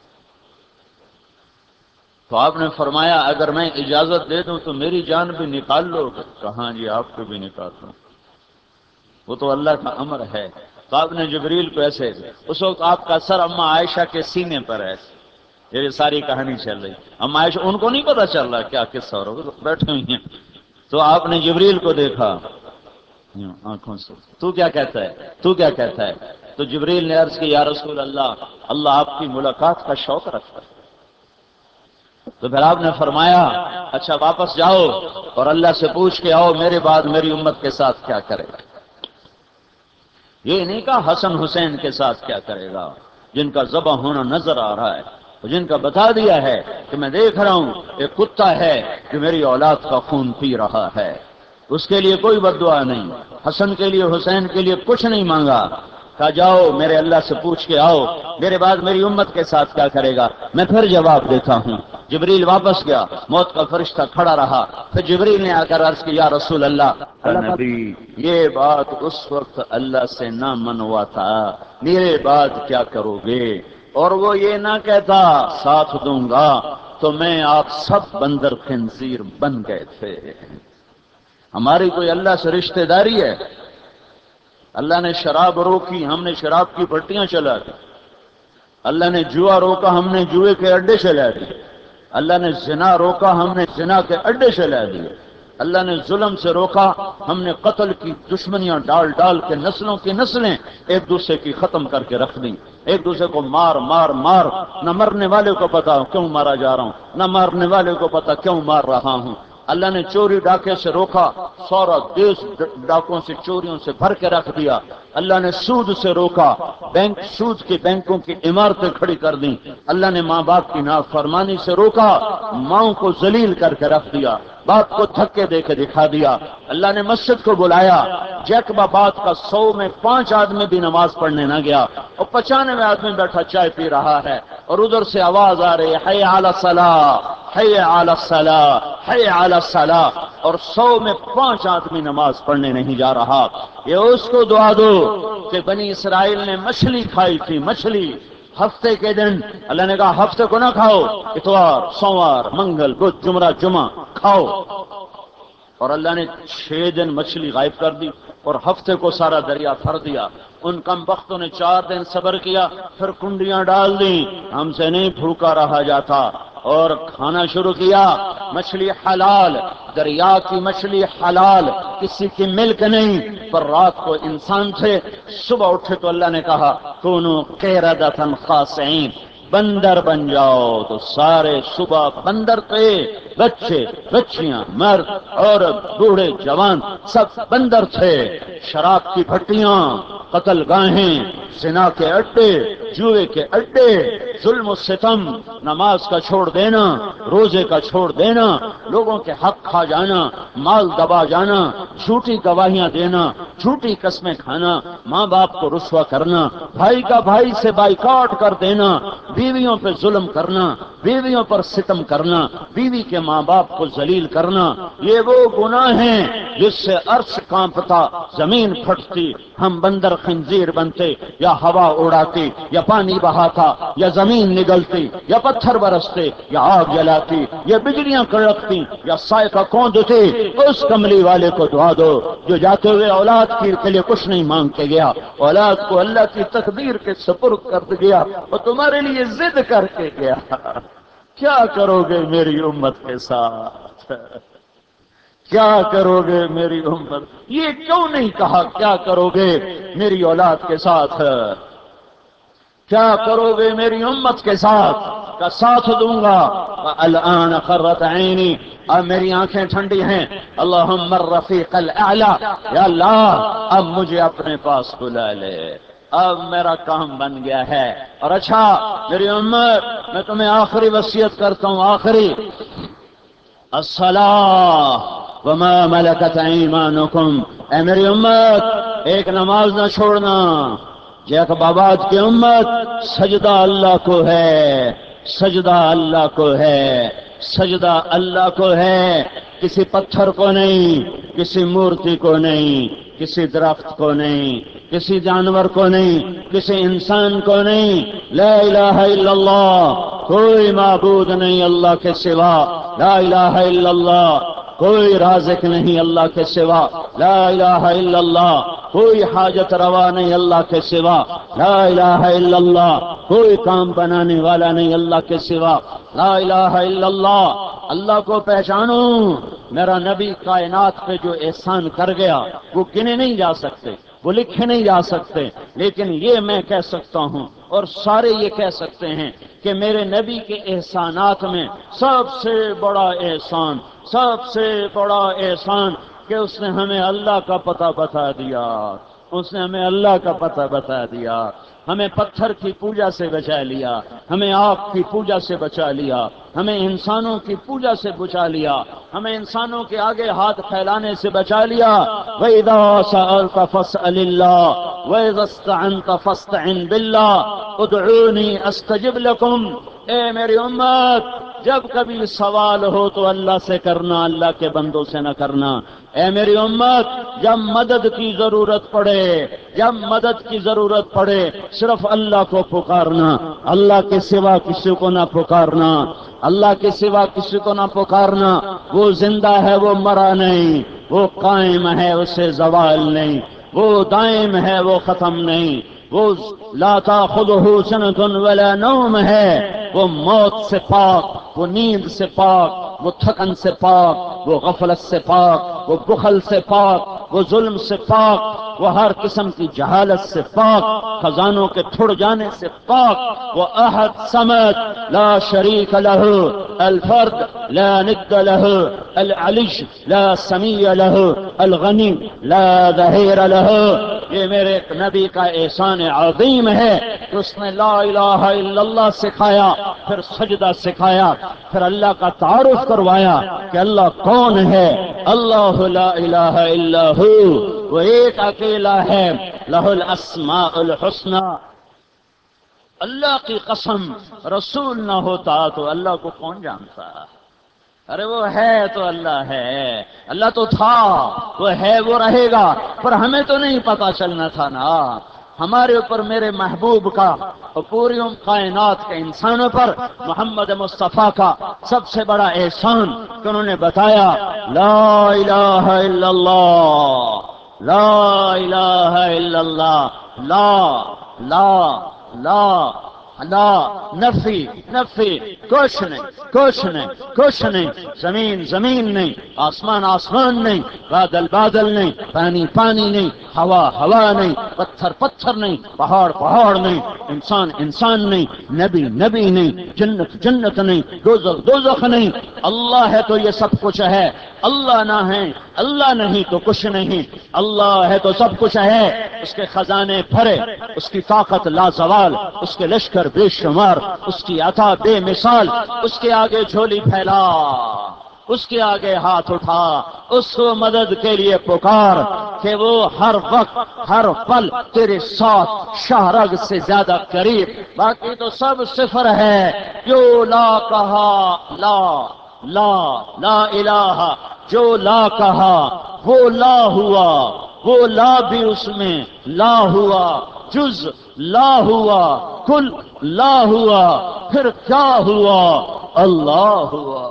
تو آپ نے فرمایا اگر میں اجازت دے دوں تو میری جان بھی نکال لو گے؟ کہاں جی آپ کو بھی نکال لو، وہ تو اللہ کا امر ہے۔ تو آپ نے جبریل کو ایسے، اس وقت آپ کا سر اما عائشہ کے سینے پر ہے، یہ ساری کہانی چل رہی۔ اما عائشہ ان کو نہیں پتا چل رہا کیا قصہ ہو رہا، بیٹھے ہوئی ہیں۔ تو آپ نے جبریل کو دیکھا آنکھوں سے، تو کیا کہتا ہے تو کیا کہتا ہے؟ تو جبریل نے عرض کی یا رسول اللہ اللہ آپ کی ملاقات کا شوق رکھتا ہے۔ تو پھر آپ نے فرمایا اچھا واپس جاؤ اور اللہ سے پوچھ کے آؤ میرے بعد میری امت کے ساتھ کیا کرے گا۔ یہ نہیں کہا حسن حسین کے ساتھ کیا کرے گا، جن کا ذبح ہونا نظر آ رہا ہے، جن کا بتا دیا ہے کہ میں دیکھ رہا ہوں ایک کتا ہے جو میری اولاد کا خون پی رہا ہے، اس کے لیے کوئی بد دعا نہیں، حسن کے لیے حسین کے لیے کچھ نہیں مانگا، کہا جاؤ میرے اللہ سے پوچھ کے آؤ میرے بعد میری امت کے ساتھ کیا کرے گا، میں پھر جواب دیتا ہوں۔ جبریل واپس گیا، موت کا فرشتہ کھڑا رہا، پھر جبریل نے آ کر عرض کی یا رسول اللہ نبی یہ بات اس وقت اللہ سے نہ منوا تھا، میرے بعد کیا کرو گے؟ اور وہ یہ نہ کہتا ساتھ دوں گا تو میں آپ سب بندر خنزیر بن گئے تھے۔ ہماری کوئی اللہ سے رشتہ داری ہے؟ اللہ نے شراب روکی ہم نے شراب کی بٹیاں چلا دی، اللہ نے جوا روکا ہم نے جوئے کے اڈے چلا دیے، اللہ نے زنا روکا ہم نے زنا کے اڈے چلا دیے، اللہ نے ظلم سے روکا ہم نے قتل کی دشمنیاں ڈال ڈال کے نسلوں کی نسلیں ایک دوسرے کی ختم کر کے رکھ دیں، ایک دوسرے کو مار مار مار، نہ مرنے والے کو پتا کیوں مارا جا رہا ہوں نہ مارنے والے کو پتا کیوں مار رہا ہوں، اللہ نے چوری ڈاکے سے روکا، سورا دیش ڈاکوں سے چوریوں سے بھر کے رکھ دیا۔ اللہ نے سود سے روکا، بینک سود کی بینکوں کی عمارتیں کھڑی کر دیں۔ اللہ نے ماں باپ کی نافرمانی سے روکا، ماؤں کو ذلیل کر کے رکھ دیا، باپ کو دھکے دے کے دکھا دیا۔ اللہ نے مسجد کو بلایا، جیکباباد کا سو میں پانچ آدمی بھی نماز پڑھنے نہ گیا، اور پچانوے آدمی بیٹھا چائے پی رہا ہے، اور ادھر سے آواز آ رہی ہے حی علی الصلاۃ، حی علی الصلاۃ، حی علی الصلاۃ، اور سو میں پانچ آدمی نماز پڑھنے نہیں جا رہا۔ یہ اس کو دعا دو کہ بنی اسرائیل نے مچھلی کھائی تھی، مچھلی ہفتے کے دن، اللہ نے کہا ہفتے کو نہ کھاؤ، اتوار، سوموار، منگل، بدھ، جمعہ، جمعہ کھاؤ، اور اللہ نے چھ دن مچھلی غائب کر دی اور ہفتے کو سارا دریا بھر دیا۔ ان کم بختوں نے چار دن صبر کیا، پھر کنڈیاں ڈال دیں، ہم سے نہیں بھوکا رہا جاتا، اور کھانا شروع کیا۔ مچھلی حلال، دریا کی مچھلی حلال، کسی کی ملک نہیں، پر رات کو انسان تھے، صبح اٹھے تو اللہ نے کہا کونوا قردۃ خاسئین، بندر بن جاؤ، تو سارے صبح بندر تھے، بچے بچیاں مرد عورت بوڑھے جوان سب بندر تھے۔ شراب کی بھٹیاں، قتل گاہیں، زنا کے اڈے، جوئے کے اڈے، ظلم و ستم، نماز کا چھوڑ دینا، روزے کا چھوڑ دینا، لوگوں کے حق کھا جانا، مال دبا جانا، جھوٹی گواہیاں دینا، جھوٹی قسمیں کھانا، ماں باپ کو رسوا کرنا، بھائی کا بھائی سے بائیکاٹ کر دینا، بیویوں پہ ظلم کرنا، بیویوں پر ستم کرنا، بیوی کے ماں باپ کو ذلیل کرنا، یہ وہ گناہ ہیں جس سے عرش کانپتا، زمین پھٹتی، ہم بندر خنزیر بنتے، یا ہوا اڑاتی، یا پانی بہاتا، یا زمین نگلتی، یا پتھر برستے، یا آگ جلاتی، یا بجلیاں کڑکتی، یا سائے کا کوندتی۔ اس کملی والے کو دعا دو جو جاتے ہوئے اولاد کے لیے کچھ نہیں مانگ کے گیا، اولاد کو اللہ کی تقدیر کے سپرد کر گیا اور تمہارے لیے ضد کر کے گیا۔ کیا کرو گے میری امت کے ساتھ؟ کیا کرو گے میری امت؟ یہ کیوں نہیں کہا کیا کرو گے میری اولاد کے ساتھ؟ کیا کرو گے میری امت کے ساتھ؟ کا ساتھ دوں گا۔ الآن قرۃ عینی، اب میری آنکھیں ٹھنڈی ہیں۔ اللہم الرفیق الاعلی، یا اللہ اب مجھے اپنے پاس بلا لے، اب میرا کام بن گیا ہے۔ اور اچھا میری امت، میں تمہیں آخری وصیت کرتا ہوں، آخری، الصلاۃ وما ملکت ایمانکم، اے میری امت ایک نماز نہ چھوڑنا۔ جیکباباد کی امت، سجدہ اللہ کو ہے، سجدہ اللہ کو ہے، سجدہ اللہ کو ہے، کسی پتھر کو نہیں، کسی مورتی کو نہیں، کسی درخت کو نہیں، کسی جانور کو نہیں، کسی انسان کو نہیں۔ لا الہ الا اللہ، کوئی معبود نہیں اللہ کے سوا، لا الہ الا اللہ، کوئی رازق نہیں اللہ کے سوا، لا الہ الا اللہ، کوئی حاجت روا نہیں اللہ کے سوا، لا الہ الا اللہ، کوئی کام بنانے والا نہیں اللہ کے سوا، لا الہ الا اللہ۔ اللہ کو پہچانو، میرا نبی کائنات پہ جو احسان کر گیا وہ گنے نہیں جا سکتے، وہ لکھے نہیں جا سکتے، لیکن یہ میں کہہ سکتا ہوں اور سارے یہ کہہ سکتے ہیں کہ میرے نبی کے احسانات میں سب سے بڑا احسان، سب سے بڑا احسان کہ اس نے ہمیں اللہ کا پتہ بتا دیا، اس نے ہمیں اللہ کا پتہ بتا دیا، ہمیں پتھر کی پوجا سے بچا لیا، ہمیں آگ کی پوجا سے بچا لیا، ہمیں انسانوں کی پوجا سے بچا لیا، ہمیں انسانوں کے آگے ہاتھ پھیلانے سے بچا لیا۔ وَإِذَا سَأَلْتَ فَاسْأَلِ اللَّهَ وَإِذَا اسْتَعَنْتَ فَاسْتَعِنْ بِاللَّهِ ادْعُونِي أَسْتَجِبْ لَكُمْ۔ اے میری امت، جب کبھی سوال ہو تو اللہ سے کرنا، اللہ کے بندوں سے نہ کرنا۔ اے میری امت، جب مدد کی ضرورت پڑے، جب مدد کی ضرورت پڑے صرف اللہ کو پکارنا، اللہ کے سوا کسی کو نہ پکارنا، اللہ کے سوا کسی کو نہ پکارنا۔ وہ زندہ ہے، وہ مرا نہیں، وہ قائم ہے، اسے زوال نہیں، وہ دائم ہے، وہ ختم نہیں، وہ لا تأخذہ سنۃ ولا نوم ہے، وہ موت سے پاک، وہ نیند سے پاک، وہ تھکن سے پاک، وہ غفلت سے پاک، وہ بخل سے پاک، وہ ظلم سے پاک، وہ ہر قسم کی جہالت سے پاک، خزانوں کے پھڑ جانے سے پاک، وہ احد صمد لا شریک لہ الفرد لا ند لہ العلی لا سمیع لہ الغنی لا ظہیر لہ۔ یہ میرے نبی کا احسان عظیم ہے کہ اس نے لا الہ الا اللہ سکھایا، پھر سجدہ سکھایا، پھر اللہ کا تعارف کروایا کہ اللہ کون ہے۔ اللہ لا الہ الا ہو، وہ ایک اکیلا ہے، لہ الاسماء الحسنی۔ اللہ کی قسم رسول نہ ہوتا تو اللہ کو کون جانتا؟ ارے وہ ہے تو اللہ ہے، اللہ تو تھا، وہ ہے، وہ رہے گا، پر ہمیں تو نہیں پتا چلنا تھا نا۔ ہمارے اوپر میرے محبوب کا اور پوری کائنات کے انسانوں پر محمد مصطفیٰ کا سب سے بڑا احسان کہ انہوں نے بتایا لا الہ الا اللہ، لا الہ الا اللہ، لا لا لا لا، نفی نفی، کچھ نہیں کچھ نہیں کچھ نہیں، زمین زمین نہیں، آسمان آسمان نہیں، بادل بادل نہیں، پانی پانی نہیں، ہوا ہوا نہیں، پتھر پتھر نہیں، پہاڑ پہاڑ نہیں، انسان انسان نہیں، نبی نبی نہیں، جنت جنت نہیں، دوزخ دوزخ نہیں۔ اللہ ہے تو یہ سب کچھ ہے، اللہ نہ ہے، اللہ نہیں تو کچھ نہیں، اللہ ہے تو سب کچھ ہے۔ اس کے خزانے بھرے، اس کی طاقت لازوال، اس کے لشکر بے شمار، اس کی عطا بے مثال، اس کے آگے جھولی پھیلا، اس کے آگے ہاتھ اٹھا، اس کو مدد کے لیے پکار کہ وہ ہر وقت ہر پل تیرے ساتھ شاہرگ سے زیادہ قریب۔ باقی تو سب صفر ہے، جو لا کہا لا لا لا الہ، جو لا کہا وہ لا ہوا، وہ لا بھی اس میں لا ہوا، جز لا ہوا، کل لا ہوا، پھر کیا ہوا؟ اللہ ہوا۔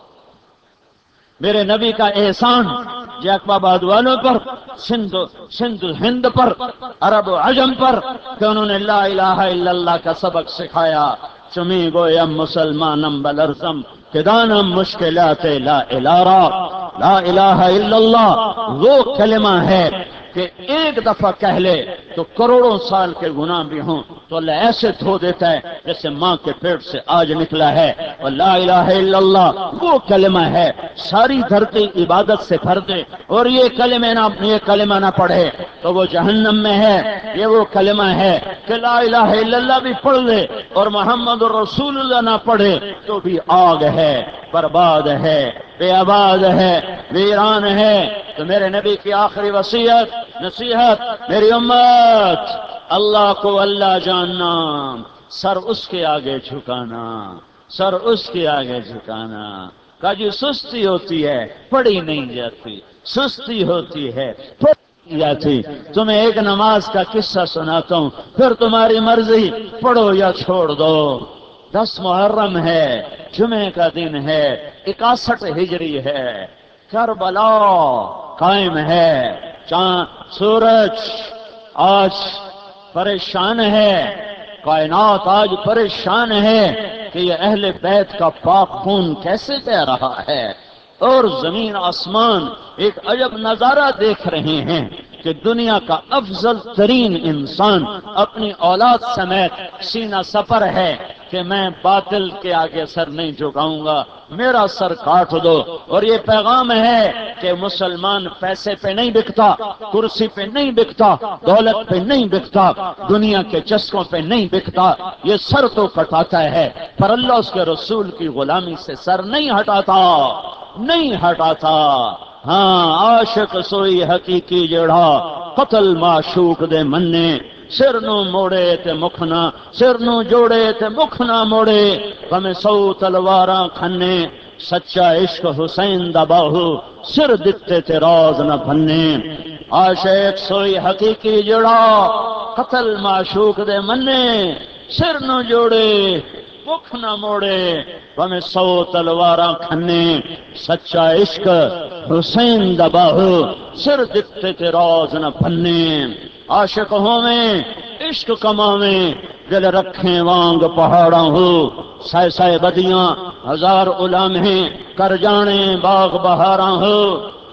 میرے نبی کا احسان جیکب آباد والوں پر، سندھ سندھ ہند پر، عرب و عجم پر کہ انہوں نے لا الہ الا اللہ کا سبق سکھایا۔ چمی گویم مسلمانم بلرزم کہ دانم مشکلات لا الہ را۔ لا الہ الا اللہ وہ کلمہ ہے کہ ایک دفعہ کہہ لے تو کروڑوں سال کے گناہ بھی ہوں تو اللہ ایسے دھو دیتا ہے جیسے ماں کے پیٹ سے آج نکلا ہے۔ اور لا الہ الا اللہ وہ کلمہ ہے ساری دھرتی عبادت سے بھر دے، اور یہ کلمہ نہ یہ کلمہ نہ پڑھے تو وہ جہنم میں ہے۔ یہ وہ کلمہ ہے کہ لا الہ الا اللہ بھی پڑھ لے اور محمد رسول اللہ نہ پڑھے تو بھی آگ ہے، برباد ہے، بے آباد ہے، ویران ہے۔ تو میرے نبی کی آخری وصیت نصیحت، میری امت اللہ کو اللہ جاننا، سر اس کے آگے جھکانا، سر اس کے آگے جھکانا۔ کا جی سستی ہوتی ہے پڑھی نہیں جاتی، سستی ہوتی ہے پڑھی نہیں جاتی۔ تمہیں ایک نماز کا قصہ سناتا ہوں، پھر تمہاری مرضی پڑھو یا چھوڑ دو۔ دس محرم ہے، جمعے کا دن ہے، اکاسٹھ ہجری ہے، کربلا قائم ہے، چاند سورج آج پریشان ہے، کائنات آج پریشان ہے کہ یہ اہل بیت کا پاک خون کیسے بہ رہا ہے، اور زمین آسمان ایک عجب نظارہ دیکھ رہے ہیں کہ دنیا کا افضل ترین انسان اپنی اولاد سمیت سینہ سپر ہے کہ میں باطل کے آگے سر نہیں جھکاؤں گا، میرا سر کاٹ دو۔ اور یہ پیغام ہے کہ مسلمان پیسے پہ نہیں بکتا، کرسی پہ نہیں بکتا، دولت پہ نہیں بکتا، دنیا کے چسکوں پہ نہیں بکتا، یہ سر تو کٹاتا ہے پر اللہ اس کے رسول کی غلامی سے سر نہیں ہٹاتا، نہیں ہٹاتا۔ ہاں عاشق سوئی حقیقی جڑا قتل معشوق دے مننے، سر نو موڑے تے مکھ نہ، سر نو جوڑے تے مکھ نہ موڑے، ہمیں سو تلواراں کھنے، سچا عشق حسین دا باہو سر دتے تے راز نہ بھنے۔ عاشق سوئی حقیقی جڑا قتل معشوق دے مننے، سر نو جوڑے مکھ نہ موڑے، ہمیں سو تلواراں کھنے، سچا عشق حسین دا باہو سر دتے تے راز نہ بھنے۔ عاشق ہوویں عشق کماویں، دل رکھیں وانگ پہاڑاں ہو، سائے سائے بدیاں ہزار علامہیں کر جانے باغ بہاراں ہو،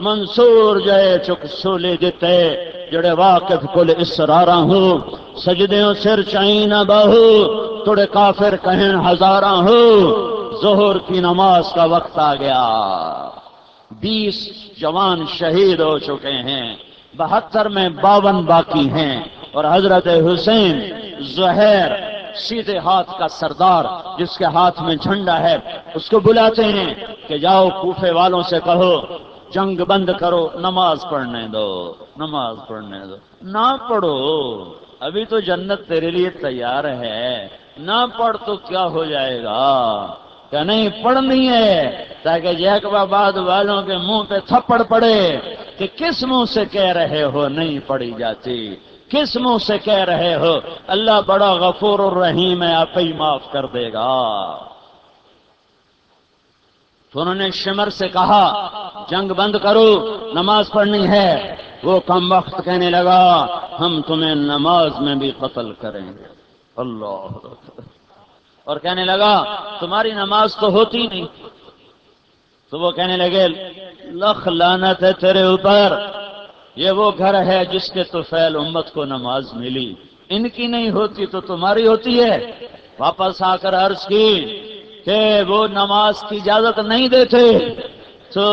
منصور جائے چک سولے دیتے جڑے واقف کل اسرارا ہو سجدیوں سر چائی نہ بہو توڑے کافر کہیں ہزاراں ہو ظہر کی نماز کا وقت آ گیا بیس جوان شہید ہو چکے ہیں بہتر میں باون باقی ہیں اور حضرت حسین زہیر سیدھے ہاتھ کا سردار جس کے ہاتھ میں جھنڈا ہے اس کو بلاتے ہیں کہ جاؤ کوفے والوں سے کہو جنگ بند کرو نماز پڑھنے دو نماز پڑھنے دو نہ پڑھو ابھی تو جنت تیرے لیے تیار ہے نہ پڑھ تو کیا ہو جائے گا کہ نہیں پڑھنی ہے تاکہ جیکب آباد والوں کے منہ پہ تھپڑ پڑے کہ کس منہ سے کہہ رہے ہو نہیں پڑھی جاتی کس منہ سے کہہ رہے ہو اللہ بڑا غفور الرحیم ہے آپ ہی معاف کر دے گا تو انہوں نے شمر سے کہا جنگ بند کرو نماز پڑھنی ہے وہ کم وقت کہنے لگا ہم تمہیں نماز میں بھی قتل کریں گے اللہ اور کہنے لگا تمہاری نماز تو ہوتی نہیں تو وہ کہنے لگے لخ لعنت ہے تیرے اوپر یہ وہ گھر ہے جس کے تو فعل امت کو نماز ملی ان کی نہیں ہوتی تو تمہاری ہوتی ہے واپس آ کر عرض کی کہ وہ نماز کی اجازت نہیں دیتے تو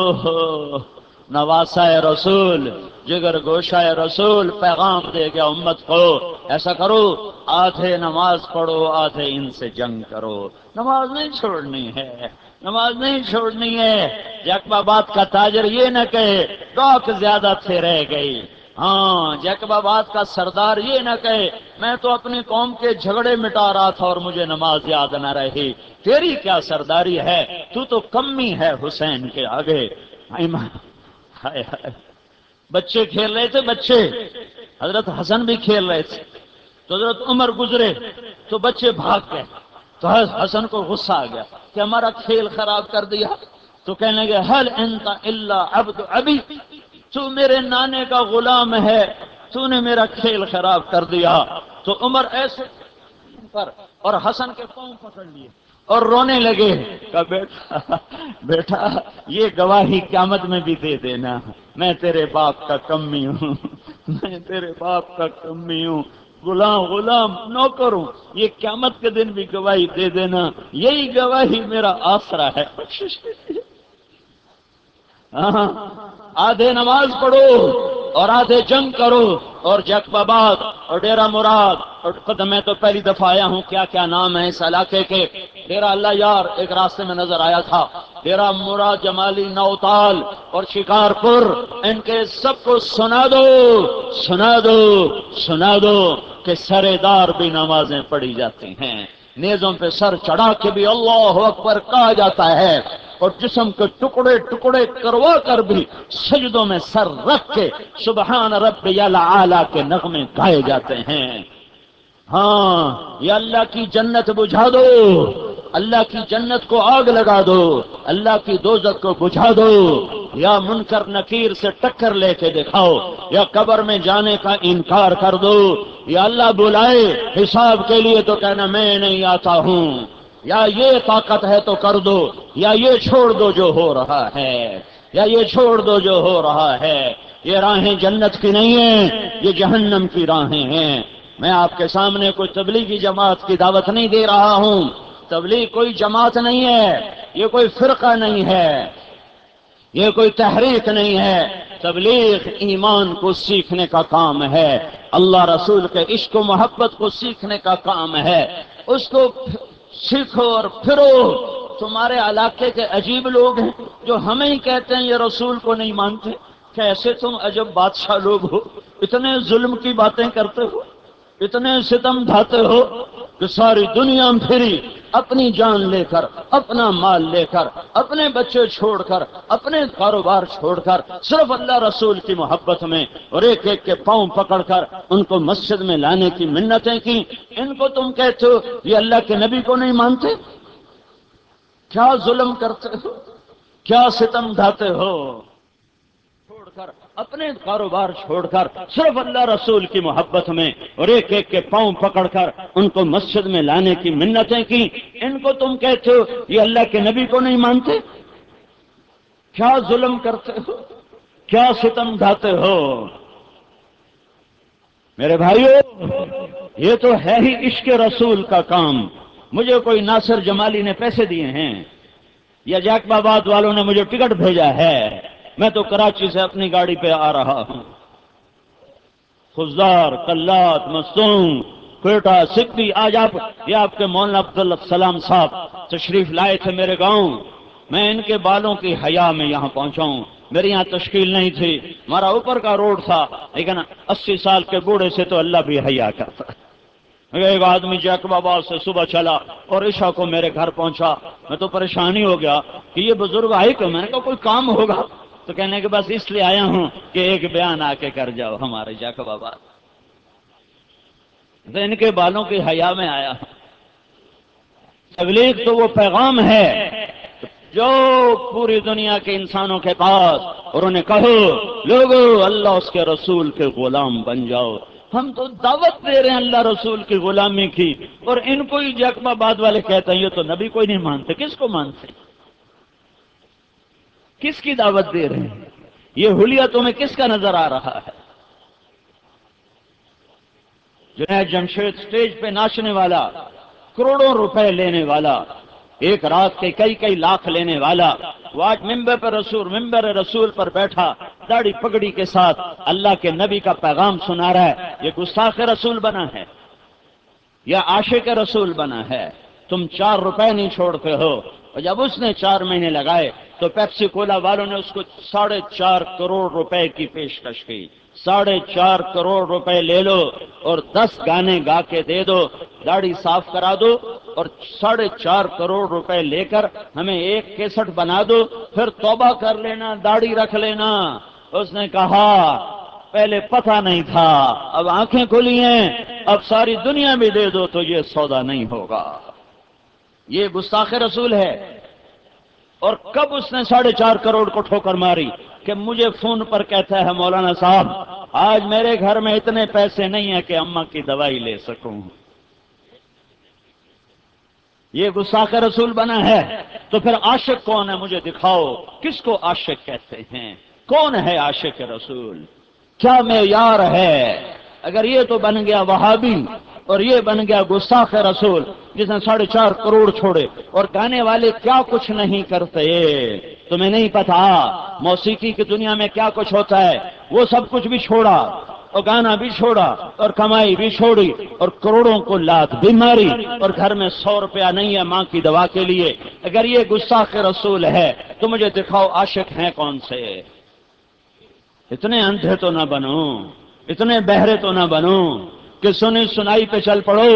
نواسہ رسول جگر گوشہ رسول پیغام دے گیا امت کو ایسا کرو آدھے نماز پڑھو آدھے ان سے جنگ کرو نماز نہیں چھوڑنی ہے نماز نہیں چھوڑنی ہے جیکب آباد کا تاجر یہ نہ کہے ڈاک زیادہ تھے رہ گئی ہاں جیکب آباد کا سردار یہ نہ کہے میں تو اپنی قوم کے جھگڑے مٹا رہا تھا اور مجھے نماز یاد نہ رہی تیری کیا سرداری ہے تو تو کمی ہے حسین کے آگے ہائے ہائے بچے کھیل رہے تھے بچے حضرت حسن بھی کھیل رہے تھے تو حضرت عمر گزرے تو بچے بھاگ گئے تو حسن کو غصہ آ گیا کہ ہمارا کھیل خراب کر دیا تو کہنے لگے حل انت الا عبد ابی تو میرے نانے کا غلام ہے تو نے میرا کھیل خراب کر دیا تو عمر ایسے پر اور حسن کے پاؤں پکڑ لیے اور رونے لگے کہ بیٹا بیٹا یہ گواہی قیامت میں بھی دے دینا میں تیرے باپ کا کمی ہوں میں تیرے باپ کا کمی ہوں غلام غلام نوکر ہوں یہ قیامت کے دن بھی گواہی دے دینا یہی گواہی میرا آسرا ہے ہاں آدھے نماز پڑھو اور آدھے جنگ کرو اور جیکب آباد اور ڈیرہ مراد اور قدم میں تو پہلی دفعہ آیا ہوں کیا کیا نام ہے اس علاقے کے ڈیرہ اللہ یار ایک راستے میں نظر آیا تھا ڈیرہ مراد جمالی نوتال اور شکارپور ان کے سب کو سنا دو سنا دو سنا دو کہ سرے دار بھی نمازیں پڑھی جاتی ہیں نیزوں پہ سر چڑھا کے بھی اللہ اکبر کہا جاتا ہے اور جسم کے ٹکڑے ٹکڑے کروا کر بھی سجدوں میں سر رکھ کے سبحان ربی الاعلی کے نغمے گائے جاتے ہیں ہاں یہ اللہ کی جنت بجھا دو اللہ کی جنت کو آگ لگا دو اللہ کی دوزخ کو بجھا دو یا منکر نکیر سے ٹکر لے کے دکھاؤ یا قبر میں جانے کا انکار کر دو یا اللہ بلائے حساب کے لیے تو کہنا میں نہیں آتا ہوں یا یہ طاقت ہے تو کر دو یا یہ چھوڑ دو جو ہو رہا ہے یا یہ چھوڑ دو جو ہو رہا ہے یہ راہیں جنت کی نہیں ہیں یہ جہنم کی راہیں ہیں میں آپ کے سامنے کوئی تبلیغی جماعت کی دعوت نہیں دے رہا ہوں تبلیغ کوئی جماعت نہیں ہے یہ کوئی فرقہ نہیں ہے یہ کوئی تحریک نہیں ہے تبلیغ ایمان کو سیکھنے کا کام ہے اللہ رسول کے عشق و محبت کو سیکھنے کا کام ہے اس کو سیکھو اور پھرو تمہارے علاقے کے عجیب لوگ ہیں جو ہمیں ہی کہتے ہیں یہ رسول کو نہیں مانتے کیسے تم عجب بادشاہ لوگ ہو اتنے ظلم کی باتیں کرتے ہو اتنے ستم ڈھاتے ہو کہ ساری دنیا میں پھری اپنی جان لے کر اپنا مال لے کر اپنے بچے چھوڑ کر اپنے کاروبار چھوڑ کر صرف اللہ رسول کی محبت میں اور ایک ایک کے پاؤں پکڑ کر ان کو مسجد میں لانے کی منتیں کی ان کو تم کہتے ہو یہ اللہ کے نبی کو نہیں مانتے کیا ظلم کرتے ہو کیا ستم ڈھاتے ہو چھوڑ کر اپنے کاروبار چھوڑ کر صرف اللہ رسول کی محبت میں اور ایک ایک کے پاؤں پکڑ کر ان کو مسجد میں لانے کی منتیں کی ان کو تم کہتے ہو یہ اللہ کے نبی کو نہیں مانتے کیا ظلم کرتے ہو کیا ستم ڈھاتے ہو؟ میرے بھائیو، یہ تو ہے ہی عشق رسول کا کام۔ مجھے کوئی ناصر جمالی نے پیسے دیے ہیں یا جیکب آباد والوں نے مجھے ٹکٹ بھیجا ہے؟ میں تو کراچی سے اپنی گاڑی پہ آ رہا ہوں۔ خزدار، کلات، مستون، کوئٹہ، سکھی، آج آپ یہ آپ کے مولانا عبدالسلام صاحب تشریف لائے تھے میرے گاؤں۔ میں ان کے بالوں کی حیا میں یہاں پہنچا ہوں۔ میری یہاں تشکیل نہیں تھی، ہمارا اوپر کا روڈ تھا، لیکن اسی سال کے بوڑھے سے تو اللہ بھی حیا کرتا۔ ایک آدمی جیکب آباد سے صبح چلا اور عشاء کو میرے گھر پہنچا۔ میں تو پریشانی ہو گیا کہ یہ بزرگ آئے کیوں؟ میں نے کہا کوئی کام ہوگا، تو کہنے کہ بس اس لیے آیا ہوں کہ ایک بیان آ کے کر جاؤ ہمارے جیکب آباد۔ تو ان کے بالوں کی حیا میں آیا ہوں۔ تبلیغ تو وہ پیغام ہے جو پوری دنیا کے انسانوں کے پاس، اور انہیں کہو لوگو اللہ اس کے رسول کے غلام بن جاؤ۔ ہم تو دعوت دے رہے ہیں اللہ رسول کی غلامی کی، اور ان کو ہی جیکب آباد والے کہتے ہیں یہ تو نبی کوئی نہیں مانتے۔ کس کو مانتے؟ کس کی دعوت دے رہے ہیں؟ یہ حلیہ تمہیں کس کا نظر آ رہا ہے؟ جنید جمشید سٹیج پہ ناچنے والا، کروڑوں روپے لینے والا، ایک رات کے کئی کئی لاکھ لینے والا، وہ آج ممبر پر رسول ممبر رسول پر بیٹھا داڑھی پگڑی کے ساتھ اللہ کے نبی کا پیغام سنا رہا ہے۔ یہ گستاخ رسول بنا ہے یا عاشق رسول بنا ہے؟ تم چار روپے نہیں چھوڑتے ہو، اور جب اس نے چار مہینے لگائے تو پیپسی کولا والوں نے اس کو ساڑھے چار کروڑ روپے کی پیشکش کی۔ ساڑھے چار کروڑ روپے لے لو اور دس گانے گا کے دے دو، داڑھی صاف کرا دو، اور ساڑھے چار کروڑ روپے لے کر ہمیں ایک کیسٹ بنا دو، پھر توبہ کر لینا، داڑھی رکھ لینا۔ اس نے کہا پہلے پتہ نہیں تھا، اب آنکھیں کھلی ہیں، اب ساری دنیا میں دے دو تو یہ سودا نہیں ہوگا۔ یہ گستاخ رسول ہے۔ اور کب اس نے ساڑھے چار کروڑ کو ٹھوکر ماری کہ مجھے فون پر کہتا ہے مولانا صاحب آج میرے گھر میں اتنے پیسے نہیں ہیں کہ اماں کی دوائی لے سکوں۔ یہ گستاخ رسول بنا ہے۔ تو پھر عاشق کون ہے؟ مجھے دکھاؤ کس کو عاشق کہتے ہیں؟ کون ہے عاشق رسول؟ کیا معیار ہے؟ اگر یہ تو بن گیا وہابی اور یہ بن گیا گستاخ رسول جس نے ساڑھے چار کروڑ چھوڑے، اور گانے والے کیا کچھ نہیں کرتے، تمہیں نہیں پتا موسیقی کی دنیا میں کیا کچھ ہوتا ہے؟ وہ سب کچھ بھی چھوڑا اور گانا بھی چھوڑا اور کمائی بھی چھوڑی اور کروڑوں کو لات بھی ماری، اور گھر میں سو روپیہ نہیں ہے ماں کی دوا کے لیے۔ اگر یہ گستاخ رسول ہے تو مجھے دکھاؤ عاشق ہیں کون سے؟ اتنے اندھے تو نہ بنو، اتنے بہرے تو نہ بنو کہ سنی سنائی پہ چل پڑو۔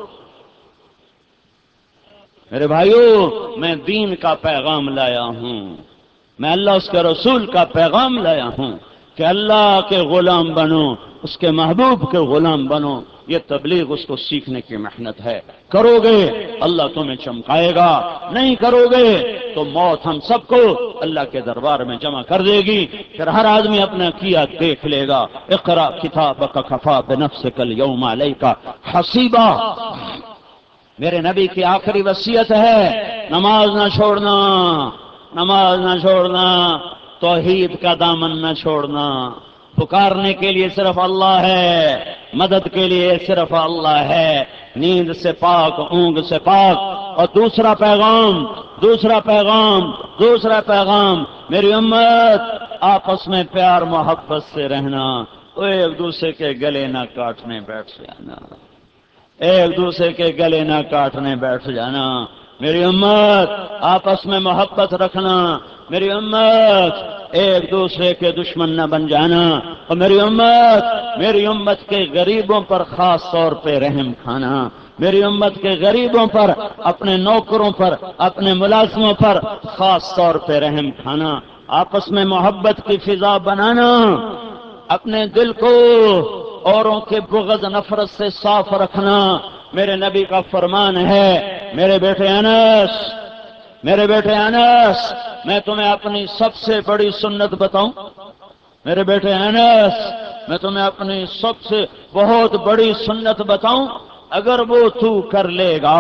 میرے بھائیو، میں دین کا پیغام لایا ہوں، میں اللہ اس کے رسول کا پیغام لایا ہوں کہ اللہ کے غلام بنو، اس کے محبوب کے غلام بنو۔ یہ تبلیغ اس کو سیکھنے کی محنت ہے۔ کرو گے اللہ تمہیں چمکائے گا، نہیں کرو گے تو موت ہم سب کو اللہ کے دربار میں جمع کر دے گی، پھر ہر آدمی اپنا کیا دیکھ لے گا۔ اقرا کتابک کفی بنفسک الیوم علیک حسیبا۔ میرے نبی کی آخری وصیت ہے نماز نہ چھوڑنا، نماز نہ چھوڑنا، توحید کا دامن نہ چھوڑنا۔ پکارنے کے لیے صرف اللہ ہے، مدد کے لیے صرف اللہ ہے، نیند سے پاک، اونگ سے پاک۔ اور دوسرا پیغام دوسرا پیغام دوسرا پیغام میری امت آپس میں پیار محبت سے رہنا، ایک دوسرے کے گلے نہ کاٹنے بیٹھ جانا، ایک دوسرے کے گلے نہ کاٹنے بیٹھ جانا۔ میری امت آپس میں محبت رکھنا، میری امت ایک دوسرے کے دشمن نہ بن جانا، اور میری امت میری امت کے غریبوں پر خاص طور پہ رحم کھانا، میری امت کے غریبوں پر، اپنے نوکروں پر، اپنے ملازموں پر خاص طور پہ رحم کھانا، آپس میں محبت کی فضا بنانا، اپنے دل کو اوروں کے بغض نفرت سے صاف رکھنا۔ میرے نبی کا فرمان ہے، میرے بیٹے انس میرے بیٹے انس میں تمہیں اپنی سب سے بڑی سنت بتاؤں؟ میرے بیٹے انس میں تمہیں اپنی سب سے بہت بڑی سنت بتاؤں؟ اگر وہ تو کر لے گا۔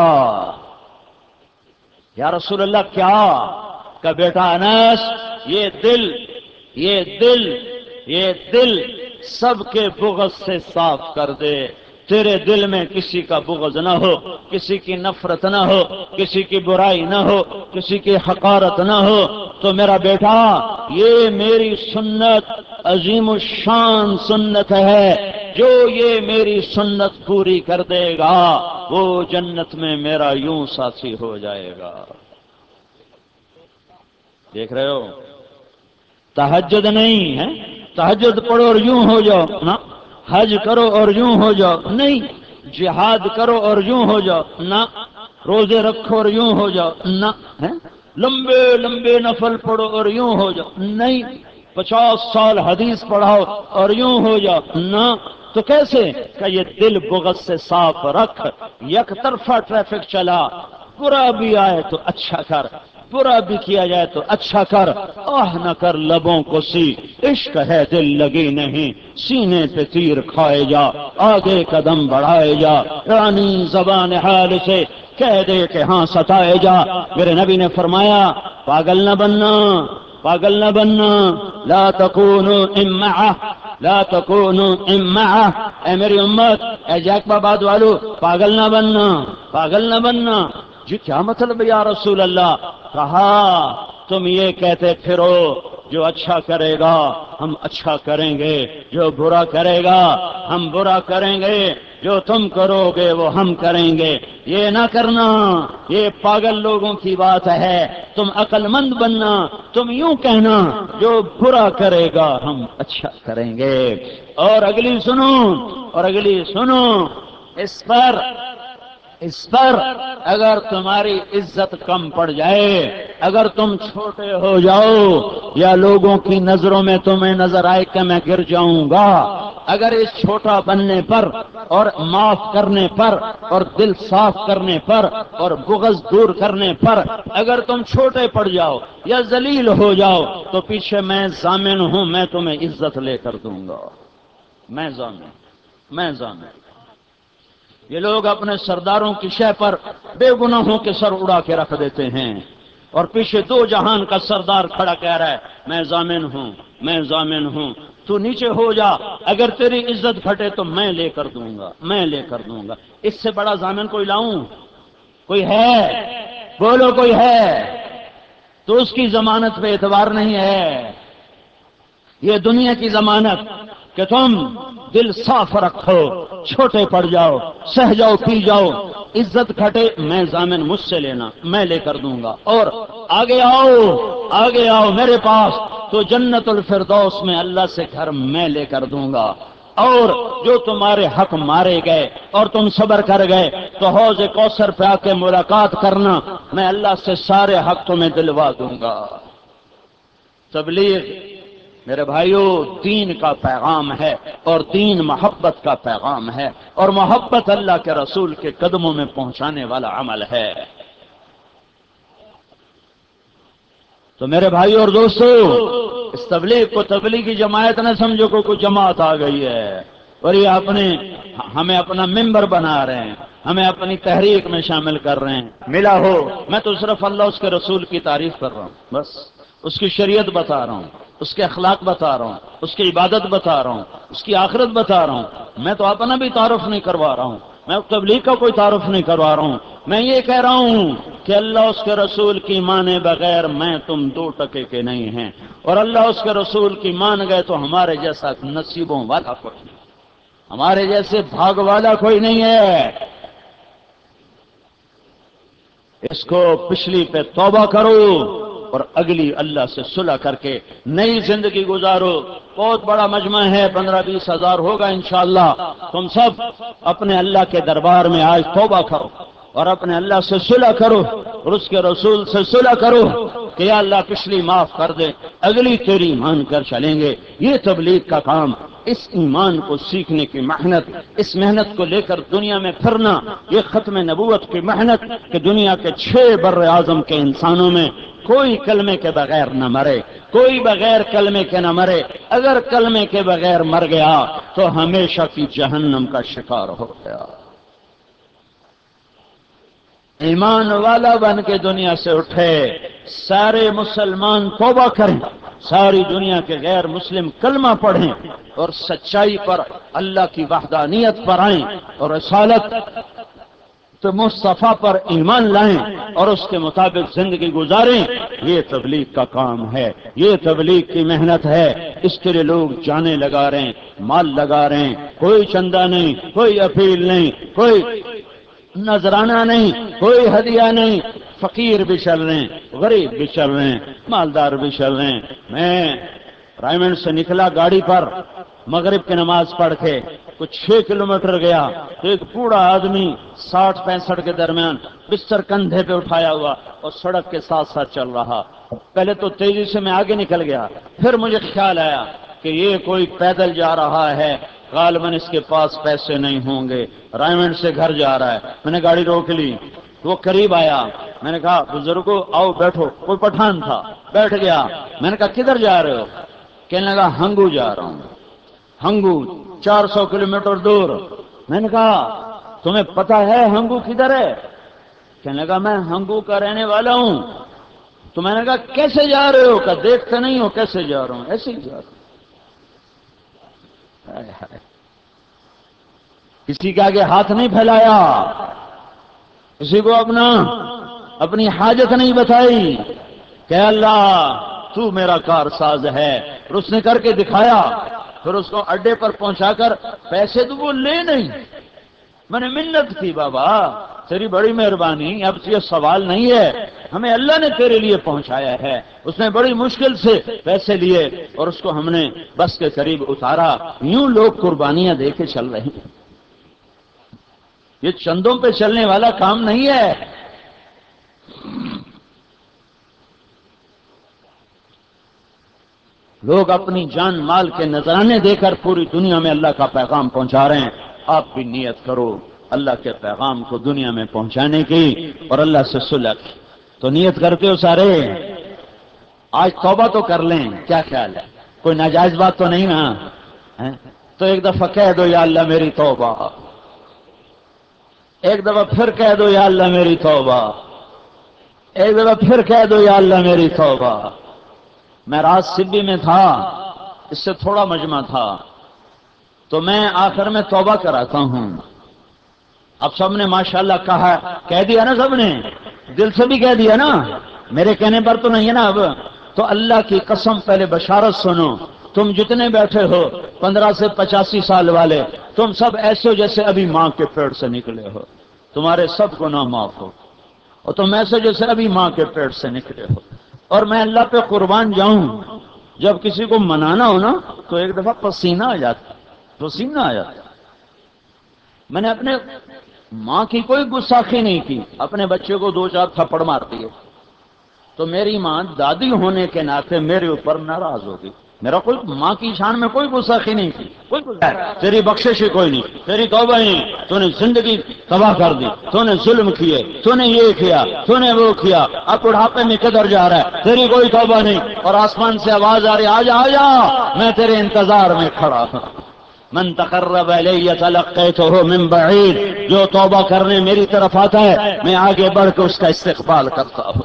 یا رسول اللہ کیا؟ کہ بیٹا انس یہ دل یہ دل یہ دل سب کے بغض سے صاف کر دے. تیرے دل میں کسی کا بغض نہ ہو، کسی کی نفرت نہ ہو، کسی کی برائی نہ ہو، کسی کی حقارت نہ ہو. تو میرا بیٹا یہ میری سنت عظیم الشان سنت ہے. جو یہ میری سنت پوری کر دے گا وہ جنت میں میرا یوں ساتھی ہو جائے گا. دیکھ رہے ہو؟ تہجد نہیں ہے تہجد پڑھو اور یوں ہو جاؤ نا، حج کرو اور یوں ہو جاؤ نہیں، جہاد کرو اور یوں ہو جاؤ نہ، روزے رکھو اور یوں ہو جاؤ نہ، لمبے لمبے نفل پڑھو اور یوں ہو جاؤ نہیں، پچاس سال حدیث پڑھاؤ اور یوں ہو جاؤ نہ. تو کیسے کہ یہ دل بغض سے صاف رکھ، یک طرفہ ٹریفک چلا، برا بھی آئے تو اچھا کر، برا بھی کیا جائے تو اچھا کر، آہ نہ کر لبوں کو سی، عشق ہے دل لگی نہیں، سینے پہ تیر کھائے جا، آگے قدم بڑھائے جا، رانی زبان حال سے کہہ دے کہ ہاں ستائے جا. میرے نبی نے فرمایا پاگل نہ بننا، پاگل نہ بننا، لا تکونوا امعہ، لا تکونوا امعہ. اے میری امت، اے جیک باباد والو، پاگل نہ بننا، پاگل نہ بننا. جی کیا مطلب یا رسول اللہ؟ کہا تم یہ کہتے پھرو جو اچھا کرے گا ہم اچھا کریں گے، جو برا کرے گا ہم برا کریں گے، جو تم کرو گے وہ ہم کریں گے. یہ نہ کرنا، یہ پاگل لوگوں کی بات ہے. تم عقل مند بننا، تم یوں کہنا جو برا کرے گا ہم اچھا کریں گے. اور اگلی سنو، اور اگلی سنو، اس پر اس پر اگر تمہاری عزت کم پڑ جائے، اگر تم چھوٹے ہو جاؤ یا لوگوں کی نظروں میں تمہیں نظر آئے کہ میں گر جاؤں گا، اگر اس چھوٹا بننے پر اور معاف کرنے پر اور دل صاف کرنے پر اور بغض دور کرنے پر اگر تم چھوٹے پڑ جاؤ یا ذلیل ہو جاؤ تو پیچھے میں ضامن ہوں، میں تمہیں عزت لے کر دوں گا. میں ضامن میں ضامن یہ لوگ اپنے سرداروں کی شہ پر بے گناہوں کے سر اڑا کے رکھ دیتے ہیں اور پیچھے دو جہان کا سردار کھڑا کہہ رہا ہے میں ضامن ہوں، میں ضامن ہوں. تو نیچے ہو جا، اگر تیری عزت پھٹے تو میں لے کر دوں گا، میں لے کر دوں گا. اس سے بڑا ضامن کوئی لاؤں؟ کوئی ہے؟ بولو کوئی ہے؟ تو اس کی ضمانت پہ اعتبار نہیں ہے. یہ دنیا کی ضمانت کہ تم دل صاف رکھو، چھوٹے پڑ جاؤ، سہ جاؤ، پی جاؤ، عزت گھٹے میں ضامن مجھ سے لینا، میں لے کر دوں گا. اور آگے آؤ، آگے آؤ میرے پاس تو جنت الفردوس میں اللہ سے گھر میں لے کر دوں گا. اور جو تمہارے حق مارے گئے اور تم صبر کر گئے تو حوض کوثر پہ آ کے ملاقات کرنا، میں اللہ سے سارے حق تمہیں دلوا دوں گا. تبلیغ میرے بھائیو دین کا پیغام ہے اور دین محبت کا پیغام ہے اور محبت اللہ کے رسول کے قدموں میں پہنچانے والا عمل ہے. تو میرے بھائی اور دوستو، اس تبلیغ کو تبلیغی جماعت نہ سمجھو کو کوئی جماعت آ گئی ہے اور یہ اپنے ہمیں اپنا ممبر بنا رہے ہیں، ہمیں اپنی تحریک میں شامل کر رہے ہیں. ملا ہو میں تو صرف اللہ اس کے رسول کی تعریف کر رہا ہوں، بس اس کی شریعت بتا رہا ہوں، اس کے اخلاق بتا رہا ہوں، اس کی عبادت بتا رہا ہوں، اس کی آخرت بتا رہا ہوں. میں تو اپنا بھی تعارف نہیں کروا رہا ہوں، میں تبلیغ کا کوئی تعارف نہیں کروا رہا ہوں. میں یہ کہہ رہا ہوں کہ اللہ اس کے رسول کی مانے بغیر میں تم دو ٹکے کے نہیں ہیں، اور اللہ اس کے رسول کی مان گئے تو ہمارے جیسا نصیبوں والا کوئی نہیں، ہمارے جیسے بھاگ والا کوئی نہیں ہے. اس کو پچھلی پہ توبہ کرو اور اگلی اللہ سے صلح کر کے نئی زندگی گزارو. بہت بڑا مجمع ہے، پندرہ بیس ہزار ہوگا انشاءاللہ. تم سب اپنے اللہ کے دربار میں آج توبہ کرو اور اپنے اللہ سے صلح کرو اور اس کے رسول سے صلح کرو کہ یا اللہ پچھلی معاف کر دے، اگلی تیری مان کر چلیں گے. یہ تبلیغ کا کام، اس ایمان کو سیکھنے کی محنت، اس محنت کو لے کر دنیا میں پھرنا، یہ ختم نبوت کی محنت کہ دنیا کے چھ بر اعظم کے انسانوں میں کوئی کلمے کے بغیر نہ مرے، کوئی بغیر کلمے کے نہ مرے. اگر کلمے کے بغیر مر گیا تو ہمیشہ کی جہنم کا شکار ہو گیا. ایمان والا بن کے دنیا سے اٹھے سارے مسلمان توبہ کریں، ساری دنیا کے غیر مسلم کلمہ پڑھیں اور سچائی پر اللہ کی وحدانیت پر آئیں اور رسالت تو مصطفیٰ پر ایمان لائیں اور اس کے مطابق زندگی گزاریں۔ یہ تبلیغ کا کام ہے، یہ تبلیغ کی محنت ہے، اس کے لیے لوگ جانیں لگا رہے ہیں، مال لگا رہے ہیں، کوئی چندہ نہیں، کوئی اپیل نہیں، کوئی نذرانہ نہیں، کوئی ہدیہ نہیں، فقیر بھی چل رہے ہیں، غریب بھی چل رہے ہیں، مالدار بھی چل رہے ہیں۔ میں رائمنڈ سے نکلا گاڑی پر مغرب کی نماز پڑھ کے، کچھ چھ کلومیٹر گیا تو ایک بوڑھا آدمی ساٹھ پینسٹھ کے درمیان بستر کندھے پہ اٹھایا ہوا اور سڑک کے ساتھ ساتھ چل رہا۔ پہلے تو تیزی سے میں آگے نکل گیا، پھر مجھے خیال آیا کہ یہ کوئی پیدل جا رہا ہے، غالباً اس کے پاس پیسے نہیں ہوں گے، رائمنڈ سے گھر جا رہا ہے۔ میں نے گاڑی روک لی، وہ قریب آیا، میں نے کہا بزرگو آؤ بیٹھو، کوئی پٹھان تھا، بیٹھ گیا۔ میں نے کہا کدھر جا رہے ہو؟ کہنے لگا ہنگو جا رہا ہوں۔ ہنگو چار سو کلومیٹر دور۔ میں نے کہا تمہیں پتا ہے ہنگو کدھر ہے؟ کہنے لگا میں ہنگو کا رہنے والا ہوں۔ تو میں نے کہا کیسے جا رہے ہو؟ کہ دیکھتے نہیں ہو کیسے جا رہا ہوں، ایسے ہی جا رہا ہوں۔ کسی کے آگے ہاتھ نہیں پھیلایا، کسی کو اپنا اپنی حاجت نہیں بتائی کہ اللہ تو میرا کارساز ہے، اور اس نے کر کے دکھایا۔ پھر اس کو اڈے پر پہنچا کر پیسے تو وہ لے نہیں، میں نے منت کی بابا تیری بڑی مہربانی، اب یہ سوال نہیں ہے، ہمیں اللہ نے تیرے لیے پہنچایا ہے۔ اس نے بڑی مشکل سے پیسے لیے اور اس کو ہم نے بس کے قریب اتارا۔ یوں لوگ قربانیاں دے کے چل رہے ہیں، یہ چندوں پہ چلنے والا کام نہیں ہے۔ لوگ اپنی جان مال کے نذرانے دے کر پوری دنیا میں اللہ کا پیغام پہنچا رہے ہیں۔ آپ بھی نیت کرو اللہ کے پیغام کو دنیا میں پہنچانے کی اور اللہ سے صلح کی۔ تو نیت کرتے ہو سارے؟ آج توبہ تو کر لیں، کیا خیال ہے؟ کوئی ناجائز بات تو نہیں نا؟ تو ایک دفعہ کہہ دو یا اللہ میری توبہ، ایک دفعہ پھر کہہ دو یا اللہ میری توبہ، ایک دفعہ پھر کہہ دو یا اللہ میری توبہ۔ میں رات سبی میں تھا، اس سے تھوڑا مجمع تھا، تو میں آخر میں توبہ کراتا ہوں۔ اب سب نے ماشاءاللہ کہا، کہہ دیا نا، سب نے دل سے بھی کہہ دیا نا، میرے کہنے پر تو نہیں ہے نا؟ اب تو اللہ کی قسم پہلے بشارت سنو، تم جتنے بیٹھے ہو پندرہ سے پچاسی سال والے، تم سب ایسے ہو جیسے ابھی ماں کے پیٹ سے نکلے ہو، تمہارے سب گناہ معاف ہو، اور تم ایسے جیسے ابھی ماں کے پیٹ سے نکلے ہو۔ اور میں اللہ پہ قربان جاؤں، جب کسی کو منانا ہو نا تو ایک دفعہ پسینہ آ جاتا، پسینہ آ جاتا۔ میں نے اپنے ماں کی کوئی گستاخی نہیں کی، اپنے بچے کو دو چار تھپڑ مارتی ہے، تو میری ماں دادی ہونے کے ناطے میرے اوپر ناراض ہوگی۔ میرا کوئی ماں کی شان میں کوئی گستاخی نہیں کی، کوئی تیری بخشش ہی کوئی نہیں، تیری توبہ ہی نہیں، تو نے زندگی تباہ کر دی، تو نے ظلم کیے، تو نے یہ کیا، تو نے وہ کیا، اب بڑھاپے میں کدھر جا رہا ہے، تیری کوئی توبہ نہیں۔ اور آسمان سے آواز آ رہی، آجا آجا میں تیرے انتظار میں کھڑا ہوں۔ من تقرب الی تلقیتہ من بعید، جو توبہ کرنے میری طرف آتا ہے میں آگے بڑھ کے اس کا استقبال کرتا ہوں۔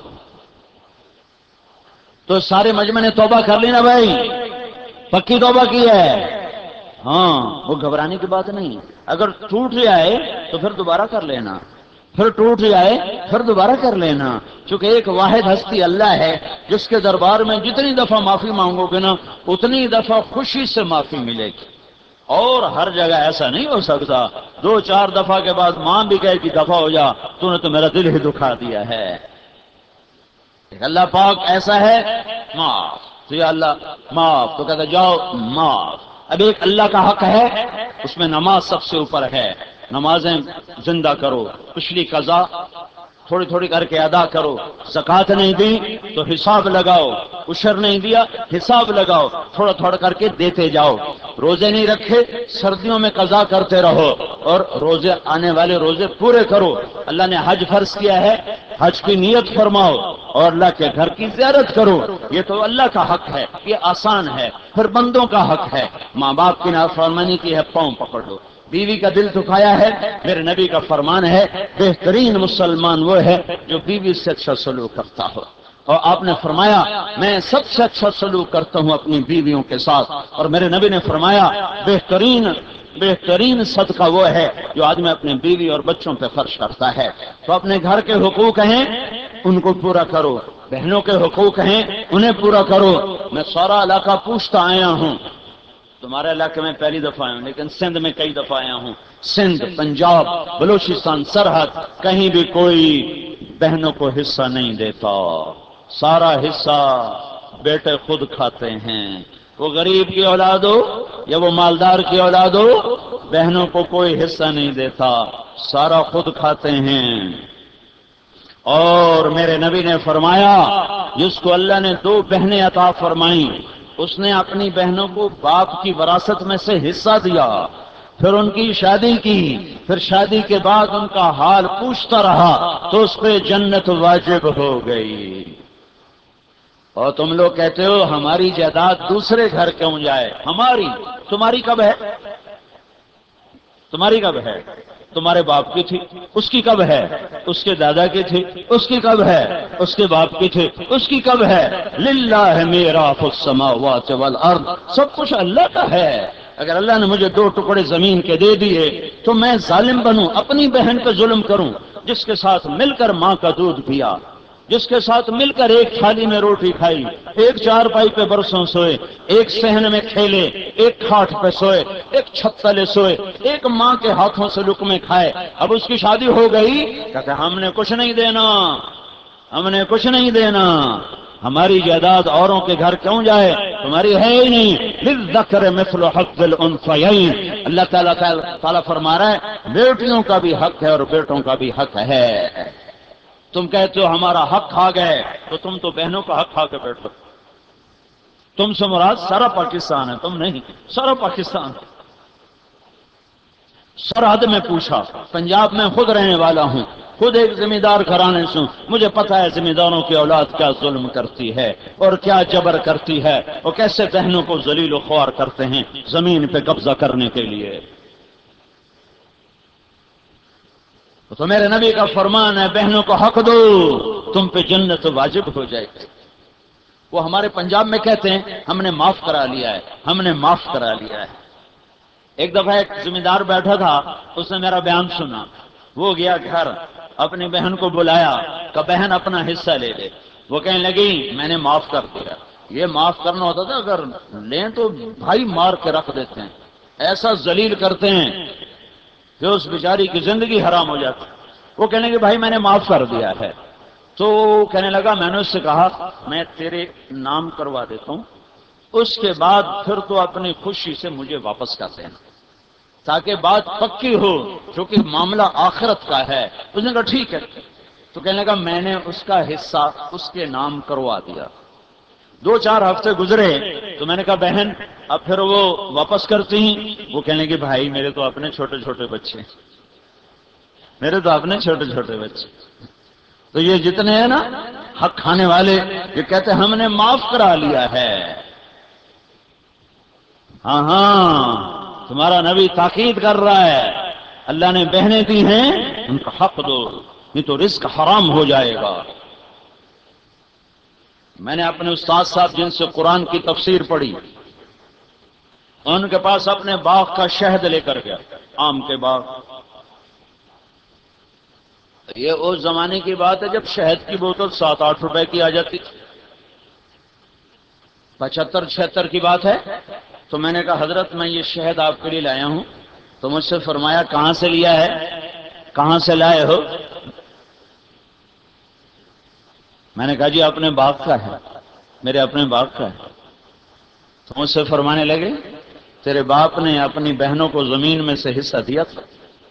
تو سارے مجمع نے توبہ کر لی نا بھائی؟ پکی توبہ کی ہے؟ ہاں، وہ گھبرانے کی بات نہیں، اگر ٹوٹ جائے تو پھر دوبارہ کر لینا، پھر ٹوٹ جائے پھر دوبارہ کر لینا، چونکہ ایک واحد ہستی اللہ ہے جس کے دربار میں جتنی دفعہ معافی مانگو گے نا اتنی دفعہ خوشی سے معافی ملے گی۔ اور ہر جگہ ایسا نہیں ہو سکتا، دو چار دفعہ کے بعد ماں بھی کہے کہ دفعہ ہو جا، تو نے تو میرا دل ہی دکھا دیا ہے۔ اللہ پاک ایسا ہے معاف، تو یا اللہ معاف، تو کہتا جاؤ معاف۔ اب ایک اللہ کا حق ہے، اس میں نماز سب سے اوپر ہے، نمازیں زندہ کرو، پچھلی قضا تھوڑی تھوڑی کر کے ادا کرو، زکوٰۃ نہیں دی تو حساب لگاؤ، عشر نہیں دیا حساب لگاؤ، تھوڑا تھوڑا کر کے دیتے جاؤ، روزے نہیں رکھے سردیوں میں قضا کرتے رہو، اور روزے آنے والے روزے پورے کرو۔ اللہ نے حج فرض کیا ہے، حج کی نیت فرماؤ اور اللہ کے گھر کی زیارت کرو، یہ تو اللہ کا حق ہے، یہ آسان ہے۔ پھر بندوں کا حق ہے، ماں باپ کی نافرمانی کی ہے پاؤں پکڑ لو، بیوی کا دل دکھایا ہے، میرے نبی کا فرمان ہے بہترین مسلمان وہ ہے جو بیوی سے اچھا سلوک کرتا ہو۔ اور آپ نے فرمایا میں سب سے اچھا سلوک کرتا ہوں اپنی بیویوں کے ساتھ، اور میرے نبی نے فرمایا بہترین بہترین صدقہ وہ ہے جو آدمی اپنے بیوی اور بچوں پہ خرچ کرتا ہے۔ تو اپنے گھر کے حقوق ہیں ان کو پورا کرو، بہنوں کے حقوق ہیں انہیں پورا کرو۔ میں سارا علاقہ پوچھتا آیا ہوں، تمہارے علاقے میں پہلی دفعہ آیا ہوں لیکن سندھ میں کئی دفعہ آیا ہوں، سندھ، پنجاب، بلوچستان، سرحد، کہیں بھی کوئی بہنوں کو حصہ نہیں دیتا، سارا حصہ بیٹے خود کھاتے ہیں۔ وہ غریب کی اولاد ہو یا وہ مالدار کی اولاد ہو، بہنوں کو کوئی حصہ نہیں دیتا، سارا خود کھاتے ہیں۔ اور میرے نبی نے فرمایا جس کو اللہ نے دو بہنیں عطا فرمائیں اس نے اپنی بہنوں کو باپ کی وراثت میں سے حصہ دیا، پھر ان کی شادی کی، پھر شادی کے بعد ان کا حال پوچھتا رہا تو اس پہ جنت واجب ہو گئی۔ اور تم لوگ کہتے ہو ہماری جائیداد دوسرے گھر کیوں جائے؟ ہماری، تمہاری کب ہے؟ تمہاری کب ہے؟ تمہارے باپ کی تھی، اس کی کب ہے؟ اس کے دادا کی تھی، اس کی کب ہے؟ اس کے باپ کی تھی، اس کی کب ہے؟ للہ میراث السماوات والارض، سب کچھ اللہ کا ہے۔ اگر اللہ نے مجھے دو ٹکڑے زمین کے دے دیے تو میں ظالم بنوں، اپنی بہن پہ ظلم کروں جس کے ساتھ مل کر ماں کا دودھ پیا، جس کے ساتھ مل کر ایک تھالی میں روٹی کھائی، ایک چارپائی پہ برسوں سوئے، ایک صحن میں کھیلے، ایک کھاٹ پہ سوئے، ایک چھت تلے سوئے، ایک ماں کے ہاتھوں سے لقمے کھائے، اب اس کی شادی ہو گئی، کہتے ہم نے کچھ نہیں دینا، ہم نے کچھ نہیں دینا، ہماری جائیداد اوروں کے گھر کیوں جائے؟ تمہاری ہے ہی نہیں۔ للذکر مثل حظ الانثیین، اللہ تعالیٰ تعالیٰ فرما رہا ہے بیٹیوں کا بھی حق ہے اور بیٹوں کا بھی حق ہے۔ تم کہتے ہو ہمارا حق کھا گئے تو تم تو بہنوں کا حق کھا کے بیٹھو۔ تم سے مراد سارا پاکستان ہے، تم نہیں، سارا پاکستان۔ سرحد میں پوچھا، پنجاب میں خود رہنے والا ہوں، خود ایک ذمہ دار گھرانے سے ہوں، مجھے پتا ہے ذمہ داروں کی اولاد کیا ظلم کرتی ہے اور کیا جبر کرتی ہے اور کیسے بہنوں کو ذلیل و خوار کرتے ہیں زمین پہ قبضہ کرنے کے لیے۔ تو میرے نبی کا فرمان ہے بہنوں کو حق دو، تم پہ جنت واجب ہو جائے گی۔ وہ ہمارے پنجاب میں کہتے ہیں ہم نے معاف کرا لیا ہے، ہم نے معاف کرا لیا ہے۔ ایک دفعہ ایک ذمہ دار بیٹھا تھا، اس نے میرا بیان سنا، وہ گیا گھر، اپنی بہن کو بلایا کہ بہن اپنا حصہ لے لے، وہ کہنے لگی میں نے معاف کر دیا۔ یہ معاف کرنا ہوتا تھا، اگر لیں تو بھائی مار کے رکھ دیتے ہیں، ایسا ذلیل کرتے ہیں کہ اس بیچاری کی زندگی حرام ہو جاتی۔ وہ کہنے کہ بھائی میں نے معاف کر دیا ہے، تو کہنے لگا میں نے اس سے کہا میں تیرے نام کروا دیتا ہوں، اس کے بعد پھر تو اپنی خوشی سے مجھے واپس کر دینا تاکہ بات پکی ہو، کیونکہ معاملہ آخرت کا ہے۔ اس نے کہا ٹھیک ہے، تو کہنے لگا میں نے اس کا حصہ اس کے نام کروا دیا۔ دو چار ہفتے گزرے تو میں نے کہا بہن اب پھر وہ واپس کرتی ہیں؟ وہ کہنے کہ بھائی میرے تو اپنے چھوٹے چھوٹے بچے، میرے تو اپنے چھوٹے چھوٹے بچے۔ تو یہ جتنے ہیں نا حق کھانے والے، یہ کہتے ہیں ہم نے معاف کرا لیا ہے۔ ہاں ہاں تمہارا نبی تاکید کر رہا ہے، اللہ نے بہنیں دی ہیں ان کا حق دو، نہیں تو رزق حرام ہو جائے گا۔ میں نے اپنے استاد صاحب جن سے قرآن کی تفسیر پڑھی، ان کے پاس اپنے باغ کا شہد لے کر گیا، آم کے باغ۔ یہ اس زمانے کی بات ہے جب شہد کی بوتل سات آٹھ روپے کی آ جاتی تھی، پچہتر چھہتر کی بات ہے۔ تو میں نے کہا حضرت میں یہ شہد آپ کے لیے لایا ہوں، تو مجھ سے فرمایا کہاں سے لیا ہے، کہاں سے لائے ہو؟ میں نے کہا جی اپنے باغ کا ہے، میرے اپنے باغ کا ہے۔ تو مجھ سے فرمانے لگے تیرے باپ نے اپنی بہنوں کو زمین میں سے حصہ دیا تھا،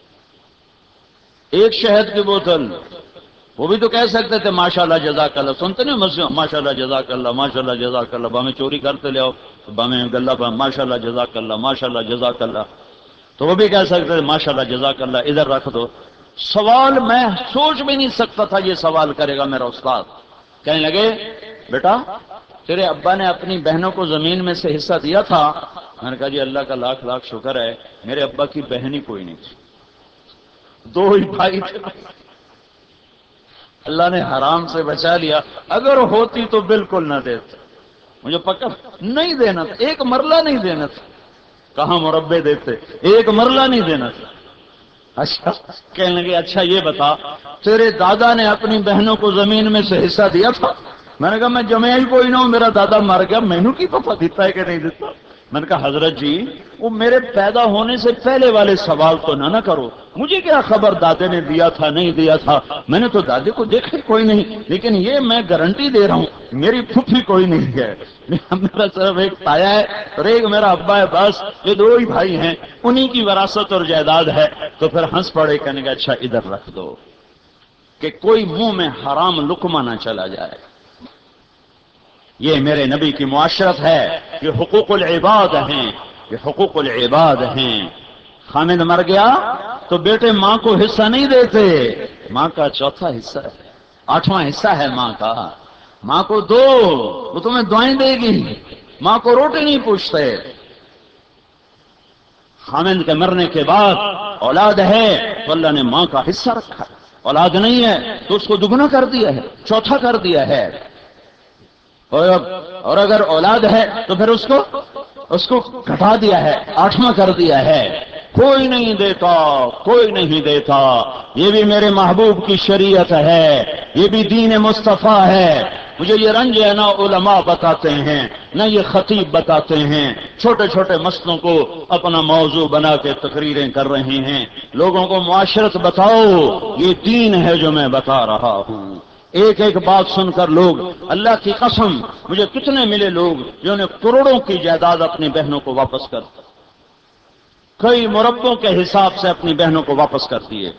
ایک شہد کی بوتل، وہ بھی تو کہہ سکتے تھے ماشاءاللہ جزاک اللہ، سنتے نہیں مسلم ماشاءاللہ جزاک اللہ، ماشاءاللہ جزاک اللہ، بامیں چوری کرتے لے آؤ، بامیں گلہ بام ماشاءاللہ جزاک اللہ، ماشاءاللہ جزاک اللہ، تو وہ بھی کہہ سکتے تھے ماشاءاللہ جزاک اللہ، ادھر رکھ دو۔ سوال میں سوچ بھی نہیں سکتا تھا یہ سوال کرے گا میرا استاد۔ کہنے لگے بیٹا تیرے ابا نے اپنی بہنوں کو زمین میں سے حصہ دیا تھا؟ میں نے کہا جی اللہ کا لاکھ لاکھ شکر ہے میرے ابا کی بہن ہی کوئی نہیں تھی، دو ہی بھائی تھے، اللہ نے حرام سے بچا لیا، اگر ہوتی تو بالکل نہ دیتے، مجھے پکا نہیں دینا تھا، ایک مرلہ نہیں دینا تھا، کہاں مربے دیتے، ایک مرلہ نہیں دینا تھا۔ اچھا کہنے لگے اچھا یہ بتا تیرے دادا نے اپنی بہنوں کو زمین میں سے حصہ دیا تھا؟ میں نے کہا میں جمع ہی کوئی نہ ہوں، میرا دادا مر گیا، مینوں کی پتہ دیتا ہے کہ نہیں دیتا؟ میں نے کہا حضرت جی وہ میرے پیدا ہونے سے پہلے والے سوال تو نہ نہ کرو، مجھے کیا خبر دادے نے دیا تھا نہیں دیا تھا، میں نے تو دادے کو دیکھا ہی کوئی نہیں، لیکن یہ میں گارنٹی دے رہا ہوں میری پھوپھی کوئی نہیں ہے، میرا صرف ایک تایا ہے اور ایک میرا ابا ہے، بس یہ دو ہی بھائی ہیں، انہی کی وراثت اور جائیداد ہے۔ تو پھر ہنس پڑے، کہنے کا اچھا ادھر رکھ دو کہ کوئی منہ میں حرام لقمہ نہ چلا جائے، یہ میرے نبی کی معاشرت ہے، یہ حقوق العباد ہیں، یہ حقوق العباد ہیں۔ خامد مر گیا تو بیٹے ماں کو حصہ نہیں دیتے، ماں کا چوتھا حصہ ہے، آٹھواں حصہ ہے ماں کا، ماں کو دو، وہ تمہیں دعائیں دے گی، ماں کو روٹی نہیں پوچھتے۔ خامد کے مرنے کے بعد اولاد ہے تو اللہ نے ماں کا حصہ رکھا، اولاد نہیں ہے تو اس کو دگنا کر دیا ہے، چوتھا کر دیا ہے، اور اگر اولاد ہے تو پھر اس کو اس کو گھٹا دیا ہے، آٹھواں کر دیا ہے۔ کوئی نہیں دیتا، کوئی نہیں دیتا، یہ بھی میرے محبوب کی شریعت ہے، یہ بھی دین مصطفیٰ ہے۔ مجھے یہ رنج ہے، نہ علماء بتاتے ہیں نہ یہ خطیب بتاتے ہیں، چھوٹے چھوٹے مسئلوں کو اپنا موضوع بنا کے تقریریں کر رہے ہیں۔ لوگوں کو معاشرت بتاؤ، یہ دین ہے جو میں بتا رہا ہوں۔ ایک ایک بات سن کر لوگ، اللہ کی قسم مجھے کتنے ملے لوگ جنہوں نے کروڑوں کی جائیداد اپنی بہنوں کو واپس کر، کئی مربوں کے حساب سے اپنی بہنوں کو واپس کر دیے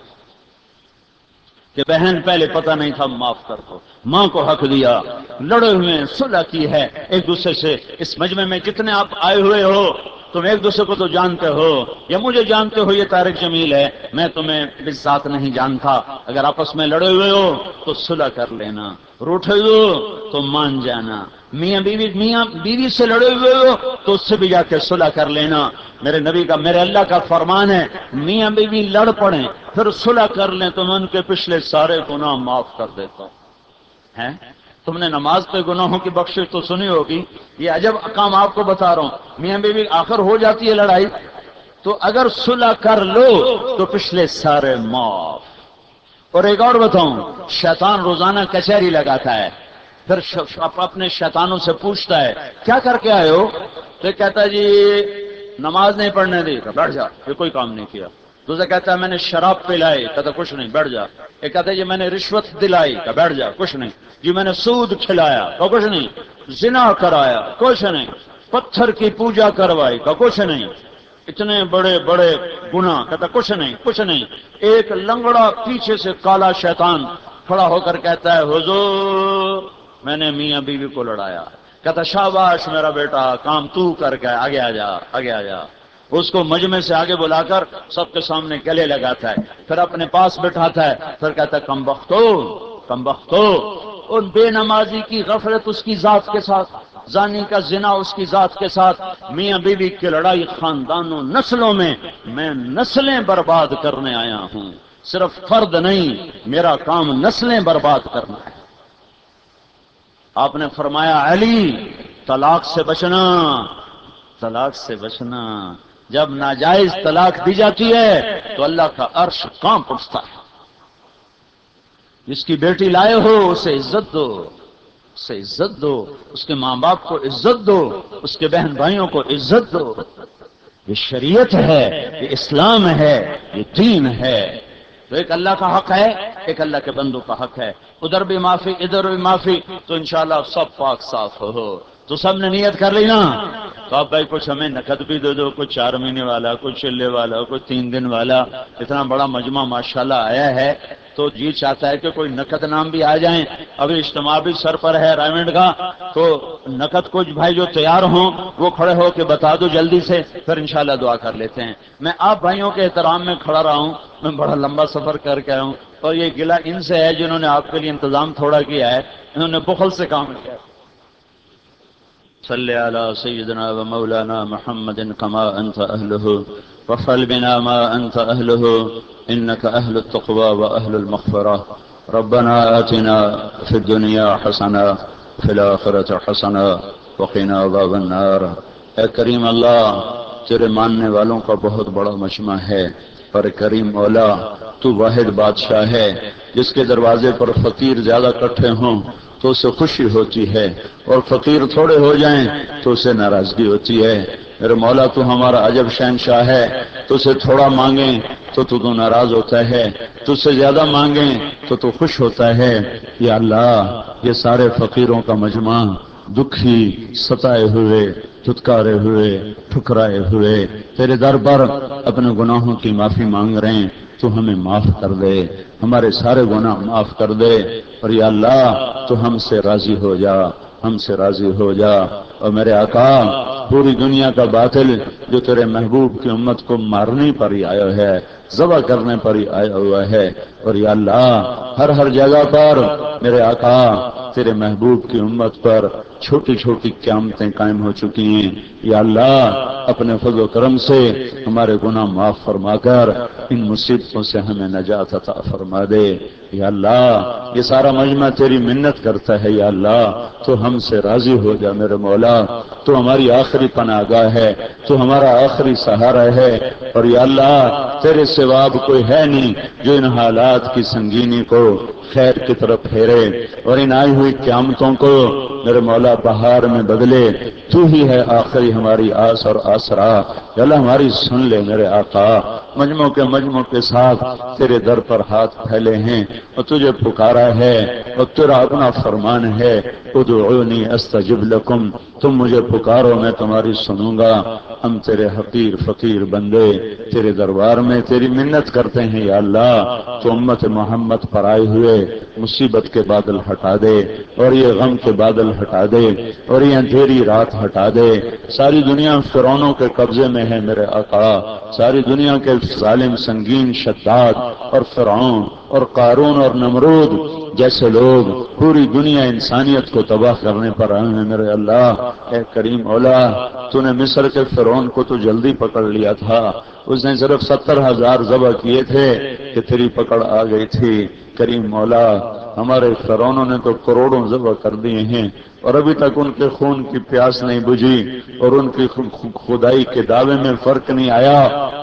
کہ بہن پہلے پتہ نہیں تھا معاف کر دو، ماں کو حق دیا، لڑے ہوئے صلح کی ہے ایک دوسرے سے۔ اس مجمع میں جتنے آپ آئے ہوئے ہو تم ایک دوسرے کو تو جانتے ہو یا مجھے جانتے ہو، یہ طارق جمیل ہے، میں تمہیں بالذات نہیں جانتا، اگر آپس میں لڑے ہوئے ہو تو صلح کر لینا، روٹھے ہو تو مان جانا، میاں بیوی میاں بیوی سے لڑے ہوئے ہو تو اس سے بھی جا کے صلح کر لینا۔ میرے نبی کا، میرے اللہ کا فرمان ہے، میاں بیوی لڑ پڑیں پھر صلح کر لیں تو میں ان کے پچھلے سارے گناہ معاف کر دیتا ہوں۔ ہیں تم نے نماز پہ گناہوں کی بخشش تو سنی ہوگی، یہ عجب کام آپ کو بتا رہا ہوں، میاں بیوی آخر ہو جاتی ہے لڑائی تو اگر صلح کر لو تو پچھلے سارے معاف۔ اور ایک اور بتاؤں، شیطان روزانہ کچہری لگاتا ہے، پھر اپنے شیطانوں سے پوچھتا ہے کیا کر کے آئے ہو، تو کہتا ہے جی نماز نہیں پڑھنے دی، بیٹھ جا، یہ کوئی کام نہیں کیا۔ دوسرا کہتا ہے میں نے شراب پلائی، کہتا کچھ نہیں، بیٹھ جا۔ ایک کہتا ہے جی میں نے رشوت دلائی، کہ بیٹھ جا، کچھ نہیں۔ جی میں نے سود کھلایا، کہ کچھ نہیں۔ زنا کرایا، کچھ نہیں۔ پتھر کی پوجا کروائی، کہ کچھ نہیں۔ اتنے بڑے بڑے گناہ، کہتا کچھ نہیں کچھ نہیں۔ ایک لنگڑا پیچھے سے کالا شیطان کھڑا ہو کر کہتا ہے حضور میں نے میاں بیوی کو لڑایا۔ کہتا شاباش میرا بیٹا، کام تو کر کے آگے آ جا، آگے آ جا۔ اس کو مجمع سے آگے بلا کر سب کے سامنے گلے لگاتا ہے، پھر اپنے پاس بٹھاتا ہے، پھر کہتا ہے کم بختو کم بختو، اور بے نمازی کی غفلت اس کی ذات کے ساتھ، زانی کا زنا اس کی ذات کے ساتھ، میاں بیوی کی لڑائی خاندانوں نسلوں میں، میں نسلیں برباد کرنے آیا ہوں، صرف فرد نہیں، میرا کام نسلیں برباد کرنا ہے۔ آپ نے فرمایا علی طلاق سے بچنا، طلاق سے بچنا، جب ناجائز طلاق دی جاتی ہے تو اللہ کا عرش کانپ اٹھتا ہے۔ جس کی بیٹی لائے ہو اسے عزت دو، اسے عزت دو، اس کے ماں باپ کو عزت دو، اس کے بہن بھائیوں کو عزت دو، یہ شریعت ہے، یہ اسلام ہے، یہ دین ہے۔ تو ایک اللہ کا حق ہے، ایک اللہ کے بندوں کا حق ہے، ادھر بھی معافی ادھر بھی معافی، تو انشاءاللہ سب پاک صاف ہو۔ تو سب نے نیت کر لی نا، تو آپ بھائی کچھ ہمیں نقد بھی دے دو، کچھ چار مہینے والا، کچھ چلے والا، کچھ تین دن والا، اتنا بڑا مجمع ماشاءاللہ آیا ہے تو جی چاہتا ہے کہ کوئی نقد نام بھی آ جائیں۔ ابھی اجتماع بھی سر پر ہے رائمنڈ کا، تو نقد کچھ بھائی جو تیار ہوں وہ کھڑے ہو کے بتا دو جلدی سے، پھر انشاءاللہ دعا کر لیتے ہیں۔ میں آپ بھائیوں کے احترام میں کھڑا رہا ہوں، میں بڑا لمبا سفر کر کے آیا ہوں، اور یہ گلہ ان سے ہے جنہوں نے آپ کے لیے انتظام تھوڑا کیا ہے، انہوں نے بخل سے کام کیا۔ صلی علی سیدنا و مولانا محمد کما انت اہلہ وفعل بنا ما انت اہلہ انک اہل التقوی و اہل المغفرہ۔ ربنا آتنا في الدنيا حسنة في الآخرة حسنة وقنا عذاب النار۔ اے کریم اللہ، تیرے ماننے والوں کا بہت بڑا مجمع ہے، پر کریم مولا تو واحد بادشاہ ہے جس کے دروازے پر فقیر زیادہ اکٹھے ہوں تو اسے خوشی ہوتی ہے، اور فقیر تھوڑے ہو جائیں تو اسے ناراضگی ہوتی ہے۔ میرے مولا تو ہمارا عجب شہنشاہ ہے، تو اسے تھوڑا مانگیں تو تو, تو ناراض ہوتا ہے، تو سے زیادہ مانگیں تو تو خوش ہوتا ہے۔ یا اللہ، یہ سارے فقیروں کا مجمع دکھی، ستائے ہوئے، دھتکارے ہوئے، ٹھکرائے ہوئے تیرے در پر اپنے گناہوں کی معافی مانگ رہے ہیں، تو ہمیں معاف کر دے، ہمارے سارے گناہ معاف کر دے، اور یا اللہ تو ہم سے راضی ہو جا، ہم سے راضی ہو جا۔ اور میرے آقا، پوری دنیا کا باطل جو تیرے محبوب کی امت کو مارنے پر ہی آیا ہے، ذبح کرنے پر ہی آیا ہوا ہے، اور یا اللہ ہر ہر جگہ پر میرے آقا تیرے محبوب کی امت پر چھوٹی چھوٹی قیامتیں قائم ہو چکی ہیں۔ یا اللہ اپنے فضل و کرم سے ہمارے گناہ معاف فرما کر ان مصیبتوں سے ہمیں نجات عطا فرما دے۔ یا اللہ یہ سارا مجمع تیری منت کرتا ہے، یا اللہ تو ہم سے راضی ہو جا میرے مولا، تو ہماری آخری پناہ گاہ ہے، تو ہمارا آخری سہارا ہے، اور یا اللہ تیرے سوا اب کوئی ہے نہیں جو ان حالات کی سنگینی کو خیر کی طرف پھیرے اور ان آئی ہوئی قیامتوں کو میرے مولا بہار میں بدلے۔ تو ہی ہے آخری ہماری آس اور آسرا۔ یا اللہ ہماری سن لے میرے آقا، مجموع کے مجموع کے ساتھ تیرے در پر ہاتھ پھیلے ہیں اور تجھے پکارا ہے، اور تیرا اپنا فرمان ہے ادعونی استجب لکم، تم مجھے پکارو میں تمہاری سنوں گا۔ ہم تیرے حقیر فقیر بندے تیرے دربار میں تیری منت کرتے ہیں، یا اللہ تو امت محمد پر آئے ہوئے مصیبت کے بادل ہٹا دے، اور یہ غم کے بادل ہٹا دے، اور یہ اندھیری رات ہٹا دے۔ ساری دنیا فرعونوں کے قبضے میں ہے میرے آقا، ساری دنیا کے ظالم سنگین شداد اور فرعون اور قارون اور نمرود جیسے لوگ پوری دنیا انسانیت کو تباہ کرنے پر آئے ہیں میرے اللہ۔ اے کریم اولا، تو نے مصر کے فرعون کو تو جلدی پکڑ لیا تھا، اس نے صرف ستر ہزار ذبح کیے تھے کہ تیری پکڑ آ گئی تھی۔ کریم مولا، ہمارے فرعونوں نے تو کروڑوں ذبح کر دیے ہیں اور ابھی تک ان کے خون کی پیاس نہیں بجھی اور ان کی خدائی کے دعوے میں فرق نہیں آیا۔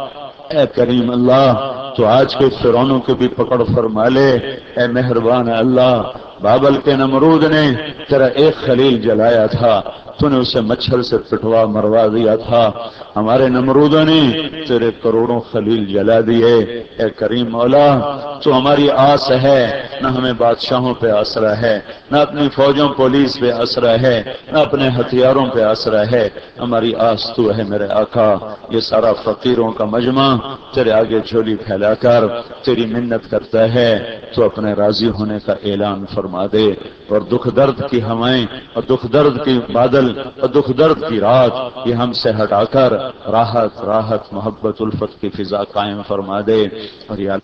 اے کریم اللہ، تو آج کے فرعونوں کے بھی پکڑ فرما لے۔ اے مہربان اللہ، بابل کے نمرود نے تیرا ایک خلیل جلایا تھا، تو نے اسے مچھر سے پٹوا مروا دیا تھا، ہمارے نمرودوں نے تیرے کروڑوں خلیل جلا دیے۔ اے کریم مولا، تو ہماری آس ہے، نہ ہمیں بادشاہوں پہ آسرا ہے، نہ اپنی فوجوں پولیس پہ آسرا ہے، نہ اپنے ہتھیاروں پہ آسرا ہے، ہماری آس تو ہے میرے آقا۔ یہ سارا فقیروں کا مجمع تیرے آگے جھولی پھیلا کر تیری منت کرتا ہے، تو اپنے راضی ہونے کا اعلان فرما دے، اور دکھ درد کی ہوائیں اور دکھ درد کی بادل اور دکھ درد کی رات یہ ہم سے ہٹا کر راحت راحت محبت الفت کی فضا قائم فرما دے، اور یا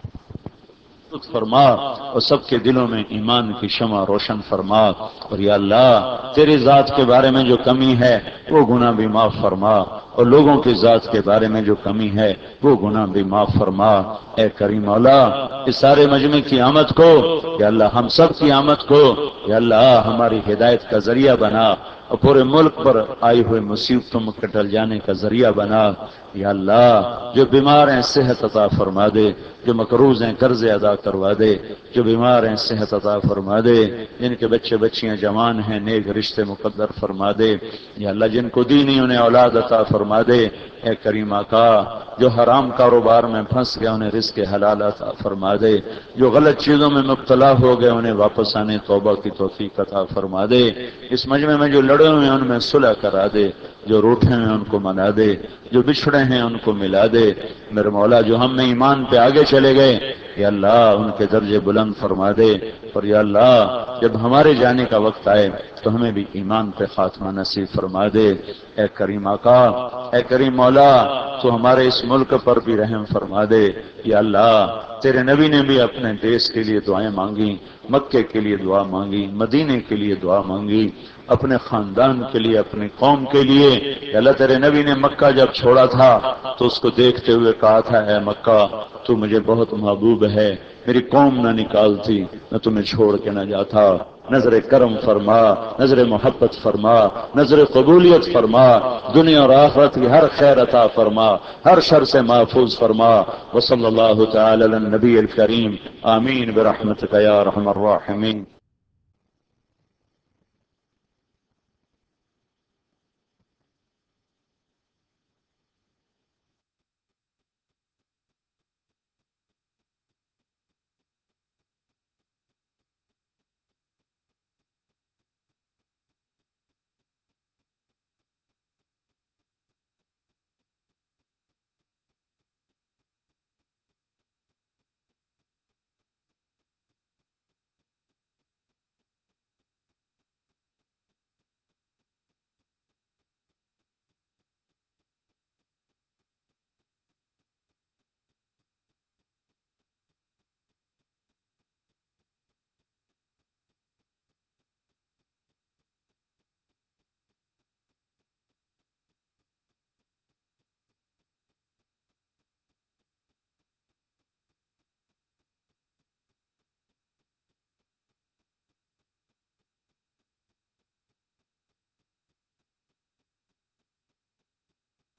فرما اور سب کے دلوں میں ایمان کی شمع روشن فرما، اور یا اللہ تیری ذات کے بارے میں جو کمی ہے وہ گناہ بھی معاف فرما، اور لوگوں کی ذات کے بارے میں جو کمی ہے وہ گناہ بھی معاف فرما۔ اے کریم مولا، اس سارے مجمع کی آمد کو یا اللہ ہم سب کی آمد کو یا اللہ ہماری ہدایت کا ذریعہ بنا، اور پورے ملک پر آئی ہوئے مصیبتوں میں کٹل جانے کا ذریعہ بنا۔ یا اللہ جو بیمار ہیں صحت عطا فرما دے، جو مقروض ہیں قرض ادا کروا دے، جو بیمار ہیں صحت عطا فرما دے، جن کے بچے بچیاں جوان ہیں نیک رشتے مقدر فرما دے۔ یا اللہ جن کو دی نہیں انہیں اولاد عطا فرما دے۔ اے کریم آقا، جو حرام کاروبار میں پھنس گئے انہیں رزق حلال عطا فرما دے، جو غلط چیزوں میں مبتلا ہو گئے انہیں واپس آنے توبہ کی توفیق عطا فرما دے۔ اس مجمع میں جو لڑے ہوئے ہیں ان میں صلح کرا دے، جو روٹھے ہیں ان کو منا دے، جو بچھڑے ہیں ان کو ملا دے۔ میرے مولا جو ہم میں ایمان پہ آگے چلے گئے یا اللہ ان کے درجے بلند فرما دے، اور یا اللہ جب ہمارے جانے کا وقت آئے تو ہمیں بھی ایمان پہ خاتمہ نصیب فرما دے۔ اے کریم آقا، اے کریم مولا، تو ہمارے اس ملک پر بھی رحم فرما دے۔ یا اللہ تیرے نبی نے بھی اپنے دیش کے لیے دعائیں مانگی، مکے کے لیے دعا مانگی، مدینے کے لیے دعا مانگی، اپنے خاندان کے لیے، اپنی قوم کے لیے۔ یا اللہ تیرے نبی نے مکہ جب چھوڑا تھا تو اس کو دیکھتے ہوئے کہا تھا، اے مکہ تو مجھے بہت محبوب ہے، میری قوم نہ نکالتی میں تمہیں چھوڑ کے نہ جاتا. نظر کرم فرما، نظر محبت فرما، نظر قبولیت فرما، دنیا اور آخرت کی ہر خیر عطا فرما، ہر شر سے محفوظ فرما. وصلی اللہ تعالی علی النبی الکریم. آمین برحمتک یا ارحم الراحمین.